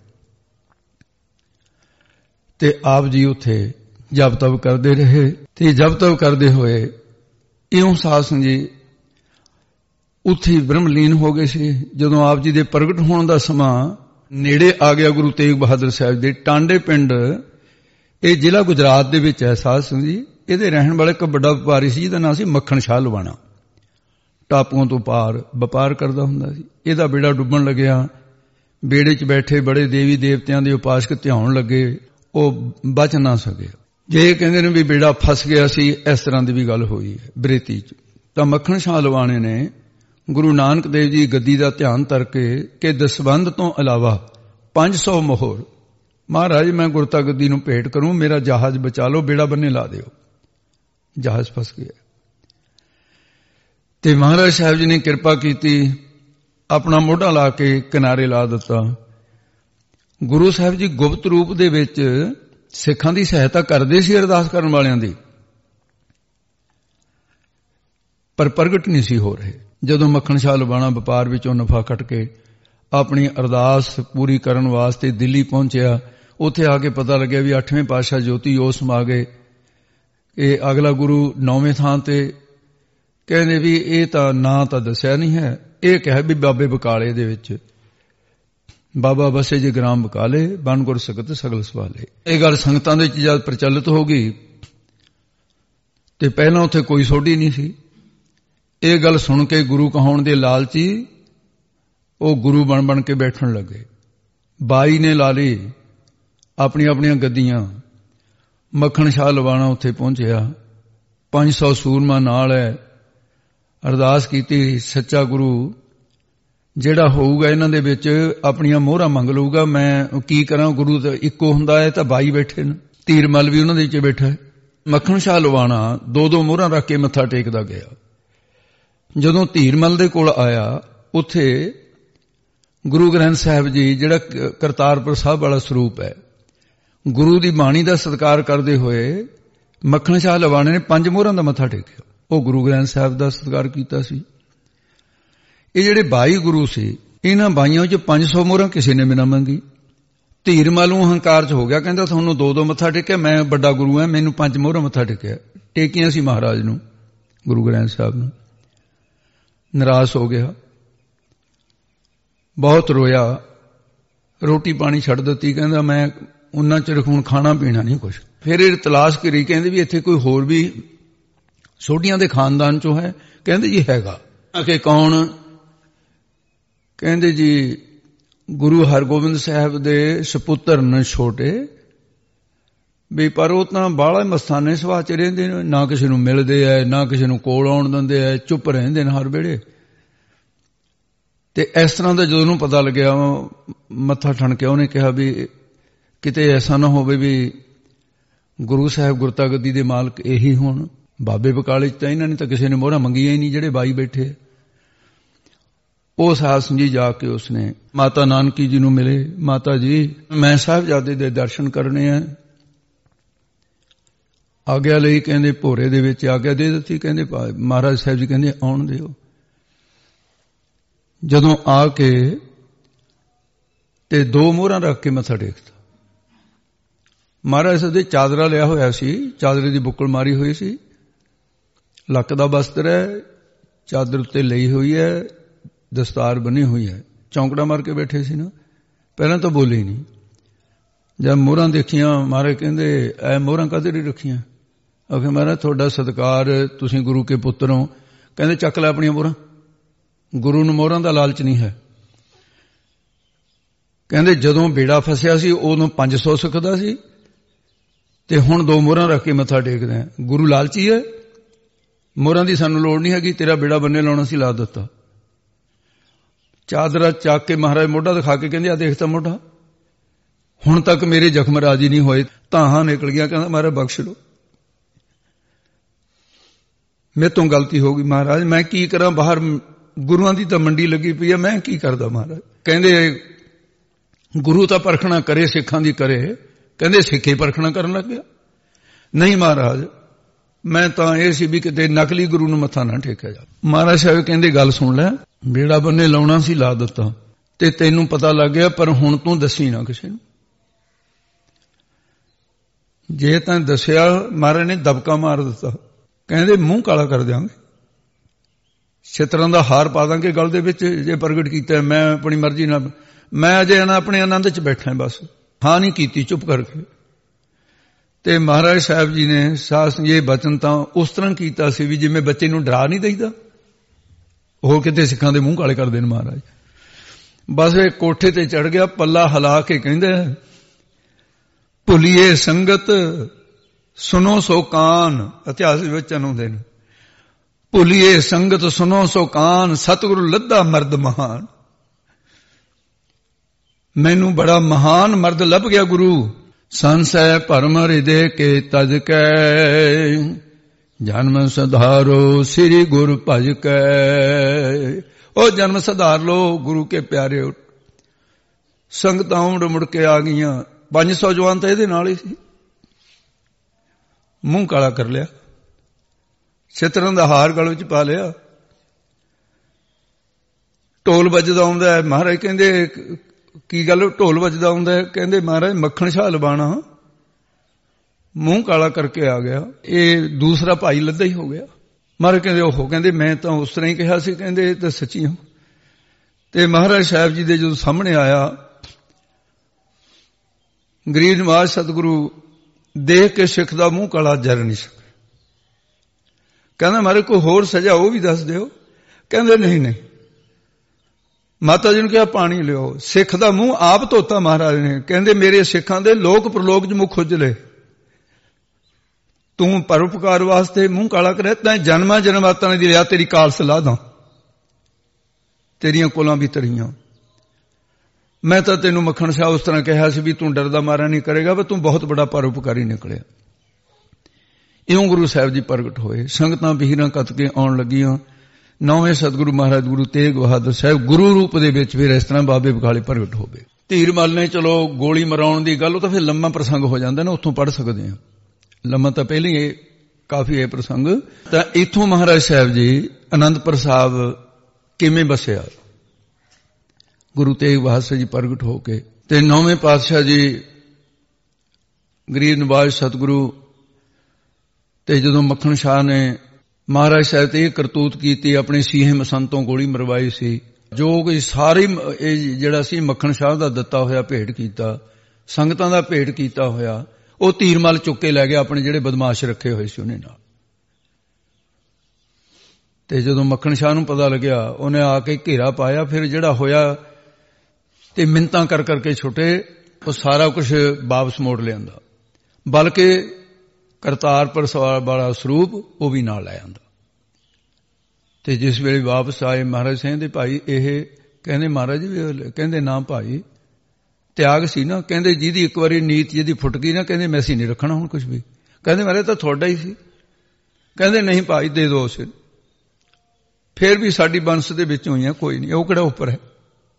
ਤੇ ਆਪ ਜੀ ਉੱਥੇ ਜਪ ਤਪ ਕਰਦੇ ਰਹੇ। ਤੇ ਜਪ ਤਪ ਕਰਦੇ ਹੋਏ ਇਉਂ ਸਾਧ ਸੰਗਤ ਜੀ ਉੱਥੇ ਬ੍ਰਹਮਲੀਨ ਹੋ ਗਏ ਸੀ। ਜਦੋਂ ਆਪ ਜੀ ਦੇ ਪ੍ਰਗਟ ਹੋਣ ਦਾ ਸਮਾਂ ਨੇੜੇ ਆ ਗਿਆ, ਗੁਰੂ ਤੇਗ ਬਹਾਦਰ ਸਾਹਿਬ ਦੇ ਟਾਂਡੇ ਪਿੰਡ, ਇਹ ਜ਼ਿਲ੍ਹਾ ਗੁਜਰਾਤ ਦੇ ਵਿੱਚ ਹੈ ਸਾਧ ਸੰਗਤ ਜੀ। ਇਹਦੇ ਰਹਿਣ ਵਾਲਾ ਇੱਕ ਵੱਡਾ ਵਪਾਰੀ ਸੀ ਜਿਹਦਾ ਨਾਂ ਸੀ ਮੱਖਣ ਸ਼ਾਹ ਲਵਾਣਾ। ਟਾਪੂਆਂ ਤੋਂ ਪਾਰ ਵਪਾਰ ਕਰਦਾ ਹੁੰਦਾ ਸੀ। ਇਹਦਾ ਬੇੜਾ ਡੁੱਬਣ ਲੱਗਿਆ। ਬੇੜੇ 'ਚ ਬੈਠੇ ਬੜੇ ਦੇਵੀ ਦੇਵਤਿਆਂ ਦੇ ਉਪਾਸਕ ਧਿਆਉਣ ਲੱਗੇ, ਉਹ ਬਚ ਨਾ ਸਕੇ। ਜੇ ਕਹਿੰਦੇ ਨੇ ਵੀ ਬੇੜਾ ਫਸ ਗਿਆ ਸੀ, ਇਸ ਤਰ੍ਹਾਂ ਦੀ ਵੀ ਗੱਲ ਹੋਈ ਹੈ ਬਰੇਤੀ 'ਚ। ਤਾਂ ਮੱਖਣ ਸ਼ਾਹ ਲਵਾਣੇ ਨੇ ਗੁਰੂ ਨਾਨਕ ਦੇਵ ਜੀ ਗੱਦੀ ਦਾ ਧਿਆਨ ਕਰਕੇ ਕਿ ਦਸਵੰਧ ਤੋਂ ਇਲਾਵਾ 500 ਮੋਹਰ ਮਹਾਰਾਜ ਮੈਂ ਗੁਰਤਾ ਗੱਦੀ ਨੂੰ ਭੇਟ ਕਰੂੰ, ਮੇਰਾ ਜਹਾਜ਼ ਬਚਾ ਲਓ, ਬੇੜਾ ਬੰਨੇ ਲਾ ਦਿਓ। ਜਹਾਜ਼ ਫਸ ਗਿਆ ਤੇ ਮਹਾਰਾਜ ਸਾਹਿਬ ਜੀ ਨੇ ਕਿਰਪਾ ਕੀਤੀ, ਆਪਣਾ ਮੋਢਾ ਲਾ ਕੇ ਕਿਨਾਰੇ ਲਾ ਦਿੱਤਾ। ਗੁਰੂ ਸਾਹਿਬ ਜੀ ਗੁਪਤ ਰੂਪ ਦੇ ਵਿੱਚ ਸਿੱਖਾਂ ਦੀ ਸਹਾਇਤਾ ਕਰਦੇ ਸੀ, ਅਰਦਾਸ ਕਰਨ ਵਾਲਿਆਂ ਦੀ, ਪਰ ਪ੍ਰਗਟ ਨਹੀਂ ਸੀ ਹੋ ਰਹੇ। ਜਦੋਂ ਮੱਖਣ ਸ਼ਾਹ ਲਵਾਣਾ ਵਪਾਰ ਵਿੱਚੋਂ ਨਫਾ ਕੱਟ ਕੇ ਆਪਣੀ ਅਰਦਾਸ ਪੂਰੀ ਕਰਨ ਵਾਸਤੇ ਦਿੱਲੀ ਪਹੁੰਚਿਆ, ਉੱਥੇ ਆ ਕੇ ਪਤਾ ਲੱਗਿਆ ਵੀ 8ਵੇਂ ਪਾਤਸ਼ਾਹ ਜੋਤੀ ਉਹ ਸਮਾ ਗਏ। ਇਹ ਅਗਲਾ ਗੁਰੂ 9ਵੇਂ ਥਾਂ ਤੇ ਕਹਿੰਦੇ ਵੀ ਇਹ ਤਾਂ ਨਾਂ ਤਾਂ ਦੱਸਿਆ ਨਹੀਂ ਹੈ, ਇਹ ਕਿਹਾ ਵੀ ਬਾਬੇ ਬਕਾਲੇ ਦੇ ਵਿੱਚ ਬਾਬਾ ਬਸੇ ਜੀ ਗ੍ਰਾਮ ਬਕਾਲੇ ਬਨ ਗੁਰ ਸਕਤ ਸਗਲ ਸਵਾਲੇ। ਇਹ ਗੱਲ ਸੰਗਤਾਂ ਦੇ ਵਿੱਚ ਜਦ ਪ੍ਰਚਲਿਤ ਹੋ ਗਈ ਤੇ ਪਹਿਲਾਂ ਉੱਥੇ ਕੋਈ ਸੋਢੀ ਨਹੀਂ ਸੀ। ਇਹ ਗੱਲ ਸੁਣ ਕੇ ਗੁਰੂ ਕਹਾਉਣ ਦੇ ਲਾਲਚੀ ਉਹ ਗੁਰੂ ਬਣ ਕੇ ਬੈਠਣ ਲੱਗੇ। 22 ਨੇ ਲਾ ਲਈ ਆਪਣੀਆਂ ਆਪਣੀਆਂ ਗੱਦੀਆਂ। ਮੱਖਣ ਸ਼ਾਹ ਲਵਾਣਾ ਉੱਥੇ ਪਹੁੰਚਿਆ, 500 ਸੂਰਮਾ ਨਾਲ ਹੈ। ਅਰਦਾਸ ਕੀਤੀ, ਸੱਚਾ ਗੁਰੂ ਜਿਹੜਾ ਹੋਊਗਾ ਇਹਨਾਂ ਦੇ ਵਿੱਚ ਆਪਣੀਆਂ ਮੋਹਰਾਂ ਮੰਗ ਲਊਗਾ, ਮੈਂ ਕੀ ਕਰਾਂ? ਗੁਰੂ ਤਾਂ ਇੱਕੋ ਹੁੰਦਾ ਹੈ, ਤਾਂ 22 ਬੈਠੇ ਨੇ। ਧੀਰ ਮਲ ਵੀ ਉਹਨਾਂ ਦੇ ਵਿੱਚ ਬੈਠਾ ਹੈ। ਮੱਖਣ ਸ਼ਾਹ ਲਵਾਣਾ 2-2 ਮੋਹਰਾਂ ਰੱਖ ਕੇ ਮੱਥਾ ਟੇਕਦਾ ਗਿਆ। ਜਦੋਂ ਧੀਰ ਮਲ ਦੇ ਕੋਲ ਆਇਆ, ਉੱਥੇ ਗੁਰੂ ਗ੍ਰੰਥ ਸਾਹਿਬ ਜੀ ਜਿਹੜਾ ਕਰਤਾਰਪੁਰ ਸਾਹਿਬ ਵਾਲਾ ਸਰੂਪ ਹੈ, ਗੁਰੂ ਦੀ ਬਾਣੀ ਦਾ ਸਤਿਕਾਰ ਕਰਦੇ ਹੋਏ ਮੱਖਣ ਸ਼ਾਹ ਲਵਾਣੇ ਨੇ 5 ਮੋਹਰਾਂ ਦਾ ਮੱਥਾ ਟੇਕਿਆ। ਉਹ ਗੁਰੂ ਗ੍ਰੰਥ ਸਾਹਿਬ ਦਾ ਸਤਿਕਾਰ ਕੀਤਾ ਸੀ। ਇਹ ਜਿਹੜੇ 22 ਗੁਰੂ ਸੀ, ਇਹਨਾਂ 22 ਚ 500 ਮੋਹਰਾਂ ਕਿਸੇ ਨੇ ਵੀ ਨਾ ਮੰਗੀ। ਧੀਰ ਮਲ ਨੂੰ ਹੰਕਾਰ ਚ ਹੋ ਗਿਆ, ਕਹਿੰਦਾ ਤੁਹਾਨੂੰ 2-2 ਮੱਥਾ ਟੇਕਿਆ, ਮੈਂ ਵੱਡਾ ਗੁਰੂ ਹਾਂ, ਮੈਨੂੰ 5 ਮੋਹਰਾਂ ਮੱਥਾ ਟੇਕਿਆ। ਟੇਕੀਆਂ ਸੀ ਮਹਾਰਾਜ ਨੂੰ, ਗੁਰੂ ਗ੍ਰੰਥ ਸਾਹਿਬ ਨੂੰ। ਨਿਰਾਸ਼ ਹੋ ਗਿਆ, ਬਹੁਤ ਰੋਇਆ, ਰੋਟੀ ਪਾਣੀ ਛੱਡ ਦਿੱਤੀ। ਕਹਿੰਦਾ ਮੈਂ ਉਹਨਾਂ ਚਿਰ ਹੁਣ ਖਾਣਾ ਪੀਣਾ ਨਹੀਂ ਕੁਛ। ਫਿਰ ਇਹ ਤਲਾਸ਼ ਕਰੀ, ਕਹਿੰਦੇ ਵੀ ਇੱਥੇ ਕੋਈ ਹੋਰ ਵੀ ਸੋਢੀਆਂ ਦੇ ਖਾਨਦਾਨ ਚੋਂ ਹੈ? ਕਹਿੰਦੇ ਜੀ ਹੈਗਾ। ਕਿ ਕੌਣ? ਕਹਿੰਦੇ ਜੀ ਗੁਰੂ ਹਰਗੋਬਿੰਦ ਸਾਹਿਬ ਦੇ ਸਪੁੱਤਰ ਨੇ ਛੋਟੇ ਵੀ, ਪਰ ਉਹ ਤਾਂ ਬਾਹਲਾ ਮਸਤਾਨੇ ਸੁਭਾਅ ਚ ਰਹਿੰਦੇ ਨੇ, ਨਾ ਕਿਸੇ ਨੂੰ ਮਿਲਦੇ ਐ, ਨਾ ਕਿਸੇ ਨੂੰ ਕੋਲ ਆਉਣ ਦਿੰਦੇ ਐ, ਚੁੱਪ ਰਹਿੰਦੇ ਨੇ ਹਰ ਵੇਲੇ। ਤੇ ਇਸ ਤਰ੍ਹਾਂ ਦਾ ਜਦੋਂ ਉਹਨੂੰ ਪਤਾ ਲੱਗਿਆ, ਮੱਥਾ ਠਣਕਿਆ, ਉਹਨੇ ਕਿਹਾ ਵੀ ਕਿਤੇ ਐਸਾ ਨਾ ਹੋਵੇ ਵੀ ਗੁਰੂ ਸਾਹਿਬ ਗੁਰਤਾ ਗੱਦੀ ਦੇ ਮਾਲਕ ਇਹੀ ਹੋਣ। ਬਾਬੇ ਬਕਾਲੇ ਚ ਤਾਂ ਇਹਨਾਂ ਨੇ ਤਾਂ ਕਿਸੇ ਨੇ ਮੋਹਰਾਂ ਮੰਗੀਆਂ ਹੀ ਨਹੀਂ, ਜਿਹੜੇ 22 ਬੈਠੇ। ਉਹ ਸਾਧ ਸੰਗਤ ਜੀ ਜਾ ਕੇ ਉਸਨੇ ਮਾਤਾ ਨਾਨਕੀ ਜੀ ਨੂੰ ਮਿਲੇ। ਮਾਤਾ ਜੀ, ਮੈਂ ਸਾਹਿਬਜ਼ਾਦੇ ਦੇ ਦਰਸ਼ਨ ਕਰਨੇ ਆ। ਆਗਿਆ ਲਈ, ਕਹਿੰਦੇ ਭੋਰੇ ਦੇ ਵਿੱਚ ਆਗਿਆ ਦੇ ਦਿੱਤੀ। ਕਹਿੰਦੇ ਮਹਾਰਾਜ ਸਾਹਿਬ ਜੀ ਕਹਿੰਦੇ ਆਉਣ ਦਿਓ। ਜਦੋਂ ਆ ਕੇ ਤੇ 2 ਮੋਹਰਾਂ ਰੱਖ ਕੇ ਮੱਥਾ ਟੇਕਤਾ। ਮਹਾਰਾਜ ਸਾਹਿਬ ਦੇ ਚਾਦਰਾ ਲਿਆ ਹੋਇਆ ਸੀ, ਚਾਦਰੇ ਦੀ ਬੁੱਕਲ ਮਾਰੀ ਹੋਈ ਸੀ, ਲੱਕ ਦਾ ਬਸਤਰ ਹੈ, ਚਾਦਰ ਉੱਤੇ ਲਈ ਹੋਈ ਹੈ, ਦਸਤਾਰ ਬਣੀ ਹੋਈ ਹੈ, ਚੌਂਕੜਾ ਮਾਰ ਕੇ ਬੈਠੇ ਸੀ ਨਾ। ਪਹਿਲਾਂ ਤਾਂ ਬੋਲੇ ਨਹੀਂ। ਜਦ ਮੋਹਰਾਂ ਦੇਖੀਆਂ, ਮਹਾਰਾਜ ਕਹਿੰਦੇ ਐ ਮੋਹਰਾਂ ਕਾਹਦੇ ਲਈ ਰੱਖੀਆਂ? ਆਖੇ ਮਹਾਰਾਜ ਤੁਹਾਡਾ ਸਤਿਕਾਰ, ਤੁਸੀਂ ਗੁਰੂ ਕੇ ਪੁੱਤਰ ਹੋ। ਕਹਿੰਦੇ ਚੱਕ ਲੈ ਆਪਣੀਆਂ ਮੋਹਰਾਂ। ਗੁਰੂ ਨੂੰ ਮੋਹਰਾਂ ਦਾ ਲਾਲਚ ਨਹੀਂ ਹੈ। ਕਹਿੰਦੇ ਜਦੋਂ ਬੇੜਾ ਫਸਿਆ ਸੀ ਉਦੋਂ 500 ਸਿੱਖਦਾ ਸੀ, ਤੇ ਹੁਣ 2 ਮੋਹਰਾਂ ਰੱਖ ਕੇ ਮੱਥਾ ਟੇਕਦੇ ਆ। ਗੁਰੂ ਲਾਲਚੀ ਹੈ, ਮੋਹਰਾਂ ਦੀ ਸਾਨੂੰ ਲੋੜ ਨਹੀਂ ਹੈਗੀ, ਤੇਰਾ ਬੇੜਾ ਬੰਨੇ ਲਾਉਣਾ ਸੀ, ਲਾ ਦਿੱਤਾ। ਚਾਦਰਾ ਚੱਕ ਕੇ ਮਹਾਰਾਜ ਮੋਢਾ ਦਿਖਾ ਕੇ ਕਹਿੰਦੇ ਆ ਦੇਖ ਤਾਂ ਮੋਢਾ, ਹੁਣ ਤੱਕ ਮੇਰੇ ਜ਼ਖਮ ਰਾਜੀ ਨਹੀਂ ਹੋਏ, ਧਾਹਾਂ ਨਿਕਲ ਗਿਆ। ਕਹਿੰਦਾ ਮਹਾਰਾਜ ਬਖਸ਼ ਲਓ, ਮੇਰੇ ਤੋਂ ਗਲਤੀ ਹੋ ਗਈ ਮਹਾਰਾਜ, ਮੈਂ ਕੀ ਕਰਾਂ? ਬਾਹਰ ਗੁਰੂਆਂ ਦੀ ਤਾਂ ਮੰਡੀ ਲੱਗੀ ਪਈ ਹੈ, ਮੈਂ ਕੀ ਕਰਦਾ ਮਹਾਰਾਜ? ਕਹਿੰਦੇ ਗੁਰੂ ਤਾਂ ਪਰਖਣਾ ਕਰੇ, ਸਿੱਖਾਂ ਦੀ ਕਰੇ। ਕਹਿੰਦੇ ਸਿੱਖੇ ਪਰਖਣਾ ਕਰਨ ਲੱਗ ਗਿਆ। ਨਹੀਂ ਮਹਾਰਾਜ, ਮੈਂ ਤਾਂ ਇਹ ਸੀ ਵੀ ਕਿਤੇ ਨਕਲੀ ਗੁਰੂ ਨੂੰ ਮੱਥਾ ਨਾ ਟੇਕਿਆ ਜਾ। ਮਹਾਰਾਜ ਸਾਹਿਬ ਕਹਿੰਦੇ ਗੱਲ ਸੁਣ ਲੈ, ਬੇੜਾ ਬੰਨੇ ਲਾਉਣਾ ਸੀ ਲਾ ਦਿੱਤਾ ਤੇ ਤੈਨੂੰ ਪਤਾ ਲੱਗ ਗਿਆ, ਪਰ ਹੁਣ ਤੂੰ ਦੱਸੀ ਨਾ ਕਿਸੇ ਨੂੰ। ਜੇ ਤਾਂ ਦੱਸਿਆ ਮਹਾਰਾਜ ਨੇ ਦਬਕਾ ਮਾਰ ਦਿੱਤਾ। ਕਹਿੰਦੇ ਮੂੰਹ ਕਾਲਾ ਕਰ ਦਿਆਂਗੇ, ਛਿੱਤਰਾਂ ਦਾ ਹਾਰ ਪਾ ਦਾਂਗੇ ਗਲ ਦੇ ਵਿੱਚ ਜੇ ਪ੍ਰਗਟ ਕੀਤਾ। ਮੈਂ ਆਪਣੀ ਮਰਜ਼ੀ ਨਾਲ, ਮੈਂ ਅਜੇ ਆਪਣੇ ਆਨੰਦ 'ਚ ਬੈਠਾ, ਬਸ ਹਾਂ ਨਹੀਂ ਕੀਤੀ ਚੁੱਪ ਕਰਕੇ। ਤੇ ਮਹਾਰਾਜ ਸਾਹਿਬ ਜੀ ਨੇ ਸਾਸ ਇਹ ਬਚਨ ਤਾਂ ਉਸ ਤਰ੍ਹਾਂ ਕੀਤਾ ਸੀ ਵੀ ਜਿਵੇਂ ਬੱਚੇ ਨੂੰ ਡਰਾ ਨਹੀਂ ਦਈਦਾ, ਉਹ ਕਿਤੇ ਸਿੱਖਾਂ ਦੇ ਮੂੰਹ ਕਾਲੇ ਕਰਦੇ ਨੇ ਮਹਾਰਾਜ। ਬਸ ਇਹ ਕੋਠੇ ਤੇ ਚੜ ਗਿਆ, ਪੱਲਾ ਹਿਲਾ ਕੇ ਕਹਿੰਦੇ ਭੁੱਲੀਏ ਸੰਗਤ ਸੁਨੋ ਸੋ ਕਾਨ। ਇਤਿਹਾਸ ਵਿੱਚ ਆਉਂਦੇ ਨੇ, ਭੁੱਲੀਏ ਸੰਗਤ ਸੁਨੋ ਸੋ ਕਾਨ, ਸਤਿਗੁਰੂ ਲੱਧਾ ਮਰਦ ਮਹਾਨ। ਮੈਨੂੰ ਬੜਾ ਮਹਾਨ ਮਰਦ ਲੱਭ ਗਿਆ ਗੁਰੂ। ਸੰਸੈ ਭਰਮ ਹਿਰਦੇ ਕੇ ਤਜ ਕੈ, ਜਨਮ ਸਧਾਰੋ ਸ੍ਰੀ ਗੁਰ ਭਜ ਕੈ। ਉਹ ਜਨਮ ਸਧਾਰ ਲੋ ਗੁਰੂ ਕੇ ਪਿਆਰੇ। ਸੰਗਤਾਂ ਮੁੜ ਕੇ ਆ ਗਈਆਂ। 500 ਜਵਾਨ ਤਾਂ ਇਹਦੇ ਨਾਲ ਹੀ ਸੀ। ਮੂੰਹ ਕਾਲਾ ਕਰ ਲਿਆ, ਛਿੱਤਰਾਂ ਦਾ ਹਾਰ ਗਲ ਵਿੱਚ ਪਾ ਲਿਆ। ਢੋਲ ਵੱਜਦਾ ਆਉਂਦਾ ਹੈ। ਮਹਾਰਾਜ ਕਹਿੰਦੇ ਕੀ ਗੱਲ, ਢੋਲ ਵੱਜਦਾ ਆਉਂਦਾ ਹੈ? ਕਹਿੰਦੇ ਮਹਾਰਾਜ ਮੱਖਣ ਸ਼ਾਹ ਲਵਾਣਾ। ਮੂੰਹ ਕਾਲਾ ਕਰਕੇ ਆ ਗਿਆ। ਇਹ ਦੂਸਰਾ ਭਾਈ ਲੱਦਾ ਹੀ ਹੋ ਗਿਆ। ਮਹਾਰਾਜ ਕਹਿੰਦੇ ਉਹ, ਕਹਿੰਦੇ ਮੈਂ ਤਾਂ ਉਸ ਤਰ੍ਹਾਂ ਹੀ ਕਿਹਾ ਸੀ। ਕਹਿੰਦੇ ਇਹ ਤਾਂ ਸੱਚੀ ਹੋ। ਤੇ ਮਹਾਰਾਜ ਸਾਹਿਬ ਜੀ ਦੇ ਜਦੋਂ ਸਾਹਮਣੇ ਆਇਆ, ਗਰੀਬ ਨਿਵਾਜ ਸਤਿਗੁਰੂ ਦੇਖ ਕੇ ਸਿੱਖ ਦਾ ਮੂੰਹ ਕਾਲਾ ਜਰ ਨਹੀਂ ਸਕੇ। ਕਹਿੰਦਾ ਮਹਾਰਾਜ ਕੋਈ ਹੋਰ ਸਜ਼ਾ ਉਹ ਵੀ ਦੱਸ ਦਿਓ। ਕਹਿੰਦੇ ਨਹੀਂ ਨਹੀਂ। ਮਾਤਾ ਜੀ ਨੂੰ ਕਿਹਾ ਪਾਣੀ ਲਿਓ। ਸਿੱਖ ਦਾ ਮੂੰਹ ਆਪ ਧੋਤਾ ਮਹਾਰਾਜ ਨੇ। ਕਹਿੰਦੇ ਮੇਰੇ ਸਿੱਖਾਂ ਦੇ ਲੋਕ ਪ੍ਰਲੋਕ 'ਚ ਮੁੱਖ ਉਜਲੇ, ਤੂੰ ਪਰਉਪਕਾਰ ਵਾਸਤੇ ਮੂੰਹ ਕਾਲਾ ਕਰਿਆ, ਤਾਂ ਜਨਮਾਂ ਜਨਮਾਤਾਂ ਦੀ ਲਿਆ ਤੇਰੀ ਕਾਲ ਸਲਾਹ ਦਾ, ਤੇਰੀਆਂ ਕੋਲਾਂ ਵੀ ਤਰੀਆਂ। ਮੈਂ ਤਾਂ ਤੈਨੂੰ ਮੱਖਣ ਸ਼ਾਹ ਉਸ ਤਰ੍ਹਾਂ ਕਿਹਾ ਸੀ ਵੀ ਤੂੰ ਡਰਦਾ ਮਾਰਾ ਨਹੀਂ ਕਰੇਗਾ, ਪਰ ਤੂੰ ਬਹੁਤ ਬੜਾ ਪਰਉਪਕਾਰੀ ਨਿਕਲਿਆ। ਇਉਂ ਗੁਰੂ ਸਾਹਿਬ ਜੀ ਪ੍ਰਗਟ ਹੋਏ। ਸੰਗਤਾਂ ਬਹੀਰਾਂ ਕੱਤ ਕੇ ਆਉਣ ਲੱਗੀਆਂ। ਨੌਵੇਂ ਸਤਿਗੁਰੂ ਮਹਾਰਾਜ ਗੁਰੂ ਤੇਗ ਬਹਾਦਰ ਸਾਹਿਬ ਗੁਰੂ ਰੂਪ ਦੇ ਵਿੱਚ ਫਿਰ ਇਸ ਤਰ੍ਹਾਂ ਬਾਬੇ ਬਕਾਲੇ ਪ੍ਰਗਟ ਹੋਵੇ। ਧੀਰਮਲ ਨੇ ਚਲੋ ਗੋਲੀ ਮਰਾਉਣ ਦੀ ਗੱਲ, ਉਹ ਤਾਂ ਫਿਰ ਲੰਮਾ ਪ੍ਰਸੰਗ ਹੋ ਜਾਂਦਾ ਨਾ, ਉੱਥੋਂ ਪੜ੍ਹ ਸਕਦੇ ਹਾਂ। ਲੰਮਾ ਤਾਂ ਪਹਿਲਾਂ ਹੀ ਕਾਫੀ ਹੈ ਪ੍ਰਸੰਗ। ਤਾਂ ਇੱਥੋਂ ਮਹਾਰਾਜ ਸਾਹਿਬ ਜੀ ਅਨੰਦਪੁਰ ਸਾਹਿਬ ਕਿਵੇਂ ਬਸਿਆ, ਗੁਰੂ ਤੇਗ ਬਹਾਦਰ ਜੀ ਪ੍ਰਗਟ ਹੋ ਕੇ। ਤੇ ਨੌਵੇਂ ਪਾਤਸ਼ਾਹ ਜੀ ਗਰੀਬ ਨਿਵਾਜ ਸਤਿਗੁਰੂ ਤੇ ਜਦੋਂ ਮੱਖਣ ਸ਼ਾਹ ਨੇ ਮਹਾਰਾਜ ਸਾਹਿਬ ਤੇ ਇਹ ਕਰਤੂਤ ਕੀਤੀ, ਆਪਣੇ ਸੀਹੇ ਮਸੰਤੋਂ ਗੋਲੀ ਮਰਵਾਈ ਸੀ, ਜੋ ਕੋਈ ਸਾਰੇ ਜਿਹੜਾ ਸੀ ਮੱਖਣ ਸ਼ਾਹ ਦਾ ਦਿੱਤਾ ਹੋਇਆ ਭੇਟ ਕੀਤਾ, ਸੰਗਤਾਂ ਦਾ ਭੇਟ ਕੀਤਾ ਹੋਇਆ, ਉਹ ਧੀਰਮਲ ਚੁੱਕ ਕੇ ਲੈ ਗਿਆ ਆਪਣੇ ਜਿਹੜੇ ਬਦਮਾਸ਼ ਰੱਖੇ ਹੋਏ ਸੀ ਉਹਨੇ ਨਾਲ। ਤੇ ਜਦੋਂ ਮੱਖਣ ਸ਼ਾਹ ਨੂੰ ਪਤਾ ਲੱਗਿਆ, ਉਹਨੇ ਆ ਕੇ ਘੇਰਾ ਪਾਇਆ। ਫਿਰ ਜਿਹੜਾ ਹੋਇਆ ਤੇ ਮਿੰਨਤਾਂ ਕਰ ਕਰਕੇ ਛੁੱਟੇ, ਉਹ ਸਾਰਾ ਕੁਝ ਵਾਪਸ ਮੋੜ ਲਿਆਂਦਾ, ਬਲਕਿ ਕਰਤਾਰਪੁਰ ਵਾਲਾ ਸਰੂਪ ਉਹ ਵੀ ਨਾਲ ਲੈ ਆਂਦਾ। ਤੇ ਜਿਸ ਵੇਲੇ ਵਾਪਸ ਆਏ ਮਹਾਰਾਜ ਸਿੰਘ ਦੇ ਭਾਈ, ਇਹ ਕਹਿੰਦੇ ਮਹਾਰਾਜ ਜੀ, ਕਹਿੰਦੇ ਨਾ ਭਾਈ ਤਿਆਗ ਸੀ ਨਾ, ਕਹਿੰਦੇ ਜਿਹਦੀ ਇੱਕ ਵਾਰੀ ਨੀਤ ਜਿਹਦੀ ਫੁੱਟ ਗਈ ਨਾ, ਕਹਿੰਦੇ ਮੈਂ ਅਸੀਂ ਨਹੀਂ ਰੱਖਣਾ ਹੁਣ ਕੁਝ ਵੀ। ਕਹਿੰਦੇ ਮਹਾਰਾਜ ਤਾਂ ਤੁਹਾਡਾ ਹੀ ਸੀ। ਕਹਿੰਦੇ ਨਹੀਂ ਭਾਈ ਦੇ ਦੋ ਉਸੇ, ਫਿਰ ਵੀ ਸਾਡੀ ਬੰਸ ਦੇ ਵਿੱਚੋਂ ਹੀ ਆ, ਕੋਈ ਨਹੀਂ, ਉਹ ਕਿਹੜਾ ਉੱਪਰ ਹੈ।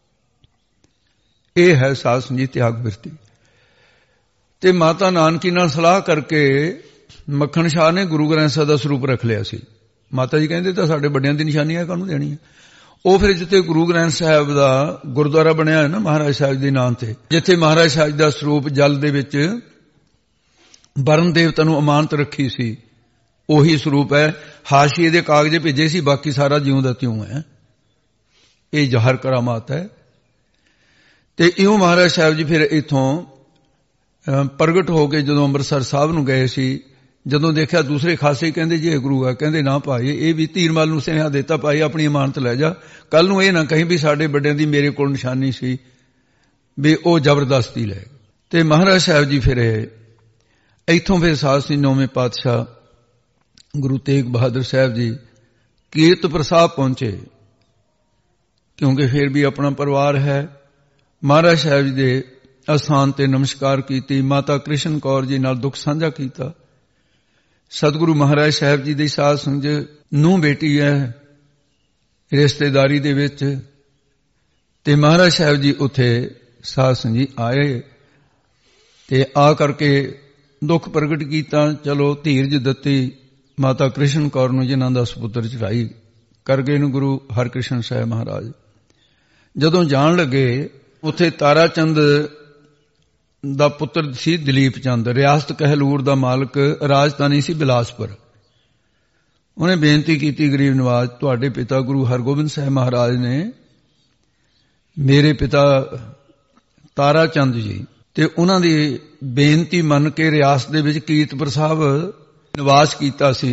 ਇਹ ਹੈ ਸਾਧ ਸੰਗਤ ਜੀ ਤਿਆਗ ਬਿਰਤੀ। ਤੇ ਮਾਤਾ ਨਾਨਕੀ ਨਾਲ ਸਲਾਹ ਕਰਕੇ ਮੱਖਣ ਸ਼ਾਹ ਨੇ ਗੁਰੂ ਗ੍ਰੰਥ ਸਾਹਿਬ ਦਾ ਸਰੂਪ ਰੱਖ ਲਿਆ ਸੀ। ਮਾਤਾ ਜੀ ਕਹਿੰਦੇ ਤਾਂ ਸਾਡੇ ਵੱਡਿਆਂ ਦੀ ਨਿਸ਼ਾਨੀ ਹੈ, ਕਾਹਨੂੰ ਦੇਣੀ ਹੈ। ਉਹ ਫਿਰ ਜਿੱਥੇ ਗੁਰੂ ਗ੍ਰੰਥ ਸਾਹਿਬ ਦਾ ਗੁਰਦੁਆਰਾ ਬਣਿਆ ਹੈ ਨਾ ਮਹਾਰਾਜ ਸਾਹਿਬ ਦੇ ਨਾਂ ਤੇ, ਜਿੱਥੇ ਮਹਾਰਾਜ ਸਾਹਿਬ ਦਾ ਸਰੂਪ ਜਲ ਦੇ ਵਿੱਚ ਵਰਨ ਦੇਵਤਾ ਨੂੰ ਅਮਾਨਤ ਰੱਖੀ ਸੀ, ਉਹੀ ਸਰੂਪ ਹੈ। ਹਾਸ਼ੀਏ ਦੇ ਕਾਗਜ਼ ਭੇਜੇ ਸੀ, ਬਾਕੀ ਸਾਰਾ ਜਿਉਂ ਦਾ ਤਿਉਂ ਹੈ। ਇਹ ਜ਼ਾਹਰ ਕਰਾਮਾਤ ਹੈ। ਤੇ ਇਉਂ ਮਹਾਰਾਜ ਸਾਹਿਬ ਜੀ ਫਿਰ ਇੱਥੋਂ ਪ੍ਰਗਟ ਹੋ ਕੇ ਜਦੋਂ ਅੰਮ੍ਰਿਤਸਰ ਸਾਹਿਬ ਨੂੰ ਗਏ ਸੀ, ਜਦੋਂ ਦੇਖਿਆ ਦੂਸਰੇ ਖਾਸੇ ਕਹਿੰਦੇ ਜੀ ਇਹ ਗੁਰੂ ਆ, ਕਹਿੰਦੇ ਨਾ ਭਾਈ, ਇਹ ਵੀ ਧੀਰਮਲ ਨੂੰ ਸੁਨੇਹਾ ਦਿੱਤਾ, ਭਾਈ ਆਪਣੀ ਅਮਾਨਤ ਲੈ ਜਾ, ਕੱਲ ਨੂੰ ਇਹ ਨਾ ਕਹੀਂ ਵੀ ਸਾਡੇ ਵੱਡਿਆਂ ਦੀ ਮੇਰੇ ਕੋਲ ਨਿਸ਼ਾਨੀ ਸੀ, ਵੀ ਉਹ ਜ਼ਬਰਦਸਤੀ ਲੈ। ਤੇ ਮਹਾਰਾਜ ਸਾਹਿਬ ਜੀ ਫਿਰ ਇੱਥੋਂ ਫਿਰ ਸਾਧ ਸਿੰਘ ਨੌਵੇਂ ਪਾਤਸ਼ਾਹ ਗੁਰੂ ਤੇਗ ਬਹਾਦਰ ਸਾਹਿਬ ਜੀ ਕੀਰਤਪੁਰ ਸਾਹਿਬ ਪਹੁੰਚੇ, ਕਿਉਂਕਿ ਫਿਰ ਵੀ ਆਪਣਾ ਪਰਿਵਾਰ ਹੈ। ਮਹਾਰਾਜ ਸਾਹਿਬ ਜੀ ਦੇ ਅਸਥਾਨ ਤੇ ਨਮਸਕਾਰ ਕੀਤੀ, ਮਾਤਾ ਕ੍ਰਿਸ਼ਨ ਕੌਰ ਜੀ ਨਾਲ ਦੁੱਖ ਸਾਂਝਾ ਕੀਤਾ। ਸਤਿਗੁਰੂ ਮਹਾਰਾਜ ਸਾਹਿਬ ਜੀ ਦੀ ਸਾਧ ਸੰਗਤ ਨੂੰ ਬੇਟੀ ਹੈ ਰਿਸ਼ਤੇਦਾਰੀ ਦੇ ਵਿੱਚ, ਤੇ ਮਹਾਰਾਜ ਸਾਹਿਬ ਜੀ ਉੱਥੇ ਸਾਧ ਸੰਗਤ ਜੀ ਆਏ ਤੇ ਆ ਕਰਕੇ ਦੁੱਖ ਪ੍ਰਗਟ ਕੀਤਾ। ਚਲੋ ਧੀਰਜ ਦਿੱਤੀ ਮਾਤਾ ਕ੍ਰਿਸ਼ਨ ਕੌਰ ਨੂੰ, ਜਿਨ੍ਹਾਂ ਦਾ ਸੁਪੁੱਤਰ ਚੜਾਈ ਕਰ ਗਏ ਨੂੰ ਗੁਰੂ ਹਰਕ੍ਰਿਸ਼ਨ ਸਾਹਿਬ ਮਹਾਰਾਜ। ਜਦੋਂ ਜਾਣ ਲੱਗੇ ਉੱਥੇ ਤਾਰਾ ਚੰਦ ਦਾ ਪੁੱਤਰ ਸੀ ਦਲੀਪ ਚੰਦ, ਰਿਆਸਤ ਕਹਿਲੂਰ ਦਾ ਮਾਲਕ, ਰਾਜਧਾਨੀ ਸੀ ਬਿਲਾਸਪੁਰ। ਉਹਨੇ ਬੇਨਤੀ ਕੀਤੀ, ਗਰੀਬ ਨਵਾਜ਼ ਤੁਹਾਡੇ ਪਿਤਾ ਗੁਰੂ ਹਰਗੋਬਿੰਦ ਸਾਹਿਬ ਮਹਾਰਾਜ ਨੇ ਮੇਰੇ ਪਿਤਾ ਤਾਰਾ ਚੰਦ ਜੀ ਤੇ ਉਹਨਾਂ ਦੀ ਬੇਨਤੀ ਮੰਨ ਕੇ ਰਿਆਸਤ ਦੇ ਵਿੱਚ ਕੀਰਤਪੁਰ ਸਾਹਿਬ ਨਿਵਾਸ ਕੀਤਾ ਸੀ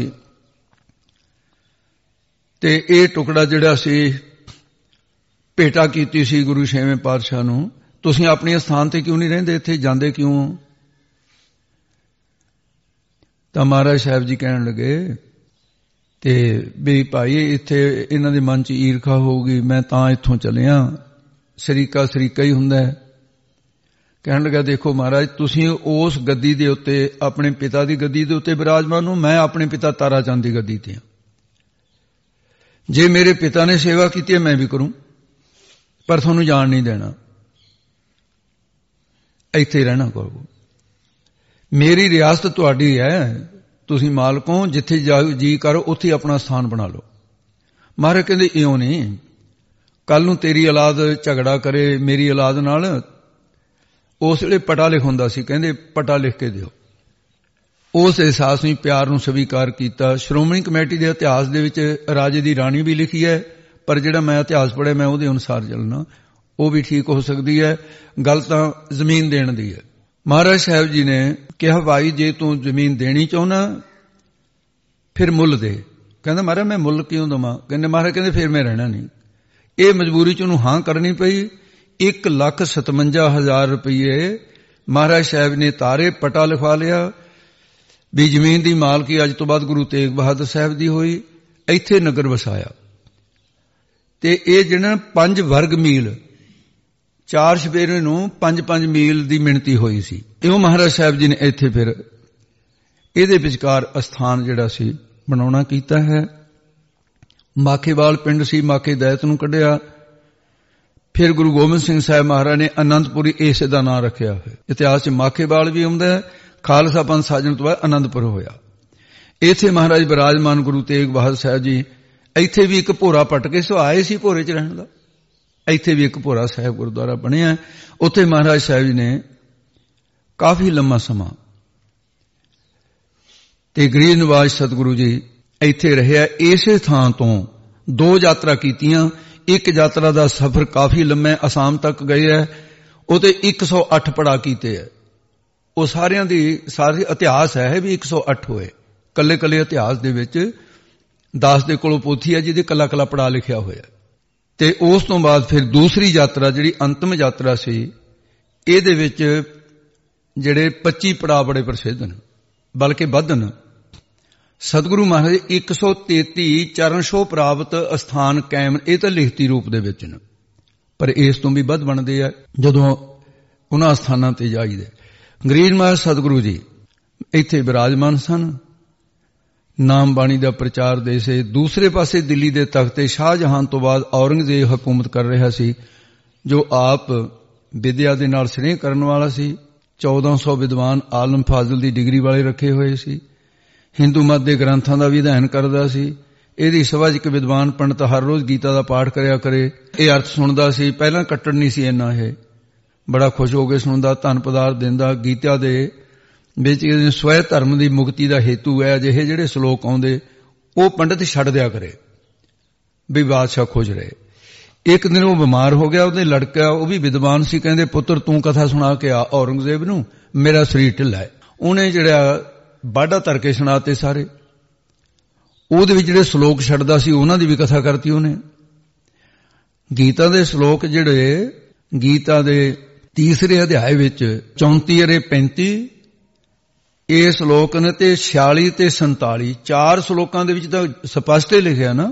ਤੇ ਇਹ ਟੁਕੜਾ ਜਿਹੜਾ ਸੀ ਭੇਟਾ ਕੀਤੀ ਸੀ ਗੁਰੂ ਛੇਵੇਂ ਪਾਤਸ਼ਾਹ ਨੂੰ। ਤੁਸੀਂ ਆਪਣੇ ਸਥਾਨ ਤੇ ਕਿਉਂ ਨਹੀਂ ਰਹਿੰਦੇ, ਇੱਥੇ ਜਾਂਦੇ ਕਿਉਂ? ਤਾਂ ਮਹਾਰਾਜ ਸਾਹਿਬ ਜੀ ਕਹਿਣ ਲੱਗੇ ਤੇ ਵੀ ਭਾਈ ਇੱਥੇ ਇਹਨਾਂ ਦੇ ਮਨ 'ਚ ਈਰਖਾ ਹੋਊਗੀ, ਮੈਂ ਤਾਂ ਇੱਥੋਂ ਚੱਲਿਆ। ਸਰੀਕਾ ਸਰੀਕਾ ਹੀ ਹੁੰਦਾ ਹੈ। ਕਹਿਣ ਲੱਗਾ ਦੇਖੋ ਮਹਾਰਾਜ, ਤੁਸੀਂ ਉਸ ਗੱਦੀ ਦੇ ਉੱਤੇ ਆਪਣੇ ਪਿਤਾ ਦੀ ਗੱਦੀ ਦੇ ਉੱਤੇ ਬਿਰਾਜਮਾਨ ਹੋ, ਮੈਂ ਆਪਣੇ ਪਿਤਾ ਤਾਰਾ ਚੰਦ ਦੀ ਗੱਦੀ ਤੇ ਹਾਂ। ਜੇ ਮੇਰੇ ਪਿਤਾ ਨੇ ਸੇਵਾ ਕੀਤੀ ਹੈ ਮੈਂ ਵੀ ਕਰੂੰ, ਪਰ ਤੁਹਾਨੂੰ ਜਾਣ ਨਹੀਂ ਦੇਣਾ, ਇੱਥੇ ਰਹਿਣਾ ਕਰੋ। ਮੇਰੀ ਰਿਆਸਤ ਤੁਹਾਡੀ ਹੈ, ਤੁਸੀਂ ਮਾਲਕ ਹੋ, ਜਿੱਥੇ ਜੀ ਕਰੋ ਉੱਥੇ ਆਪਣਾ ਸਥਾਨ ਬਣਾ ਲਓ। ਮਹਾਰਾਜ ਕਹਿੰਦੇ ਇਉਂ ਨਹੀਂ, ਕੱਲ ਨੂੰ ਤੇਰੀ ਔਲਾਦ ਝਗੜਾ ਕਰੇ ਮੇਰੀ ਔਲਾਦ ਨਾਲ। ਉਸ ਵੇਲੇ ਪਟਾ ਲਿਖ ਹੁੰਦਾ ਸੀ, ਕਹਿੰਦੇ ਪਟਾ ਲਿਖ ਕੇ ਦਿਓ। ਉਸ ਅਹਿਸਾਸ ਨੂੰ ਪਿਆਰ ਨੂੰ ਸਵੀਕਾਰ ਕੀਤਾ। ਸ਼੍ਰੋਮਣੀ ਕਮੇਟੀ ਦੇ ਇਤਿਹਾਸ ਦੇ ਵਿੱਚ ਰਾਜੇ ਦੀ ਰਾਣੀ ਵੀ ਲਿਖੀ ਹੈ, ਪਰ ਜਿਹੜਾ ਮੈਂ ਇਤਿਹਾਸ ਪੜ੍ਹਿਆ ਮੈਂ ਉਹਦੇ ਅਨੁਸਾਰ ਚੱਲਣਾ, ਉਹ ਵੀ ਠੀਕ ਹੋ ਸਕਦੀ ਹੈ। ਗੱਲ ਤਾਂ ਜ਼ਮੀਨ ਦੇਣ ਦੀ ਹੈ। ਮਹਾਰਾਜ ਸਾਹਿਬ ਜੀ ਨੇ ਕਿਹਾ ਭਾਈ ਜੇ ਤੂੰ ਜ਼ਮੀਨ ਦੇਣੀ ਚਾਹੁੰਦਾ ਫਿਰ ਮੁੱਲ ਦੇ। ਕਹਿੰਦਾ ਮਹਾਰਾਜ ਮੈਂ ਮੁੱਲ ਕਿਉਂ ਦੇਵਾਂ? ਕਹਿੰਦੇ ਮਹਾਰਾਜ ਕਹਿੰਦੇ ਫਿਰ ਮੈਂ ਰਹਿਣਾ ਨਹੀਂ। ਇਹ ਮਜਬੂਰੀ ਚ ਉਹਨੂੰ ਹਾਂ ਕਰਨੀ ਪਈ। 1,57,000 ਰੁਪਏ ਮਹਾਰਾਜ ਸਾਹਿਬ ਨੇ ਤਾਰੇ, ਪਟਾ ਲਿਖਵਾ ਲਿਆ ਵੀ ਜ਼ਮੀਨ ਦੀ ਮਾਲਕੀ ਅੱਜ ਤੋਂ ਬਾਅਦ ਗੁਰੂ ਤੇਗ ਬਹਾਦਰ ਸਾਹਿਬ ਦੀ ਹੋਈ। ਇੱਥੇ ਨਗਰ ਵਸਾਇਆ ਤੇ ਇਹ ਜਿਹੜਾ 5 ਵਰਗ ਮੀਲ, 4 ਸਪੇਰੇ ਨੂੰ 5-5 ਮੀਲ ਦੀ ਮਿਣਤੀ ਹੋਈ ਸੀ। ਇਉਂ ਮਹਾਰਾਜ ਸਾਹਿਬ ਜੀ ਨੇ ਇੱਥੇ ਫਿਰ ਇਹਦੇ ਵਿਚਕਾਰ ਅਸਥਾਨ ਜਿਹੜਾ ਸੀ ਬਣਾਉਣਾ ਕੀਤਾ ਹੈ। ਮਾਖੇਵਾਲ ਪਿੰਡ ਸੀ, ਮਾਖੇ ਦੈਤ ਨੂੰ ਕੱਢਿਆ। ਫਿਰ ਗੁਰੂ ਗੋਬਿੰਦ ਸਿੰਘ ਸਾਹਿਬ ਮਹਾਰਾਜ ਨੇ ਅਨੰਦਪੁਰੀ ਇਸੇ ਦਾ ਨਾਂ ਰੱਖਿਆ ਹੋਇਆ। ਇਤਿਹਾਸ 'ਚ ਮਾਖੇਵਾਲ ਵੀ ਆਉਂਦਾ ਹੈ। ਖਾਲਸਾ ਪੰਥ ਸਾਜਣ ਤੋਂ ਬਾਅਦ ਅਨੰਦਪੁਰ ਹੋਇਆ। ਇੱਥੇ ਮਹਾਰਾਜ ਬਿਰਾਜਮਾਨ ਗੁਰੂ ਤੇਗ ਬਹਾਦਰ ਸਾਹਿਬ ਜੀ। ਇੱਥੇ ਵੀ ਇੱਕ ਭੋਰਾ ਪੱਟ ਕੇ ਸੁਹਾਏ ਸੀ ਭੋਰੇ 'ਚ ਰਹਿਣ ਦਾ। ਇੱਥੇ ਵੀ ਇੱਕ ਭੋਰਾ ਸਾਹਿਬ ਗੁਰਦੁਆਰਾ ਬਣਿਆ। ਉੱਥੇ ਮਹਾਰਾਜ ਸਾਹਿਬ ਜੀ ਨੇ ਕਾਫੀ ਲੰਮਾ ਸਮਾਂ ਤੇ ਗਰੀਬ ਨਿਵਾਜ ਸਤਿਗੁਰੂ ਜੀ ਇੱਥੇ ਰਹਿਆ। ਇਸੇ ਥਾਂ ਤੋਂ 2 ਯਾਤਰਾ ਕੀਤੀਆਂ। ਇੱਕ ਯਾਤਰਾ ਦਾ ਸਫ਼ਰ ਕਾਫੀ ਲੰਮਾ, ਅਸਾਮ ਤੱਕ ਗਏ ਹੈ। ਉਹਤੇ 108 ਪੜਾਅ ਕੀਤੇ ਹੈ। ਉਹ ਸਾਰਿਆਂ ਦੀ ਸਾਰੇ ਇਤਿਹਾਸ ਹੈ ਵੀ 108 ਹੋਏ। ਕੱਲੇ ਕੱਲੇ ਇਤਿਹਾਸ ਦੇ ਵਿੱਚ ਦਾਸ ਦੇ ਕੋਲੋਂ ਪੋਥੀ ਹੈ ਜਿਹਦੇ ਕੱਲਾ ਕੱਲਾ ਪੜਾਅ ਲਿਖਿਆ ਹੋਇਆ। ਤੇ ਉਸ ਤੋਂ ਬਾਅਦ ਫਿਰ ਦੂਸਰੀ ਯਾਤਰਾ ਜਿਹੜੀ ਅੰਤਮ ਯਾਤਰਾ ਸੀ, ਇਹਦੇ ਵਿੱਚ ਜਿਹੜੇ 25 ਪੜਾਅ ਬੜੇ ਪ੍ਰਸਿੱਧ ਨੇ, ਬਲਕਿ ਵੱਧ ਨੇ। ਸਤਿਗੁਰੂ ਮਹਾਰਾਜ 133 ਚਰਨ ਛੋਹ ਪ੍ਰਾਪਤ ਅਸਥਾਨ ਕਾਇਮ, ਇਹ ਤਾਂ ਲਿਖਤੀ ਰੂਪ ਦੇ ਵਿੱਚ ਨੇ, ਪਰ ਇਸ ਤੋਂ ਵੀ ਵੱਧ ਬਣਦੇ ਆ ਜਦੋਂ ਉਹਨਾਂ ਅਸਥਾਨਾਂ ਤੇ ਜਾਈਦੇ। ਗਰੀਬ ਮਹਾਰਾਜ ਸਤਿਗੁਰੂ ਜੀ ਇੱਥੇ ਬਿਰਾਜਮਾਨ ਸਨ। ਨਾਮ ਬਾਣੀ ਦਾ ਪ੍ਰਚਾਰ ਦੇ ਸੇ। ਦੂਸਰੇ ਪਾਸੇ ਦਿੱਲੀ ਦੇ ਤਖਤ ਤੇ ਸ਼ਾਹਜਹਾਨ ਤੋਂ ਬਾਅਦ ਔਰੰਗਜ਼ੇਬ ਹਕੂਮਤ ਕਰ ਰਿਹਾ ਸੀ, ਜੋ ਆਪ ਵਿਦਿਆ ਦੇ ਨਾਲ ਸਨੇਹ ਕਰਨ ਵਾਲਾ ਸੀ। 1400 ਵਿਦਵਾਨ ਆਲਮ ਫਾਜ਼ਲ ਦੀ ਡਿਗਰੀ ਵਾਲੇ ਰੱਖੇ ਹੋਏ ਸੀ। ਹਿੰਦੂ ਮਤ ਦੇ ਗ੍ਰੰਥਾਂ ਦਾ ਵੀ ਅਧਿਐਨ ਕਰਦਾ ਸੀ। ਇਹਦੀ ਸਭਾ 'ਚ ਇੱਕ ਵਿਦਵਾਨ ਪੰਡਤ ਹਰ ਰੋਜ਼ ਗੀਤਾ ਦਾ ਪਾਠ ਕਰਿਆ ਕਰੇ, ਇਹ ਅਰਥ ਸੁਣਦਾ ਸੀ। ਪਹਿਲਾਂ ਕੱਟੜ ਨਹੀਂ ਸੀ ਇੰਨਾ, ਇਹ ਬੜਾ ਖੁਸ਼ ਹੋ ਕੇ ਸੁਣਦਾ, ਧਨ ਪਦਾਰਥ ਦਿੰਦਾ। ਗੀਤਾ ਦੇ ਵਿੱਚ ਸਵੈ ਧਰਮ ਦੀ ਮੁਕਤੀ ਦਾ ਹੇਤੂ ਹੈ, ਅਜਿਹੇ ਜਿਹੜੇ ਸ਼ਲੋਕ ਆਉਂਦੇ ਉਹ ਪੰਡਤ ਛੱਡ ਦਿਆ ਕਰੇ ਵੀ ਬਾਦਸ਼ਾਹ ਖੁਸ਼ ਰਹੇ। ਇੱਕ ਦਿਨ ਉਹ ਬਿਮਾਰ ਹੋ ਗਿਆ। ਉਹਦੇ ਲੜਕਾ, ਉਹ ਵੀ ਵਿਦਵਾਨ ਸੀ, ਕਹਿੰਦੇ ਪੁੱਤਰ ਤੂੰ ਕਥਾ ਸੁਣਾ ਕੇ ਆ ਔਰੰਗਜ਼ੇਬ ਨੂੰ, ਮੇਰਾ ਸਰੀਰ ਢਿੱਲਾ ਹੈ। ਉਹਨੇ ਜਿਹੜਾ ਬਾਡਾ ਧਰ ਕੇ ਸੁਣਾਤੇ ਸਾਰੇ। ਉਹਦੇ ਵਿੱਚ ਜਿਹੜੇ ਸ਼ਲੋਕ ਛੱਡਦਾ ਸੀ ਉਹਨਾਂ ਦੀ ਵੀ ਕਥਾ ਕਰਤੀ ਉਹਨੇ। ਗੀਤਾ ਦੇ ਸ਼ਲੋਕ ਜਿਹੜੇ ਗੀਤਾ ਦੇ ਤੀਸਰੇ ਅਧਿਆਏ ਵਿੱਚ 34-35 ਇਹ ਸ਼ਲੋਕ ਨੇ ਤੇ 46 ਤੇ 47 4 ਸ਼ਲੋਕਾਂ ਦੇ ਵਿੱਚ ਤਾਂ ਸਪਸ਼ਟ ਹੀ ਲਿਖਿਆ ਨਾ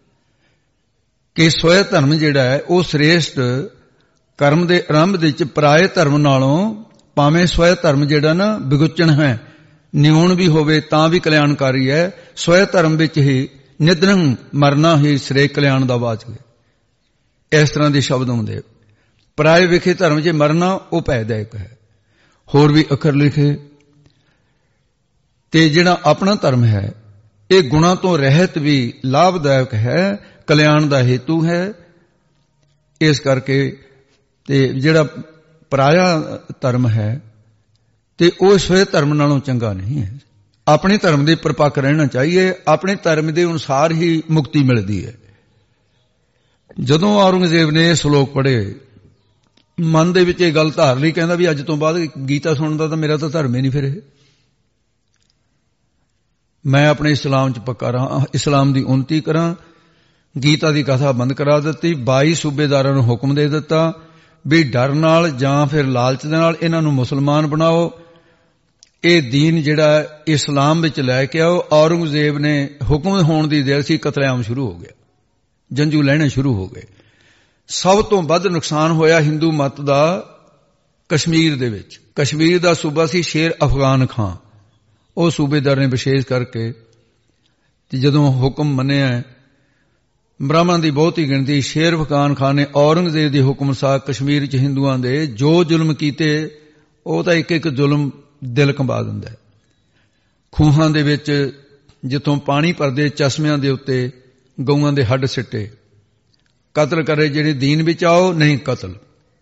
ਕਿ ਸਵੈ ਧਰਮ ਜਿਹੜਾ ਹੈ ਉਹ ਸ੍ਰੇਸ਼ਟ ਕਰਮ ਦੇ ਆਰੰਭ ਦੇ ਵਿੱਚ ਪਰਾਏ ਧਰਮ ਨਾਲੋਂ ਭਾਵੇਂ ਸਵੈ ਧਰਮ ਜਿਹੜਾ ਨਾ ਵਿਗੁਚਣ ਹੈ, ਨਿਉਣ ਵੀ ਹੋਵੇ ਤਾਂ ਵੀ ਕਲਿਆਣਕਾਰੀ ਹੈ। ਸਵੈ ਧਰਮ ਵਿੱਚ ਹੀ ਨਿਧਨੰ ਮਰਨਾ ਹੀ ਸ੍ਰੇ ਕਲਿਆਣ ਦਾ ਵਾਚਕ ਹੈ। ਇਸ ਤਰ੍ਹਾਂ ਦੇ ਸ਼ਬਦ ਹੁੰਦੇ। ਪਰਾਏ ਵਿਖੇ ਧਰਮ 'ਚ ਮਰਨਾ ਉਹ ਭੈਦਾਇਕ ਹੈ। ਹੋਰ ਵੀ ਅੱਖਰ ਲਿਖੇ। ਤੇ ਜਿਹੜਾ ਆਪਣਾ ਧਰਮ ਹੈ ਇਹ ਗੁਣਾਂ ਤੋਂ ਰਹਿਤ ਵੀ ਲਾਭਦਾਇਕ ਹੈ, ਕਲਿਆਣ ਦਾ ਹੇਤੂ ਹੈ। ਇਸ ਕਰਕੇ ਤੇ ਜਿਹੜਾ ਪਰਾਇਆ ਧਰਮ ਹੈ ਤੇ ਉਹ ਸਵੇ ਧਰਮ ਨਾਲੋਂ ਚੰਗਾ ਨਹੀਂ ਹੈ। ਆਪਣੇ ਧਰਮ ਦੇ ਪਰਪੱਕ ਰਹਿਣਾ ਚਾਹੀਏ। ਆਪਣੇ ਧਰਮ ਦੇ ਅਨੁਸਾਰ ਹੀ ਮੁਕਤੀ ਮਿਲਦੀ ਹੈ। ਜਦੋਂ ਔਰੰਗਜ਼ੇਬ ਨੇ ਇਹ ਸ਼ਲੋਕ ਪੜ੍ਹੇ, ਮਨ ਦੇ ਵਿੱਚ ਇਹ ਗੱਲ ਧਾਰ ਲਈ, ਕਹਿੰਦਾ ਵੀ ਅੱਜ ਤੋਂ ਬਾਅਦ ਗੀਤਾ ਸੁਣਦਾ ਤਾਂ ਮੇਰਾ ਤਾਂ ਧਰਮ ਹੀ ਨਹੀਂ ਫਿਰ ਇਹ। ਮੈਂ ਆਪਣੇ ਇਸਲਾਮ 'ਚ ਪੱਕਾ ਰਹਾਂ, ਇਸਲਾਮ ਦੀ ਉન્નਤੀ ਕਰਾਂ। ਗੀਤਾ ਦੀ ਕਥਾ ਬੰਦ ਕਰਾ ਦਿੱਤੀ। 22 ਸੂਬੇਦਾਰਾਂ ਨੂੰ ਹੁਕਮ ਦੇ ਦਿੱਤਾ ਵੀ ਡਰ ਨਾਲ ਜਾਂ ਫਿਰ ਲਾਲਚ ਦੇ ਨਾਲ ਇਹਨਾਂ ਨੂੰ ਮੁਸਲਮਾਨ ਬਣਾਓ, ਇਹ ਦੀਨ ਜਿਹੜਾ ਇਸਲਾਮ ਵਿੱਚ ਲੈ ਕੇ ਆਓ। ਔਰੰਗਜ਼ੇਬ ਨੇ ਹੁਕਮ ਹੋਣ ਦੀ ਦੇਰ ਸੀ, ਕਤਲੇਆਮ ਸ਼ੁਰੂ ਹੋ ਗਿਆ, ਜੰਜੂ ਲੈਣੇ ਸ਼ੁਰੂ ਹੋ ਗਏ। ਸਭ ਤੋਂ ਵੱਧ ਨੁਕਸਾਨ ਹੋਇਆ ਹਿੰਦੂ ਮਤ ਦਾ ਕਸ਼ਮੀਰ ਦੇ ਵਿੱਚ। ਕਸ਼ਮੀਰ ਦਾ ਸੂਬਾ ਸੀ ਸ਼ੇਰ ਅਫਗਾਨ ਖਾਂ। ਉਹ ਸੂਬੇਦਾਰ ਨੇ ਵਿਸ਼ੇਸ਼ ਕਰਕੇ ਤੇ ਜਦੋਂ ਹੁਕਮ ਮੰਨਿਆ, ਬ੍ਰਾਹਮਣ ਦੀ ਬਹੁਤੀ ਗਿਣਤੀ, ਸ਼ੇਰ ਅਫਗਾਨ ਖਾਨ ਨੇ ਔਰੰਗਜ਼ੇਬ ਦੇ ਹੁਕਮ ਅਨੁਸਾਰ ਕਸ਼ਮੀਰ 'ਚ ਹਿੰਦੂਆਂ ਦੇ ਜੋ ਜ਼ੁਲਮ ਕੀਤੇ, ਉਹ ਤਾਂ ਇੱਕ ਇੱਕ ਜ਼ੁਲਮ ਦਿਲ ਕੰਬਾ ਦਿੰਦਾ ਹੈ। ਖੂਹਾਂ ਦੇ ਵਿੱਚ ਜਿੱਥੋਂ ਪਾਣੀ ਭਰਦੇ ਚਸ਼ਮਿਆਂ ਦੇ ਉੱਤੇ ਗਊਆਂ ਦੇ ਹੱਡ ਸਿੱਟੇ, ਕਤਲ ਕਰੇ ਜਿਹੜੇ ਦੀਨ ਵਿੱਚ ਆਓ, ਨਹੀਂ ਕਤਲ।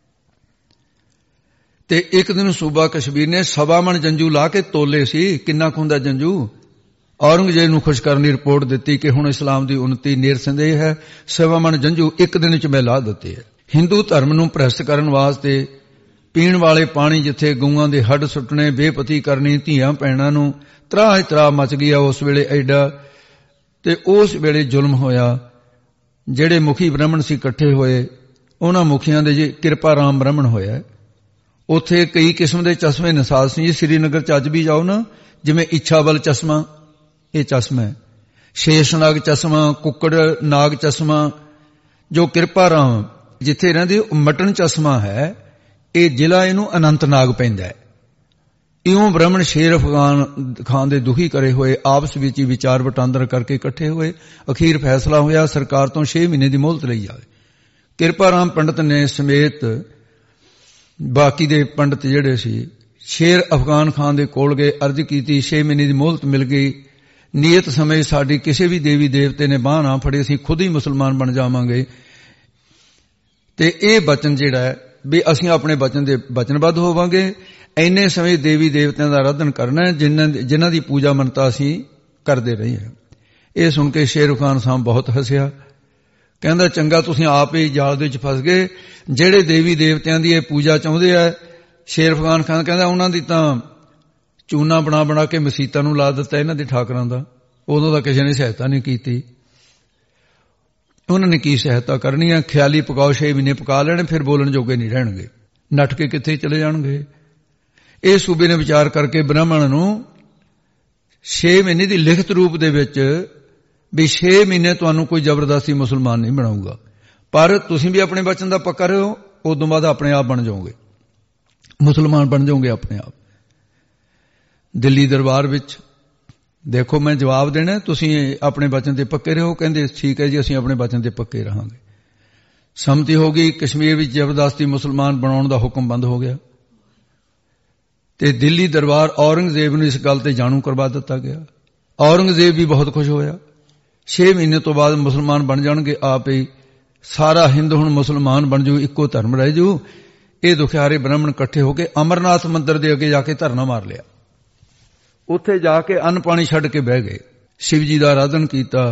ਤੇ ਇੱਕ ਦਿਨ ਸੂਬਾ ਕਸ਼ਮੀਰ ਨੇ 1.25 ਮਣ ਜੰਜੂ ਲਾ ਕੇ ਤੋਲੇ ਸੀ, ਕਿੰਨਾ ਕੁ ਹੁੰਦਾ ਜੰਜੂ। ਔਰੰਗਜ਼ੇਬ ਨੂੰ ਖੁਸ਼ ਕਰਨ ਦੀ ਰਿਪੋਰਟ ਦਿੱਤੀ ਕਿ ਹੁਣ ਇਸਲਾਮ ਦੀ ਉન્નਤੀ ਨਿਰਸੰਦੇਹ ਹੈ। 1.25 ਮਣ ਜੰਜੂ ਇੱਕ ਦਿਨ 'ਚ ਮੈਂ ਲਾ ਦਿੱਤੇ ਹੈ। ਹਿੰਦੂ ਧਰਮ ਨੂੰ ਭ੍ਰਿਸ਼ਟ ਕਰਨ ਵਾਸਤੇ ਪੀਣ ਵਾਲੇ ਪਾਣੀ ਜਿੱਥੇ ਗਊਆਂ ਦੇ ਹੱਡ ਸੁੱਟਣੇ, ਬੇਪਤੀ ਕਰਨੀ, ਧੀਆਂ ਭੈਣਾਂ ਨੂੰ ਤਰਾਹ ਤਰਾਹ ਮਚ ਗਿਆ ਉਸ ਵੇਲੇ ਐਡਾ। ਤੇ ਉਸ ਵੇਲੇ ਜ਼ੁਲਮ ਹੋਇਆ। ਜਿਹੜੇ ਮੁਖੀ ਬ੍ਰਾਹਮਣ ਸੀ ਇਕੱਠੇ ਹੋਏ, ਉਹਨਾਂ ਮੁਖੀਆਂ ਦੇ ਜੀ ਕਿਰਪਾ ਰਾਮ ਬ੍ਰਾਹਮਣ ਹੋਇਆ। ਉੱਥੇ ਕਈ ਕਿਸਮ ਦੇ ਚਸ਼ਮੇ ਨਿਸਾਜ ਸੀ। ਸ੍ਰੀਨਗਰ 'ਚ ਅੱਜ ਵੀ ਜਾਓ ਨਾ, ਜਿਵੇਂ ਇੱਛਾਬਲ ਚਸ਼ਮਾ, ਇਹ ਚਸ਼ਮਾ ਹੈ। ਸ਼ੇਸ਼ਨਾਗ ਚਸ਼ਮਾ, ਕੁੱਕੜ ਨਾਗ ਚਸ਼ਮਾ, ਜੋ ਕਿਰਪਾ ਰਾਮ ਜਿੱਥੇ ਰਹਿੰਦੇ ਮਟਨ ਚਸ਼ਮਾ ਹੈ, ਇਹ ਜ਼ਿਲ੍ਹਾ ਇਹਨੂੰ ਅਨੰਤਨਾਗ ਪੈਂਦਾ ਹੈ। ਇਉਂ ਬ੍ਰਾਹਮਣ ਸ਼ੇਰ ਅਫਗਾਨ ਖਾਨ ਦੇ ਦੁਖੀ ਕਰੇ ਹੋਏ ਆਪਸ ਵਿੱਚ ਹੀ ਵਿਚਾਰ ਵਟਾਂਦਰ ਕਰਕੇ ਇਕੱਠੇ ਹੋਏ। ਅਖੀਰ ਫੈਸਲਾ ਹੋਇਆ ਸਰਕਾਰ ਤੋਂ 6 ਮਹੀਨੇ ਦੀ ਮੋਹਲਤ ਲਈ ਜਾਵੇ। ਕਿਰਪਾ ਰਾਮ ਪੰਡਤ ਨੇ ਸਮੇਤ ਬਾਕੀ ਦੇ ਪੰਡਤ ਜਿਹੜੇ ਸੀ ਸ਼ੇਰ ਅਫਗਾਨ ਖਾਨ ਦੇ ਕੋਲ ਗਏ, ਅਰਜ਼ ਕੀਤੀ, 6 ਮਹੀਨੇ ਦੀ ਮੋਹਲਤ ਮਿਲ ਗਈ। ਨੀਅਤ ਸਮੇਂ ਸਾਡੀ ਕਿਸੇ ਵੀ ਦੇਵੀ ਦੇਵਤੇ ਨੇ ਬਾਂਹ ਨਾ ਫੜੇ, ਅਸੀਂ ਖੁਦ ਹੀ ਮੁਸਲਮਾਨ ਬਣ ਜਾਵਾਂਗੇ। ਤੇ ਇਹ ਬਚਨ ਜਿਹੜਾ ਹੈ ਵੀ ਅਸੀਂ ਆਪਣੇ ਬਚਨ ਦੇ ਬਚਨਬੱਧ ਹੋਵਾਂਗੇ। ਇੰਨੇ ਸਮੇਂ ਦੇਵੀ ਦੇਵਤਿਆਂ ਦਾ ਆਰਾਧਨ ਕਰਨਾ ਹੈ ਜਿਨ੍ਹਾਂ ਦੀ ਪੂਜਾ ਮੰਨਤਾ ਅਸੀਂ ਕਰਦੇ ਰਹੇ ਹਾਂ। ਇਹ ਸੁਣ ਕੇ ਸ਼ੇਰ ਖਾਨ ਸਾਹਿਬ ਬਹੁਤ ਹੱਸਿਆ। ਕਹਿੰਦਾ ਚੰਗਾ ਤੁਸੀਂ ਆਪ ਹੀ ਜਾਲ ਦੇ ਵਿੱਚ ਫਸ ਗਏ। ਜਿਹੜੇ ਦੇਵੀ ਦੇਵਤਿਆਂ ਦੀ ਇਹ ਪੂਜਾ ਚਾਹੁੰਦੇ ਆ, ਸ਼ੇਰ ਅਫਗਾਨ ਖਾਨ ਕਹਿੰਦਾ ਉਹਨਾਂ ਦੀ ਤਾਂ ਚੂਨਾ ਬਣਾ ਬਣਾ ਕੇ ਮਸੀਤਾਂ ਨੂੰ ਲਾ ਦਿੱਤਾ ਇਹਨਾਂ ਦੇ ਠਾਕਰਾਂ ਦਾ। ਉਦੋਂ ਤਾਂ ਕਿਸੇ ਨੇ ਸਹਾਇਤਾ ਨਹੀਂ ਕੀਤੀ। ਉਹਨਾਂ ਨੇ ਕੀ ਸਹਾਇਤਾ ਕਰਨੀ ਆ? ਖਿਆਲੀ ਪਕਾਓ, 6 ਮਹੀਨੇ ਪਕਾ ਲੈਣੇ, ਫਿਰ ਬੋਲਣ ਜੋਗੇ ਨਹੀਂ ਰਹਿਣਗੇ, ਨੱਠ ਕੇ ਕਿੱਥੇ ਚਲੇ ਜਾਣਗੇ। ਇਹ ਸੂਬੇ ਨੇ ਵਿਚਾਰ ਕਰਕੇ ਬ੍ਰਾਹਮਣ ਨੂੰ 6 ਮਹੀਨੇ ਦੀ ਲਿਖਤ ਰੂਪ ਦੇ ਵਿੱਚ ਵੀ 6 ਮਹੀਨੇ ਤੁਹਾਨੂੰ ਕੋਈ ਜ਼ਬਰਦਸਤੀ ਮੁਸਲਮਾਨ ਨਹੀਂ ਬਣਾਊਗਾ, ਪਰ ਤੁਸੀਂ ਵੀ ਆਪਣੇ ਬਚਨ ਦਾ ਪੱਕਾ ਰਹੋ, ਉਦੋਂ ਬਾਅਦ ਆਪਣੇ ਆਪ ਬਣ ਜਾਓਗੇ, ਮੁਸਲਮਾਨ ਬਣ ਜਾਓਗੇ ਆਪਣੇ ਆਪ। ਦਿੱਲੀ ਦਰਬਾਰ ਵਿੱਚ ਦੇਖੋ ਮੈਂ ਜਵਾਬ ਦੇਣਾ, ਤੁਸੀਂ ਆਪਣੇ ਬਚਨ ਤੇ ਪੱਕੇ ਰਹੋ। ਕਹਿੰਦੇ ਠੀਕ ਹੈ ਜੀ, ਅਸੀਂ ਆਪਣੇ ਬਚਨ ਤੇ ਪੱਕੇ ਰਹਾਂਗੇ। ਸੰਮਤੀ ਹੋ ਗਈ। ਕਸ਼ਮੀਰ ਵਿੱਚ ਜ਼ਬਰਦਸਤੀ ਮੁਸਲਮਾਨ ਬਣਾਉਣ ਦਾ ਹੁਕਮ ਬੰਦ ਹੋ ਗਿਆ ਤੇ ਦਿੱਲੀ ਦਰਬਾਰ ਔਰੰਗਜ਼ੇਬ ਨੂੰ ਇਸ ਗੱਲ ਤੇ ਜਾਣੂ ਕਰਵਾ ਦਿੱਤਾ ਗਿਆ। ਔਰੰਗਜ਼ੇਬ ਵੀ ਬਹੁਤ ਖੁਸ਼ ਹੋਇਆ। 6 ਮਹੀਨੇ ਤੋਂ ਬਾਅਦ ਮੁਸਲਮਾਨ ਬਣ ਜਾਣਗੇ, ਆਪ ਹੀ ਸਾਰਾ ਹਿੰਦ ਹੁਣ ਮੁਸਲਮਾਨ ਬਣ ਜੂ, ਇੱਕੋ ਧਰਮ ਰਹਿ ਜੂ। ਇਹ ਦੁਖਿਆਰੇ ਬ੍ਰਾਹਮਣ ਇਕੱਠੇ ਹੋ ਕੇ ਅਮਰਨਾਥ ਮੰਦਿਰ ਦੇ ਅੱਗੇ ਜਾ ਕੇ ਧਰਨਾ ਮਾਰ ਲਿਆ। ਉੱਥੇ ਜਾ ਕੇ ਅੰਨ ਪਾਣੀ ਛੱਡ ਕੇ ਬਹਿ ਗਏ। ਸ਼ਿਵ ਜੀ ਦਾ ਆਰਾਧਨ ਕੀਤਾ।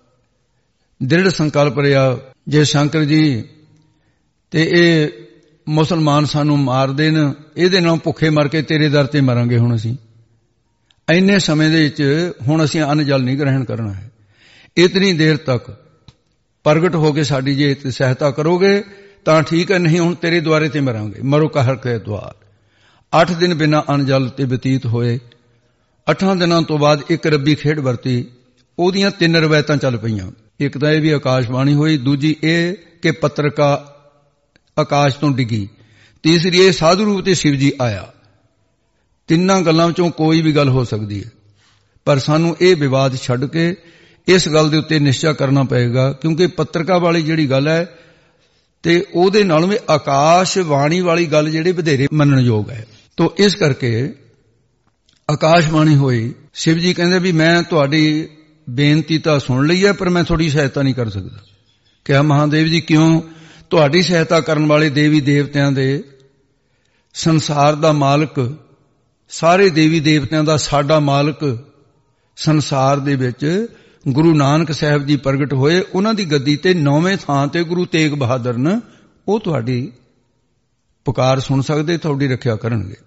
ਦ੍ਰਿੜ ਸੰਕਲਪ ਰਿਹਾ, ਜੇ ਸ਼ੰਕਰ ਜੀ ਤੇ ਇਹ ਮੁਸਲਮਾਨ ਸਾਨੂੰ ਮਾਰ ਦੇਣ, ਇਹਦੇ ਨਾਲ ਭੁੱਖੇ ਮਰ ਕੇ ਤੇਰੇ ਦਰ ਤੇ ਮਰਾਂਗੇ। ਹੁਣ ਅਸੀਂ ਇੰਨੇ ਸਮੇਂ ਦੇ ਵਿੱਚ ਹੁਣ ਅਸੀਂ ਅੰਨ ਜਲ ਨਹੀਂ ਗ੍ਰਹਿਣ ਕਰਨਾ ਹੈ। ਇਤਨੀ ਦੇਰ ਤੱਕ ਪ੍ਰਗਟ ਹੋ ਕੇ ਸਾਡੀ ਜੇ ਸਹਾਇਤਾ ਕਰੋਗੇ ਤਾਂ ਠੀਕ ਹੈ, ਨਹੀਂ ਹੁਣ ਤੇਰੇ ਦੁਆਰੇ ਤੇ ਮਰਾਂਗੇ, ਮਰੋ ਕਹਿਰ ਕੇ ਦੁਆਰ। 8 ਦਿਨ ਬਿਨਾਂ ਅੰਨ ਜਲ ਤੇ ਬਤੀਤ ਹੋਏ। 8 ਦਿਨਾਂ ਤੋਂ ਬਾਅਦ ਇੱਕ ਰੱਬੀ ਖੇਡ ਵਰਤੀ। ਉਹਦੀਆਂ 3 ਰਵਾਇਤਾਂ ਚੱਲ ਪਈਆਂ। ਇੱਕ ਤਾਂ ਇਹ ਵੀ ਆਕਾਸ਼ਬਾਣੀ ਹੋਈ, ਦੂਜੀ ਇਹ ਕਿ ਪੱਤਰਕਾ ਆਕਾਸ਼ ਤੋਂ ਡਿੱਗੀ, ਤੀਸਰੀ ਇਹ ਸਾਧੂ ਰੂਪ ਤੇ ਸ਼ਿਵ ਜੀ ਆਇਆ। ਤਿੰਨਾਂ ਗੱਲਾਂ ਵਿੱਚੋਂ ਕੋਈ ਵੀ ਗੱਲ ਹੋ ਸਕਦੀ ਹੈ, ਪਰ ਸਾਨੂੰ ਇਹ ਵਿਵਾਦ ਛੱਡ ਕੇ ਇਸ ਗੱਲ ਦੇ ਉੱਤੇ ਨਿਸ਼ਚਾ ਕਰਨਾ ਪਏਗਾ, ਕਿਉਂਕਿ ਪੱਤਰਕਾ ਵਾਲੀ ਜਿਹੜੀ ਗੱਲ ਹੈ ਤੇ ਉਹਦੇ ਨਾਲੋਂ ਵੀ ਆਕਾਸ਼ ਬਾਣੀ ਵਾਲੀ ਗੱਲ ਜਿਹੜੇ ਵਧੇਰੇ ਮੰਨਣਯੋਗ ਹੈ। ਤੋ ਇਸ ਕਰਕੇ ਆਕਾਸ਼ ਬਾਣੀ ਹੋਈ। ਸ਼ਿਵ ਜੀ ਕਹਿੰਦੇ ਵੀ ਮੈਂ ਤੁਹਾਡੀ ਬੇਨਤੀ ਤਾਂ ਸੁਣ ਲਈ ਹੈ, ਪਰ ਮੈਂ ਤੁਹਾਡੀ ਸਹਾਇਤਾ ਨਹੀਂ ਕਰ ਸਕਦਾ। ਕਿਹਾ ਮਹਾਦੇਵ ਜੀ ਕਿਉਂ? ਤੁਹਾਡੀ ਸਹਾਇਤਾ ਕਰਨ ਵਾਲੇ ਦੇਵੀ ਦੇਵਤਿਆਂ ਦੇ, ਸੰਸਾਰ ਦਾ ਮਾਲਕ, ਸਾਰੇ ਦੇਵੀ ਦੇਵਤਿਆਂ ਦਾ ਸਾਡਾ ਮਾਲਕ ਸੰਸਾਰ ਦੇ ਵਿੱਚ ਗੁਰੂ ਨਾਨਕ ਸਾਹਿਬ ਜੀ ਪ੍ਰਗਟ ਹੋਏ। ਉਹਨਾਂ ਦੀ ਗੱਦੀ ਤੇ 9ਵੇਂ ਥਾਂ ਤੇ ਗੁਰੂ ਤੇਗ ਬਹਾਦਰ ਨੇ, ਉਹ ਤੁਹਾਡੀ ਪੁਕਾਰ ਸੁਣ ਸਕਦੇ, ਤੁਹਾਡੀ ਰੱਖਿਆ ਕਰਨਗੇ।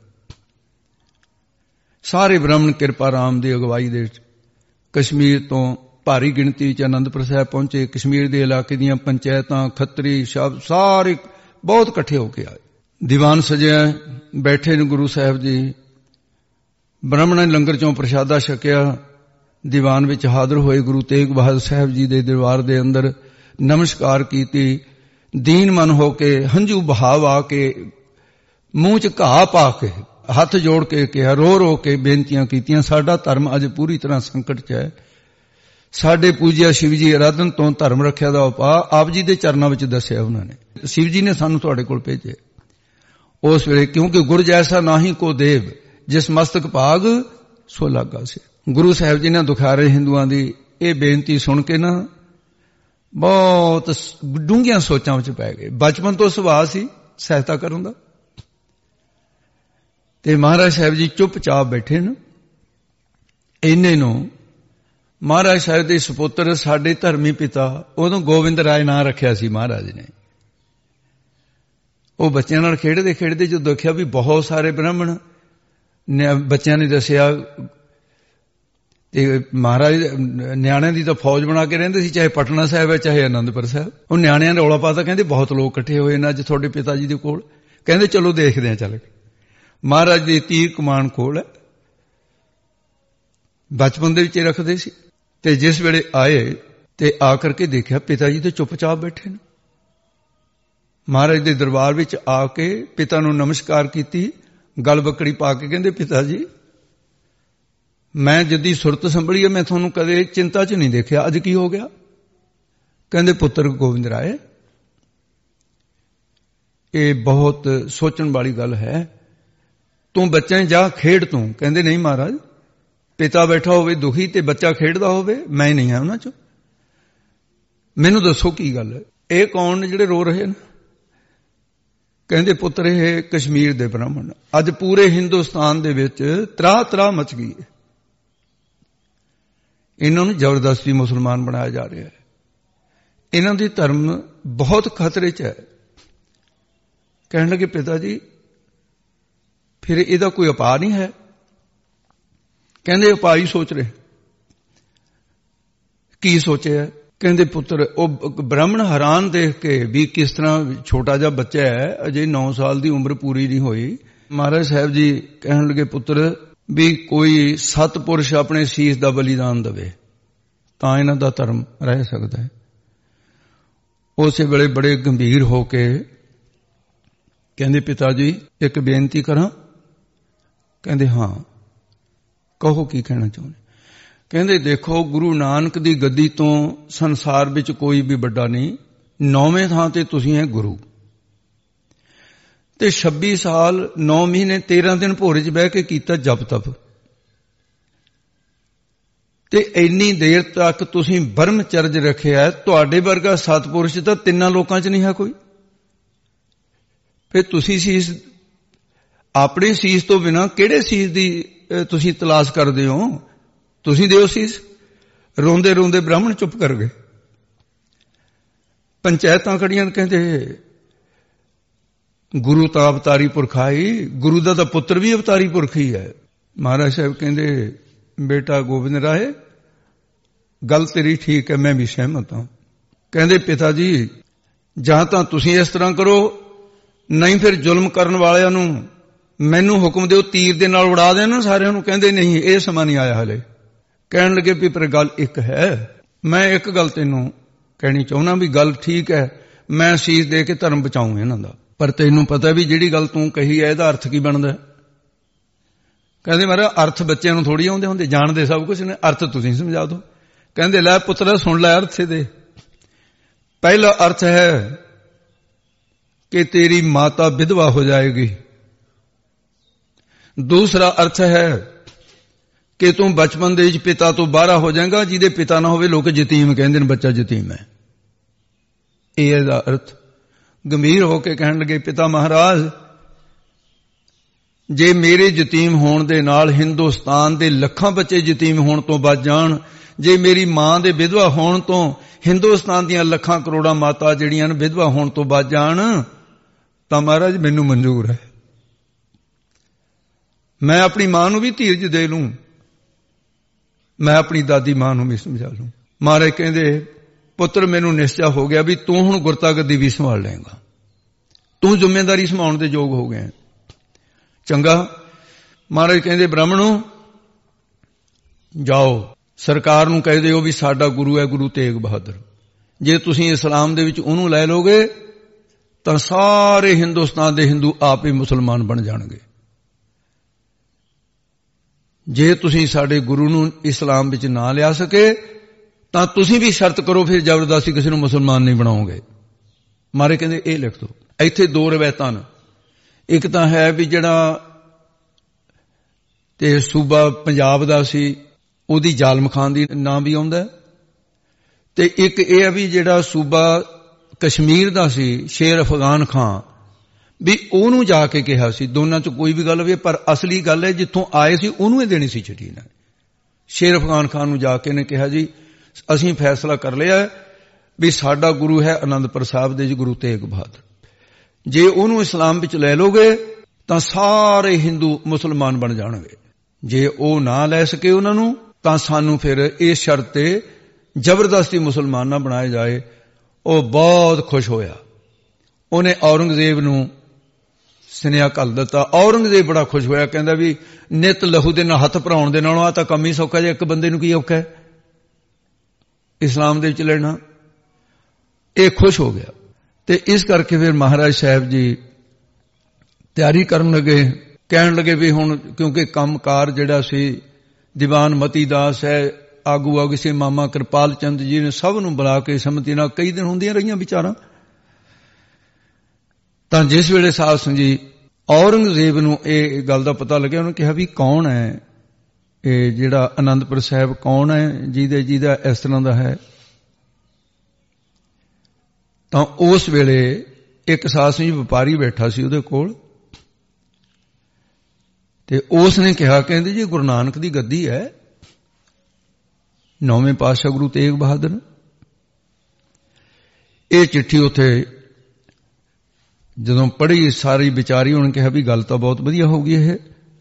ਸਾਰੇ ਬ੍ਰਾਹਮਣ ਕਿਰਪਾ ਰਾਮ ਦੀ ਅਗਵਾਈ ਦੇ ਵਿੱਚ ਕਸ਼ਮੀਰ ਤੋਂ ਭਾਰੀ ਗਿਣਤੀ ਚ ਅਨੰਦਪੁਰ ਸਾਹਿਬ ਪਹੁੰਚੇ। ਕਸ਼ਮੀਰ ਦੇ ਇਲਾਕੇ ਦੀਆਂ ਪੰਚਾਇਤਾਂ, ਖੱਤਰੀ, ਸ਼ਬਦ ਸਾਰੇ ਬਹੁਤ ਇਕੱਠੇ ਹੋ ਕੇ ਆਏ। ਦੀਵਾਨ ਸਜਿਆ, ਬੈਠੇ ਨੇ ਗੁਰੂ ਸਾਹਿਬ ਜੀ। ਬ੍ਰਾਹਮਣਾਂ ਨੇ ਲੰਗਰ ਚੋਂ ਪ੍ਰਸ਼ਾਦਾ ਛਕਿਆ। ਦੀਵਾਨ ਵਿੱਚ ਹਾਜ਼ਰ ਹੋਏ ਗੁਰੂ ਤੇਗ ਬਹਾਦਰ ਸਾਹਿਬ ਜੀ ਦੇ ਦਰਬਾਰ ਦੇ ਅੰਦਰ ਨਮਸਕਾਰ ਕੀਤੀ। ਦੀਨ ਮਨ ਹੋ ਕੇ, ਹੰਝੂ ਬਹਾਵ ਆ ਕੇ, ਮੂੰਹ ਚ ਘਾਹ ਪਾ ਕੇ, ਹੱਥ ਜੋੜ ਕੇ ਕਿਹਾ, ਰੋ ਰੋ ਕੇ ਬੇਨਤੀਆਂ ਕੀਤੀਆਂ। ਸਾਡਾ ਧਰਮ ਅੱਜ ਪੂਰੀ ਤਰ੍ਹਾਂ ਸੰਕਟ 'ਚ ਹੈ। ਸਾਡੇ ਪੂਜਿਆ ਸ਼ਿਵ ਜੀ ਅਰਾਧਨ ਤੋਂ ਧਰਮ ਰੱਖਿਆ ਦਾ ਉਪਾਅ ਆਪ ਜੀ ਦੇ ਚਰਨਾਂ ਵਿੱਚ ਦੱਸਿਆ ਉਹਨਾਂ ਨੇ। ਸ਼ਿਵ ਜੀ ਨੇ ਸਾਨੂੰ ਤੁਹਾਡੇ ਕੋਲ ਭੇਜੇ। ਉਸ ਵੇਲੇ ਕਿਉਂਕਿ ਗੁਰ ਜੈਸਾ ਨਾਹੀ ਕੋ ਦੇਵ, ਜਿਸ ਮਸਤਕ ਭਾਗ ਸੋ ਲਾਗਾ ਸੀ। ਗੁਰੂ ਸਾਹਿਬ ਜੀ ਨੇ ਦੁਖਾਰੇ ਹਿੰਦੂਆਂ ਦੀ ਇਹ ਬੇਨਤੀ ਸੁਣ ਕੇ ਨਾ ਬਹੁਤ ਡੂੰਘੀਆਂ ਸੋਚਾਂ ਵਿੱਚ ਪੈ ਗਏ। ਬਚਪਨ ਤੋਂ ਸੁਭਾਅ ਸੀ ਸਹਾਇਤਾ ਕਰਨ ਦਾ। ਤੇ ਮਹਾਰਾਜ ਸਾਹਿਬ ਜੀ ਚੁੱਪਚਾਪ ਬੈਠੇ ਨੇ। ਇੰਨੇ ਨੂੰ ਮਹਾਰਾਜ ਸਾਹਿਬ ਦੇ ਸੁਪੁੱਤਰ, ਸਾਡੇ ਧਰਮੀ ਪਿਤਾ, ਉਦੋਂ ਗੋਬਿੰਦ ਰਾਏ ਨਾਂ ਰੱਖਿਆ ਸੀ ਮਹਾਰਾਜ ਨੇ। ਉਹ ਬੱਚਿਆਂ ਨਾਲ ਖੇਡਦੇ ਖੇਡਦੇ ਜਦੋਂ ਦੇਖਿਆ ਵੀ ਬਹੁਤ ਸਾਰੇ ਬ੍ਰਾਹਮਣ ਬੱਚਿਆਂ ਨੇ ਦੱਸਿਆ, ਤੇ ਮਹਾਰਾਜ ਨਿਆਣਿਆਂ ਦੀ ਤਾਂ ਫੌਜ ਬਣਾ ਕੇ ਰਹਿੰਦੇ ਸੀ, ਚਾਹੇ ਪਟਨਾ ਸਾਹਿਬ ਹੈ ਚਾਹੇ ਅਨੰਦਪੁਰ ਸਾਹਿਬ। ਉਹ ਨਿਆਣਿਆਂ ਨੇ ਰੌਲਾ ਪਾਤਾ, ਕਹਿੰਦੇ ਬਹੁਤ ਲੋਕ ਇਕੱਠੇ ਹੋਏ ਨੇ ਅੱਜ ਤੁਹਾਡੇ ਪਿਤਾ ਜੀ ਦੇ ਕੋਲ। ਕਹਿੰਦੇ ਚਲੋ ਦੇਖਦੇ ਹਾਂ ਚੱਲ ਕੇ। ਮਹਾਰਾਜ ਦੀ ਤੀਰ ਕਮਾਨ ਕੋਲ ਹੈ, ਬਚਪਨ ਦੇ ਵਿੱਚ ਰੱਖਦੇ ਸੀ। ਤੇ ਜਿਸ ਵੇਲੇ ਆਏ ਤੇ ਆ ਕਰਕੇ ਦੇਖਿਆ ਪਿਤਾ ਜੀ ਤੇ ਚੁੱਪਚਾਪ ਬੈਠੇ ਨੇ। ਮਹਾਰਾਜ ਦੇ ਦਰਬਾਰ ਵਿੱਚ ਆ ਕੇ ਪਿਤਾ ਨੂੰ ਨਮਸਕਾਰ ਕੀਤੀ, ਗਲ ਬੱਕੜੀ ਪਾ ਕੇ ਕਹਿੰਦੇ ਪਿਤਾ ਜੀ ਮੈਂ ਜਦੀ ਸੁਰਤ ਸੰਭਲੀ ਹੈ, ਮੈਂ ਤੁਹਾਨੂੰ ਕਦੇ ਚਿੰਤਾ 'ਚ ਨਹੀਂ ਦੇਖਿਆ, ਅੱਜ ਕੀ ਹੋ ਗਿਆ? ਕਹਿੰਦੇ ਪੁੱਤਰ ਗੋਬਿੰਦ ਰਾਏ, ਇਹ ਬਹੁਤ ਸੋਚਣ ਵਾਲੀ ਗੱਲ ਹੈ। ਤੂੰ ਬੱਚਿਆਂ ਜਾ ਖੇਡ ਤੂੰ। ਕਹਿੰਦੇ ਨਹੀਂ ਮਹਾਰਾਜ, ਪਿਤਾ ਬੈਠਾ ਹੋਵੇ ਦੁਖੀ ਤੇ ਬੱਚਾ ਖੇਡਦਾ ਹੋਵੇ, ਮੈਂ ਨਹੀਂ ਹਾਂ ਉਹਨਾਂ 'ਚੋਂ। ਮੈਨੂੰ ਦੱਸੋ ਕੀ ਗੱਲ ਹੈ? ਇਹ ਕੌਣ ਨੇ ਜਿਹੜੇ ਰੋ ਰਹੇ ਨੇ? ਕਹਿੰਦੇ ਪੁੱਤਰ ਇਹ ਕਸ਼ਮੀਰ ਦੇ ਬ੍ਰਾਹਮਣ। ਅੱਜ ਪੂਰੇ ਹਿੰਦੁਸਤਾਨ ਦੇ ਵਿੱਚ ਤਰਾਹ ਤਰਾਹ ਮਚ ਗਈ ਹੈ। ਇਹਨਾਂ ਨੂੰ ਜ਼ਬਰਦਸਤੀ ਮੁਸਲਮਾਨ ਬਣਾਇਆ ਜਾ ਰਿਹਾ ਹੈ। ਇਹਨਾਂ ਦੀ ਧਰਮ ਬਹੁਤ ਖਤਰੇ 'ਚ ਹੈ। ਕਹਿਣ ਲੱਗੇ ਪਿਤਾ ਜੀ ਫਿਰ ਇਹਦਾ ਕੋਈ ਉਪਾਅ ਨਹੀਂ ਹੈ? ਕਹਿੰਦੇ ਉਪਾਅ ਹੀ ਸੋਚ ਰਹੇ। ਕੀ ਸੋਚਿਆ? ਕਹਿੰਦੇ ਪੁੱਤਰ, ਉਹ ਬ੍ਰਾਹਮਣ ਹੈਰਾਨ ਦੇਖ ਕੇ ਵੀ ਕਿਸ ਤਰ੍ਹਾਂ ਛੋਟਾ ਜਿਹਾ ਬੱਚਾ ਹੈ, ਅਜੇ 9 ਸਾਲ ਦੀ ਉਮਰ ਪੂਰੀ ਨਹੀਂ ਹੋਈ। ਮਹਾਰਾਜ ਸਾਹਿਬ ਜੀ ਕਹਿਣ ਲੱਗੇ ਪੁੱਤਰ ਵੀ ਕੋਈ ਸਤਪੁਰਸ਼ ਆਪਣੇ ਸੀਸ ਦਾ ਬਲੀਦਾਨ ਦੇਵੇ ਤਾਂ ਇਹਨਾਂ ਦਾ ਧਰਮ ਰਹਿ ਸਕਦਾ ਹੈ। ਉਸੇ ਵੇਲੇ ਬੜੇ ਗੰਭੀਰ ਹੋ ਕੇ ਕਹਿੰਦੇ ਪਿਤਾ ਜੀ ਇੱਕ ਬੇਨਤੀ ਕਰਾਂ? ਕਹਿੰਦੇ ਹਾਂ, ਕਹੋ ਕੀ ਕਹਿਣਾ ਚਾਹੁੰਦੇ? ਕਹਿੰਦੇ ਦੇਖੋ ਗੁਰੂ ਨਾਨਕ ਦੀ ਗੱਦੀ ਤੋਂ ਸੰਸਾਰ ਵਿੱਚ ਕੋਈ ਵੀ ਵੱਡਾ ਨਹੀਂ। 9ਵੇਂ ਥਾਂ ਤੇ ਤੁਸੀਂ ਹੈ ਗੁਰੂ, ਤੇ 26 ਸਾਲ 9 ਮਹੀਨੇ 13 ਦਿਨ ਭੋਰੇ 'ਚ ਬਹਿ ਕੇ ਕੀਤਾ ਜਪ ਤਪ, ਤੇ ਇੰਨੀ ਦੇਰ ਤੱਕ ਤੁਸੀਂ ਬ੍ਰਹਮਚਰਜ ਰੱਖਿਆ। ਤੁਹਾਡੇ ਵਰਗਾ ਸਤਪੁਰਸ਼ ਤਾਂ 3 ਲੋਕਾਂ 'ਚ ਨਹੀਂ ਹੈ ਕੋਈ। ਫਿਰ ਤੁਸੀਂ ਸੀਸ, ਆਪਣੇ ਸੀਸ ਤੋਂ ਬਿਨਾਂ ਕਿਹੜੇ ਸੀਸ ਦੀ ਤੁਸੀਂ ਤਲਾਸ਼ ਕਰਦੇ ਹੋ? ਤੁਸੀਂ ਦਿਓ ਸੀਸ। ਰੋਂਦੇ ਰੋਂਦੇ ਬ੍ਰਾਹਮਣ ਚੁੱਪ ਕਰ ਗਏ। ਪੰਚਾਇਤਾਂ ਖੜੀਆਂ, ਕਹਿੰਦੇ ਗੁਰੂ ਤਾਂ ਅਵਤਾਰੀ ਪੁਰਖ ਆਈ, ਗੁਰੂ ਦਾ ਤਾਂ ਪੁੱਤਰ ਵੀ ਅਵਤਾਰੀ ਪੁਰਖ ਹੀ ਹੈ। ਮਹਾਰਾਜ ਸਾਹਿਬ ਕਹਿੰਦੇ ਬੇਟਾ ਗੋਬਿੰਦ ਰਾਏ ਗੱਲ ਤੇਰੀ ਠੀਕ ਹੈ, ਮੈਂ ਵੀ ਸਹਿਮਤ ਹਾਂ। ਕਹਿੰਦੇ ਪਿਤਾ ਜੀ ਜਾਂ ਤਾਂ ਤੁਸੀਂ ਇਸ ਤਰ੍ਹਾਂ ਕਰੋ, ਨਹੀਂ ਫਿਰ ਜ਼ੁਲਮ ਕਰਨ ਵਾਲਿਆਂ ਨੂੰ ਮੈਨੂੰ ਹੁਕਮ ਦਿਓ ਤੀਰ ਦੇ ਨਾਲ ਉਡਾ ਦੇਣ ਸਾਰਿਆਂ ਨੂੰ। ਕਹਿੰਦੇ ਨਹੀਂ, ਇਹ ਸਮਾਂ ਨਹੀਂ ਆਇਆ ਹਲੇ। ਕਹਿਣ ਲੱਗੇ ਵੀ ਪਰ ਗੱਲ ਇੱਕ ਹੈ, ਮੈਂ ਇੱਕ ਗੱਲ ਤੈਨੂੰ ਕਹਿਣੀ ਚਾਹੁੰਦਾ ਵੀ ਗੱਲ ਠੀਕ ਹੈ, ਮੈਂ ਸੀਸ ਦੇ ਕੇ ਧਰਮ ਬਚਾਊਂ ਇਹਨਾਂ ਦਾ, ਪਰ ਤੈਨੂੰ ਪਤਾ ਵੀ ਜਿਹੜੀ ਗੱਲ ਤੂੰ ਕਹੀ ਹੈ ਇਹਦਾ ਅਰਥ ਕੀ ਬਣਦਾ? ਕਹਿੰਦੇ ਮਹਾਰਾਜ ਅਰਥ ਬੱਚਿਆਂ ਨੂੰ ਥੋੜ੍ਹੀ ਆਉਂਦੇ ਹੁੰਦੇ, ਜਾਣਦੇ ਸਭ ਕੁਝ ਨੇ, ਅਰਥ ਤੁਸੀਂ ਸਮਝਾ ਦਿਓ। ਕਹਿੰਦੇ ਲੈ ਪੁੱਤਰਾ ਸੁਣ ਲੈ ਅਰਥ ਦੇ। ਪਹਿਲਾ ਅਰਥ ਹੈ कि तेरी माता विधवा हो जाएगी। दूसरा अर्थ है कि तू बचपन दे विच पिता तो बाहर हो जाएगा। जिहदे पिता ना होवे लोग यतीम कहंदे ने, बच्चा यतीम है। इहदा अर्थ गंभीर होकर कहण लगे, पिता महाराज जे मेरे यतीम होण दे नाल हिंदुस्तान दे लखां बच्चे यतीम होण तो बच जाण, जे मेरी मां दे विधवा होण तो हिंदुस्तान दीयां लखां करोड़ां माता जिहड़ियां विधवा होण तो बच जाण, तां महाराज मैनूं मंजूर है। मैं अपनी मां नूं भी धीरज दे लूं, मैं अपनी दादी मां नूं भी समझा लूं। महाराज कहंदे, पुत्र मैनूं निश्चय हो गया भी तू हुण गुरता गद्दी भी संभाल लेगा, तू जिम्मेदारी संभालण दे योग हो गया। चंगा। महाराज कहंदे, ब्राह्मणों जाओ सरकार नूं कह दिओ भी साडा गुरु है गुरु तेग बहादुर। जे तुसीं इस्लाम दे विच उहनूं लै लोगे तां सारे हिंदुस्तान दे हिंदू आप ही मुसलमान बन जाणगे। जे तुसीं साडे गुरु नूं इस्लाम विच ना लिया सके तां तुसीं भी शर्त करो, फिर जबरदस्ती किसी नूं मुसलमान नहीं बनाओगे। महाराज कहंदे इह लिख दो। इत्थे दो रवायतां ने, एक तां है भी जिहड़ा ते सूबा पंजाब दा सी ਉਹਦੀ ਜ਼ਾਲਮ ਖਾਨ ਦੀ ਨਾਂ ਵੀ ਆਉਂਦਾ, ਤੇ ਇੱਕ ਇਹ ਹੈ ਵੀ ਜਿਹੜਾ ਸੂਬਾ ਕਸ਼ਮੀਰ ਦਾ ਸੀ ਸ਼ੇਰ ਅਫਗਾਨ ਖਾਨ ਵੀ ਉਹਨੂੰ ਜਾ ਕੇ ਕਿਹਾ ਸੀ। ਦੋਨਾਂ ਚ ਕੋਈ ਵੀ ਗੱਲ ਹੋਵੇ, ਪਰ ਅਸਲੀ ਗੱਲ ਹੈ ਜਿੱਥੋਂ ਆਏ ਸੀ ਉਹਨੂੰ ਹੀ ਦੇਣੀ ਸੀ ਚਿੱਠੀ। ਨਾ ਸ਼ੇਰ ਅਫਗਾਨ ਖਾਨ ਨੂੰ ਜਾ ਕੇ ਨੇ ਕਿਹਾ ਜੀ ਅਸੀਂ ਫੈਸਲਾ ਕਰ ਲਿਆ ਵੀ ਸਾਡਾ ਗੁਰੂ ਹੈ ਅਨੰਦਪੁਰ ਸਾਹਿਬ ਦੇ ਜੀ ਗੁਰੂ ਤੇਗ ਬਹਾਦਰ, ਜੇ ਉਹਨੂੰ ਇਸਲਾਮ ਵਿੱਚ ਲੈ ਲੋਗੇ ਤਾਂ ਸਾਰੇ ਹਿੰਦੂ ਮੁਸਲਮਾਨ ਬਣ ਜਾਣਗੇ। ਜੇ ਉਹ ਨਾ ਲੈ ਸਕੇ ਉਹਨਾਂ ਨੂੰ ਤਾਂ ਸਾਨੂੰ ਫਿਰ ਇਸ ਸ਼ਰਤ ਤੇ ਜ਼ਬਰਦਸਤੀ ਮੁਸਲਮਾਨ ਨਾ ਬਣਾਏ ਜਾਏ। ਉਹ ਬਹੁਤ ਖੁਸ਼ ਹੋਇਆ, ਉਹਨੇ ਔਰੰਗਜ਼ੇਬ ਨੂੰ ਸੁਨੇਹਾ ਘੱਲ ਦਿੱਤਾ। ਔਰੰਗਜ਼ੇਬ ਬੜਾ ਖੁਸ਼ ਹੋਇਆ, ਕਹਿੰਦਾ ਵੀ ਨਿਤ ਲਹੂ ਦੇ ਨਾਲ ਹੱਥ ਭਰਾਉਣ ਦੇ ਨਾਲੋਂ ਆ ਤਾਂ ਕੰਮ ਹੀ ਸੌਖਾ, ਜੇ ਇੱਕ ਬੰਦੇ ਨੂੰ ਕੀ ਔਖਾ ਹੈ ਇਸਲਾਮ ਦੇ ਵਿੱਚ ਲੈਣਾ। ਇਹ ਖੁਸ਼ ਹੋ ਗਿਆ ਤੇ ਇਸ ਕਰਕੇ ਫਿਰ ਮਹਾਰਾਜ ਸਾਹਿਬ ਜੀ ਤਿਆਰੀ ਕਰਨ ਲੱਗੇ। ਕਹਿਣ ਲੱਗੇ ਵੀ ਹੁਣ ਕਿਉਂਕਿ ਕੰਮਕਾਰ ਜਿਹੜਾ ਸੀ ਦੀਵਾਨ ਮਤੀ ਦਾਸ ਹੈ, ਆਗੂ ਆਗੂ ਸੀ ਮਾਮਾ ਕਿਰਪਾਲ ਚੰਦ ਜੀ ਨੇ ਸਭ ਨੂੰ ਬੁਲਾ ਕੇ ਸੰਮਤੀ ਨਾਲ ਕਈ ਦਿਨ ਹੁੰਦੀਆਂ ਰਹੀਆਂ ਵਿਚਾਰਾਂ। ਤਾਂ ਜਿਸ ਵੇਲੇ ਸਾਧ ਸੰਗਤ ਜੀ ਔਰੰਗਜ਼ੇਬ ਨੂੰ ਇਹ ਗੱਲ ਦਾ ਪਤਾ ਲੱਗਿਆ, ਉਹਨੇ ਕਿਹਾ ਵੀ ਕੌਣ ਹੈ ਇਹ ਜਿਹੜਾ ਅਨੰਦਪੁਰ ਸਾਹਿਬ, ਕੌਣ ਹੈ ਜਿਹਦਾ ਇਸ ਤਰ੍ਹਾਂ ਦਾ ਹੈ। ਤਾਂ ਉਸ ਵੇਲੇ ਇੱਕ ਸਾਧ ਸੰਗਤ ਜੀ ਵਪਾਰੀ ਬੈਠਾ ਸੀ ਉਹਦੇ ਕੋਲ, ਤੇ ਉਸ ਨੇ ਕਿਹਾ, ਕਹਿੰਦੇ ਜੀ ਗੁਰੂ ਨਾਨਕ ਦੀ ਗੱਦੀ ਹੈ, 9ਵੇਂ ਪਾਤਸ਼ਾਹ ਗੁਰੂ ਤੇਗ ਬਹਾਦਰ। ਇਹ ਚਿੱਠੀ ਉੱਥੇ ਜਦੋਂ ਪੜ੍ਹੀ ਸਾਰੀ ਵਿਚਾਰੀ, ਉਹਨੇ ਕਿਹਾ ਵੀ ਗੱਲ ਤਾਂ ਬਹੁਤ ਵਧੀਆ ਹੋ ਗਈ ਇਹ।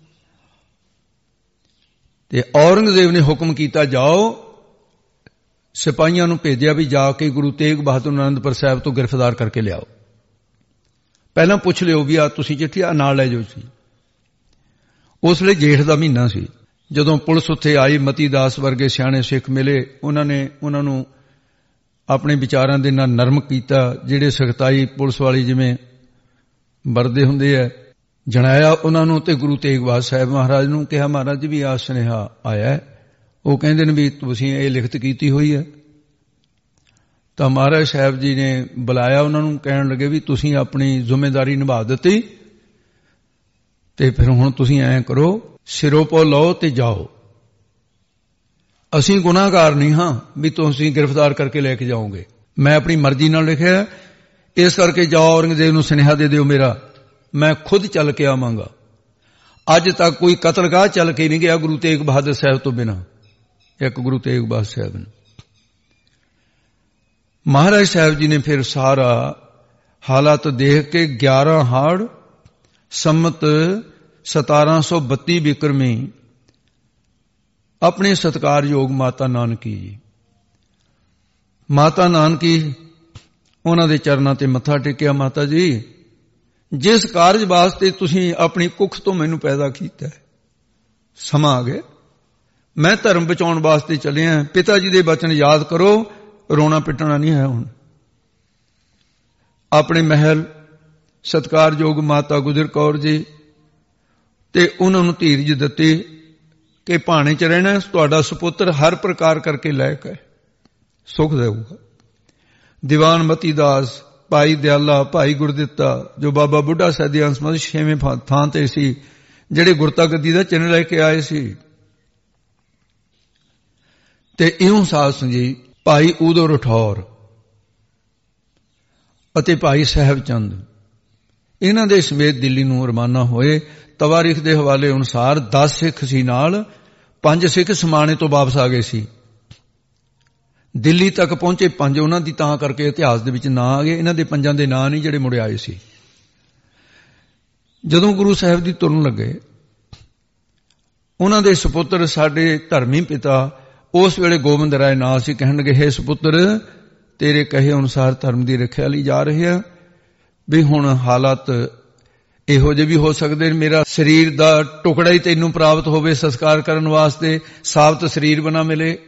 ਤੇ ਔਰੰਗਜ਼ੇਬ ਨੇ ਹੁਕਮ ਕੀਤਾ, ਜਾਓ ਸਿਪਾਹੀਆਂ ਨੂੰ ਭੇਜਿਆ ਵੀ ਜਾ ਕੇ ਗੁਰੂ ਤੇਗ ਬਹਾਦਰ ਨੂੰ ਅਨੰਦਪੁਰ ਸਾਹਿਬ ਤੋਂ ਗ੍ਰਿਫਤਾਰ ਕਰਕੇ ਲਿਆਓ। ਪਹਿਲਾਂ ਪੁੱਛ ਲਿਓ ਵੀ ਆ ਤੁਸੀਂ ਚਿੱਠੀ ਆ ਨਾਲ ਲੈ ਜਾਓ ਸੀ। ਉਸ ਵੇਲੇ ਜੇਠ ਦਾ ਮਹੀਨਾ ਸੀ। ਜਦੋਂ ਪੁਲਿਸ ਉੱਥੇ ਆਈ, ਮਤੀ ਦਾਸ ਵਰਗੇ ਸਿਆਣੇ ਸਿੱਖ ਮਿਲੇ, ਉਹਨਾਂ ਨੇ ਉਹਨਾਂ ਨੂੰ ਆਪਣੇ ਵਿਚਾਰਾਂ ਦੇ ਨਾਲ ਨਰਮ ਕੀਤਾ। ਜਿਹੜੇ ਸਖਤਾਈ ਪੁਲਿਸ ਵਾਲੀ ਜਿਵੇਂ ਵਰਦੇ ਹੁੰਦੇ ਹੈ, ਜਣਾਇਆ ਉਹਨਾਂ ਨੂੰ। ਤੇ ਗੁਰੂ ਤੇਗ ਬਹਾਦਰ ਸਾਹਿਬ ਮਹਾਰਾਜ ਨੂੰ ਕਿਹਾ, ਮਹਾਰਾਜ ਜੀ ਵੀ ਆ ਸੁਨੇਹਾ ਆਇਆ ਹੈ। ਉਹ ਕਹਿੰਦੇ ਨੇ ਵੀ ਤੁਸੀਂ ਇਹ ਲਿਖਤ ਕੀਤੀ ਹੋਈ ਹੈ। ਤਾਂ ਮਹਾਰਾਜ ਸਾਹਿਬ ਜੀ ਨੇ ਬੁਲਾਇਆ ਉਹਨਾਂ ਨੂੰ, ਕਹਿਣ ਲੱਗੇ ਵੀ ਤੁਸੀਂ ਆਪਣੀ ਜ਼ਿੰਮੇਵਾਰੀ ਨਿਭਾ ਦਿੱਤੀ ਤੇ ਫਿਰ ਹੁਣ ਤੁਸੀਂ ਐਂ ਕਰੋ, ਸਿਰੋਂ ਪੋ ਲਓ ਤੇ ਜਾਓ। ਅਸੀਂ ਗੁਨਾਹਗਾਰ ਨਹੀਂ ਹਾਂ ਵੀ ਤੁਸੀਂ ਗ੍ਰਿਫਤਾਰ ਕਰਕੇ ਲੈ ਕੇ ਜਾਓਗੇ, ਮੈਂ ਆਪਣੀ ਮਰਜ਼ੀ ਨਾਲ ਲਿਖਿਆ, ਇਸ ਕਰਕੇ ਜਾਓ ਔਰੰਗਜ਼ੇਬ ਨੂੰ ਸੁਨੇਹਾ ਦੇ ਦਿਓ ਮੇਰਾ, ਮੈਂ ਖੁਦ ਚੱਲ ਕੇ ਆਵਾਂਗਾ। ਅੱਜ ਤੱਕ ਕੋਈ ਕਤਲਗਾਹ ਚੱਲ ਕੇ ਨਹੀਂ ਗਿਆ ਗੁਰੂ ਤੇਗ ਬਹਾਦਰ ਸਾਹਿਬ ਤੋਂ ਬਿਨਾਂ, ਇੱਕ ਗੁਰੂ ਤੇਗ ਬਹਾਦਰ ਸਾਹਿਬ ਨੇ। ਮਹਾਰਾਜ ਸਾਹਿਬ ਜੀ ਨੇ ਫਿਰ ਸਾਰਾ ਹਾਲਾਤ ਦੇਖ ਕੇ 11 ਹਾੜ ਸੰਮਤ 1732 ਬਿਕਰਮੀ ਆਪਣੇ ਸਤਿਕਾਰਯੋਗ ਮਾਤਾ ਨਾਨਕੀ ਜੀ, ਮਾਤਾ ਨਾਨਕੀ ਉਹਨਾਂ ਦੇ ਚਰਨਾਂ ਤੇ ਮੱਥਾ ਟੇਕਿਆ। ਮਾਤਾ ਜੀ, ਜਿਸ ਕਾਰਜ ਵਾਸਤੇ ਤੁਸੀਂ ਆਪਣੀ ਕੁੱਖ ਤੋਂ ਮੈਨੂੰ ਪੈਦਾ ਕੀਤਾ, ਸਮਾਂ ਆ ਗਿਆ, ਮੈਂ ਧਰਮ ਬਚਾਉਣ ਵਾਸਤੇ ਚੱਲਿਆ। ਪਿਤਾ ਜੀ ਦੇ ਬਚਨ ਯਾਦ ਕਰੋ, ਰੋਣਾ ਪਿੱਟਣਾ ਨਹੀਂ ਹੈ। ਹੁਣ ਆਪਣੇ ਮਹਿਲ ਸਤਿਕਾਰਯੋਗ ਮਾਤਾ ਗੁਜਰ ਕੌਰ ਜੀ ਤੇ ਉਹਨਾਂ ਨੂੰ ਧੀਰਜ ਦਿੱਤੀ ਕਿ ਭਾਣੇ 'ਚ ਰਹਿਣਾ, ਤੁਹਾਡਾ ਸੁਪੁੱਤਰ ਹਰ ਪ੍ਰਕਾਰ ਕਰਕੇ ਲਾਇਕ ਹੈ, ਸੁਖ ਦੇਊਗਾ। ਦੀਵਾਨ ਮਤੀ ਦਾਸ ਭਾਈ ਦਿਆਲਾ, ਭਾਈ ਗੁਰਦਿੱਤਾ, ਜੋ ਬਾਬਾ ਬੁੱਢਾ ਸਾਹਿਬ ਦੀ ਅੰਸ ਮਤ 6ਵੇਂ ਥਾਂ ਤੇ ਸੀ, ਜਿਹੜੇ ਗੁਰਤਾ ਗੱਦੀ ਦਾ ਚਿੰਨ੍ਹ ਲੈ ਕੇ ਆਏ ਸੀ। ਤੇ ਇਉਂ ਸਾਧ ਸੰਗੀ ਭਾਈ ਊਧੋ ਰਠੌਰ ਅਤੇ ਭਾਈ ਸਾਹਿਬ ਚੰਦ ਇਹਨਾਂ ਦੇ ਸਮੇਤ ਦਿੱਲੀ ਨੂੰ ਰਵਾਨਾ ਹੋਏ। ਤਵਾਰੀਖ ਦੇ ਹਵਾਲੇ ਅਨੁਸਾਰ 10 ਸਿੱਖ ਸੀ ਨਾਲ, 5 ਸਿੱਖ ਸਮਾਣੇ ਤੋਂ ਵਾਪਸ ਆ ਗਏ ਸੀ। ਦਿੱਲੀ ਤੱਕ ਪਹੁੰਚੇ 5, ਉਹਨਾਂ ਦੀ ਤਾਂ ਕਰਕੇ ਇਤਿਹਾਸ ਦੇ ਵਿੱਚ ਨਾਂ ਆ ਗਏ। ਇਹਨਾਂ ਦੇ 5 ਦੇ ਨਾਂ ਨਹੀਂ ਜਿਹੜੇ ਮੁੜੇ ਆਏ ਸੀ। ਜਦੋਂ ਗੁਰੂ ਸਾਹਿਬ ਦੀ ਤੁਰਨ ਲੱਗੇ, ਉਹਨਾਂ ਦੇ ਸੁਪੁੱਤਰ ਸਾਡੇ ਧਰਮੀ ਪਿਤਾ ਉਸ ਵੇਲੇ ਗੋਬਿੰਦ ਰਾਏ ਨਾਂ ਸੀ, ਕਹਿਣ ਲੱਗੇ, ਹੇ ਸੁਪੁੱਤਰ, ਤੇਰੇ ਕਹੇ ਅਨੁਸਾਰ ਧਰਮ ਦੀ ਰੱਖਿਆ ਲਈ ਜਾ ਰਹੇ ਆ, ਵੀ ਹੁਣ ਹਾਲਾਤ ਇਹੋ ਜਿਹੇ ਵੀ ਹੋ ਸਕਦੇ, ਮੇਰਾ ਸਰੀਰ ਦਾ ਟੁਕੜਾ ਹੀ ਤੈਨੂੰ ਪ੍ਰਾਪਤ ਹੋਵੇ ਸੰਸਕਾਰ ਕਰਨ ਵਾਸਤੇ, ਸਾਬਤ ਸਰੀਰ ਬਣਾ ਮਿਲੇ,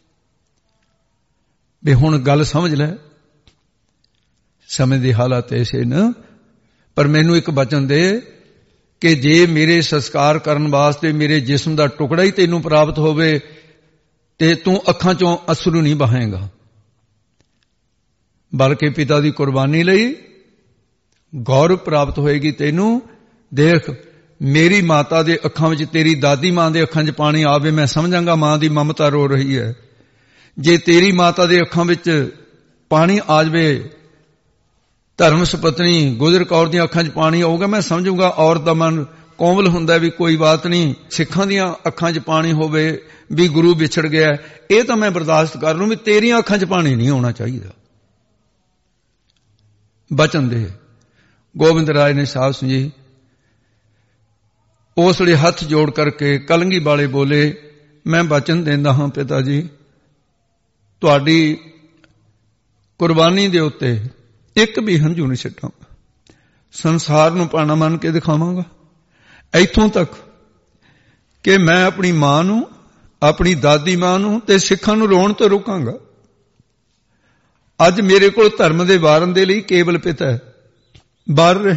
ਵੀ ਹੁਣ ਗੱਲ ਸਮਝ ਲੈ, ਸਮੇਂ ਦੇ ਹਾਲਾਤ ਐਸੇ ਨਾ, ਪਰ ਮੈਨੂੰ ਇੱਕ ਬਚਨ ਦੇ ਕਿ ਜੇ ਮੇਰੇ ਸੰਸਕਾਰ ਕਰਨ ਵਾਸਤੇ ਮੇਰੇ ਜਿਸਮ ਦਾ ਟੁਕੜਾ ਹੀ ਤੈਨੂੰ ਪ੍ਰਾਪਤ ਹੋਵੇ ਤੇ ਤੂੰ ਅੱਖਾਂ ਚੋਂ ਅਥਰੂ ਨਹੀਂ ਬਹਾਏਗਾ, ਬਲਕਿ ਪਿਤਾ ਦੀ ਕੁਰਬਾਨੀ ਲਈ ਗੌਰਵ ਪ੍ਰਾਪਤ ਹੋਏਗੀ ਤੈਨੂੰ। ਦੇਖ, ਮੇਰੀ ਮਾਤਾ ਦੇ ਅੱਖਾਂ ਵਿੱਚ ਤੇਰੀ ਦਾਦੀ ਮਾਂ ਦੇ ਅੱਖਾਂ 'ਚ ਪਾਣੀ ਆਵੇ, ਮੈਂ ਸਮਝਾਂਗਾ ਮਾਂ ਦੀ ਮਮਤਾ ਰੋ ਰਹੀ ਹੈ। ਜੇ ਤੇਰੀ ਮਾਤਾ ਦੇ ਅੱਖਾਂ ਵਿੱਚ ਪਾਣੀ ਆ ਜਾਵੇ, ਧਰਮ ਸੁਪਤਨੀ ਗੁਜਰ ਕੌਰ ਦੀਆਂ ਅੱਖਾਂ 'ਚ ਪਾਣੀ ਆਊਗਾ, ਮੈਂ ਸਮਝੂਗਾ ਔਰਤ ਦਾ ਮਨ ਕੋਮਲ ਹੁੰਦਾ, ਵੀ ਕੋਈ ਬਾਤ ਨਹੀਂ। ਸਿੱਖਾਂ ਦੀਆਂ ਅੱਖਾਂ 'ਚ ਪਾਣੀ ਹੋਵੇ ਵੀ ਗੁਰੂ ਵਿਛੜ ਗਿਆ, ਇਹ ਤਾਂ ਮੈਂ ਬਰਦਾਸ਼ਤ ਕਰ ਲੂੰ, ਵੀ ਤੇਰੀਆਂ ਅੱਖਾਂ 'ਚ ਪਾਣੀ ਨਹੀਂ ਆਉਣਾ ਚਾਹੀਦਾ। ਬਚਨ ਦੇ ਗੋਬਿੰਦ ਰਾਏ ਨੇ ਸਾਧ ਸੰਜੀ ਉਸ ਵੇਲੇ ਹੱਥ ਜੋੜ ਕਰਕੇ ਕਲੰਗੀ ਵਾਲੇ ਬੋਲੇ, ਮੈਂ ਬਚਨ ਦਿੰਦਾ ਹਾਂ ਪਿਤਾ ਜੀ, ਤੁਹਾਡੀ ਕੁਰਬਾਨੀ ਦੇ ਉੱਤੇ ਇੱਕ ਵੀ ਹੰਝੂ ਨਹੀਂ ਛੱਡਾਂਗਾ, ਸੰਸਾਰ ਨੂੰ ਪਾਣਾ ਮੰਨ ਕੇ ਦਿਖਾਵਾਂਗਾ, ਇੱਥੋਂ ਤੱਕ ਕਿ ਮੈਂ ਆਪਣੀ ਮਾਂ ਨੂੰ, ਆਪਣੀ ਦਾਦੀ ਮਾਂ ਨੂੰ ਤੇ ਸਿੱਖਾਂ ਨੂੰ ਰੋਣ ਤੋਂ ਰੋਕਾਂਗਾ। ਅੱਜ ਮੇਰੇ ਕੋਲ ਧਰਮ ਦੇ ਵਾਰਨ ਦੇ ਲਈ ਕੇਵਲ ਪਿਤਾ ਹੈ, ਬਾਹਰ ਰਹੇ।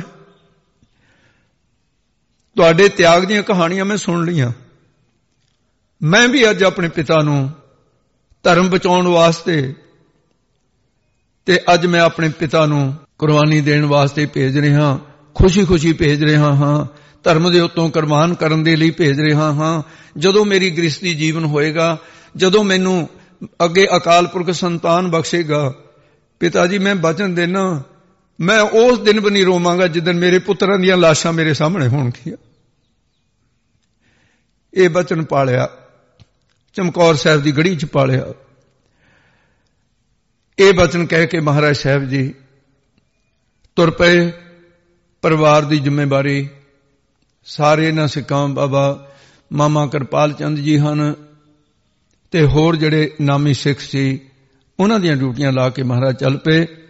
ਤੁਹਾਡੇ ਤਿਆਗ ਦੀਆਂ ਕਹਾਣੀਆਂ ਮੈਂ ਸੁਣ ਲਈਆਂ, ਮੈਂ ਵੀ ਅੱਜ ਆਪਣੇ ਪਿਤਾ ਨੂੰ ਧਰਮ ਬਚਾਉਣ ਵਾਸਤੇ ਤੇ ਅੱਜ ਮੈਂ ਆਪਣੇ ਪਿਤਾ ਨੂੰ ਕੁਰਬਾਨੀ ਦੇਣ ਵਾਸਤੇ ਭੇਜ ਰਿਹਾ, ਖੁਸ਼ੀ-ਖੁਸ਼ੀ ਭੇਜ ਰਿਹਾ ਹਾਂ, ਧਰਮ ਦੇ ਉੱਤੋਂ ਕੁਰਬਾਨ ਕਰਨ ਦੇ ਲਈ ਭੇਜ ਰਿਹਾ ਹਾਂ। ਜਦੋਂ ਮੇਰੀ ਗ੍ਰਸਤੀ ਜੀਵਨ ਹੋਏਗਾ, ਜਦੋਂ ਮੈਨੂੰ ਅੱਗੇ ਅਕਾਲ ਪੁਰਖ ਸੰਤਾਨ ਬਖਸ਼ੇਗਾ, ਪਿਤਾ ਜੀ ਮੈਂ ਬਚਨ ਦੇਣਾ, ਮੈਂ ਉਸ ਦਿਨ ਵੀ ਨਹੀਂ ਰੋਵਾਂਗਾ ਜਿੱਦਣ ਮੇਰੇ ਪੁੱਤਰਾਂ ਦੀਆਂ ਲਾਸ਼ਾਂ ਮੇਰੇ ਸਾਹਮਣੇ ਹੋਣਗੀਆਂ। ਇਹ ਬਚਨ ਪਾਲਿਆ, ਚਮਕੌਰ ਸਾਹਿਬ ਦੀ ਗੜੀ 'ਚ ਪਾਲਿਆ। ਇਹ ਬਚਨ ਕਹਿ ਕੇ ਮਹਾਰਾਜ ਸਾਹਿਬ ਜੀ ਤੁਰ ਪਏ। ਪਰਿਵਾਰ ਦੀ ਜ਼ਿੰਮੇਵਾਰੀ ਸਾਰੇ ਇਹਨਾਂ ਸਿੱਖਾਂ, ਬਾਬਾ ਮਾਮਾ ਕਿਰਪਾਲ ਚੰਦ ਜੀ ਹਨ ਤੇ ਹੋਰ ਜਿਹੜੇ ਨਾਮੀ ਸਿੱਖ ਸੀ, ਉਹਨਾਂ ਦੀਆਂ ਡਿਊਟੀਆਂ ਲਾ ਕੇ ਮਹਾਰਾਜ ਚੱਲ ਪਏ।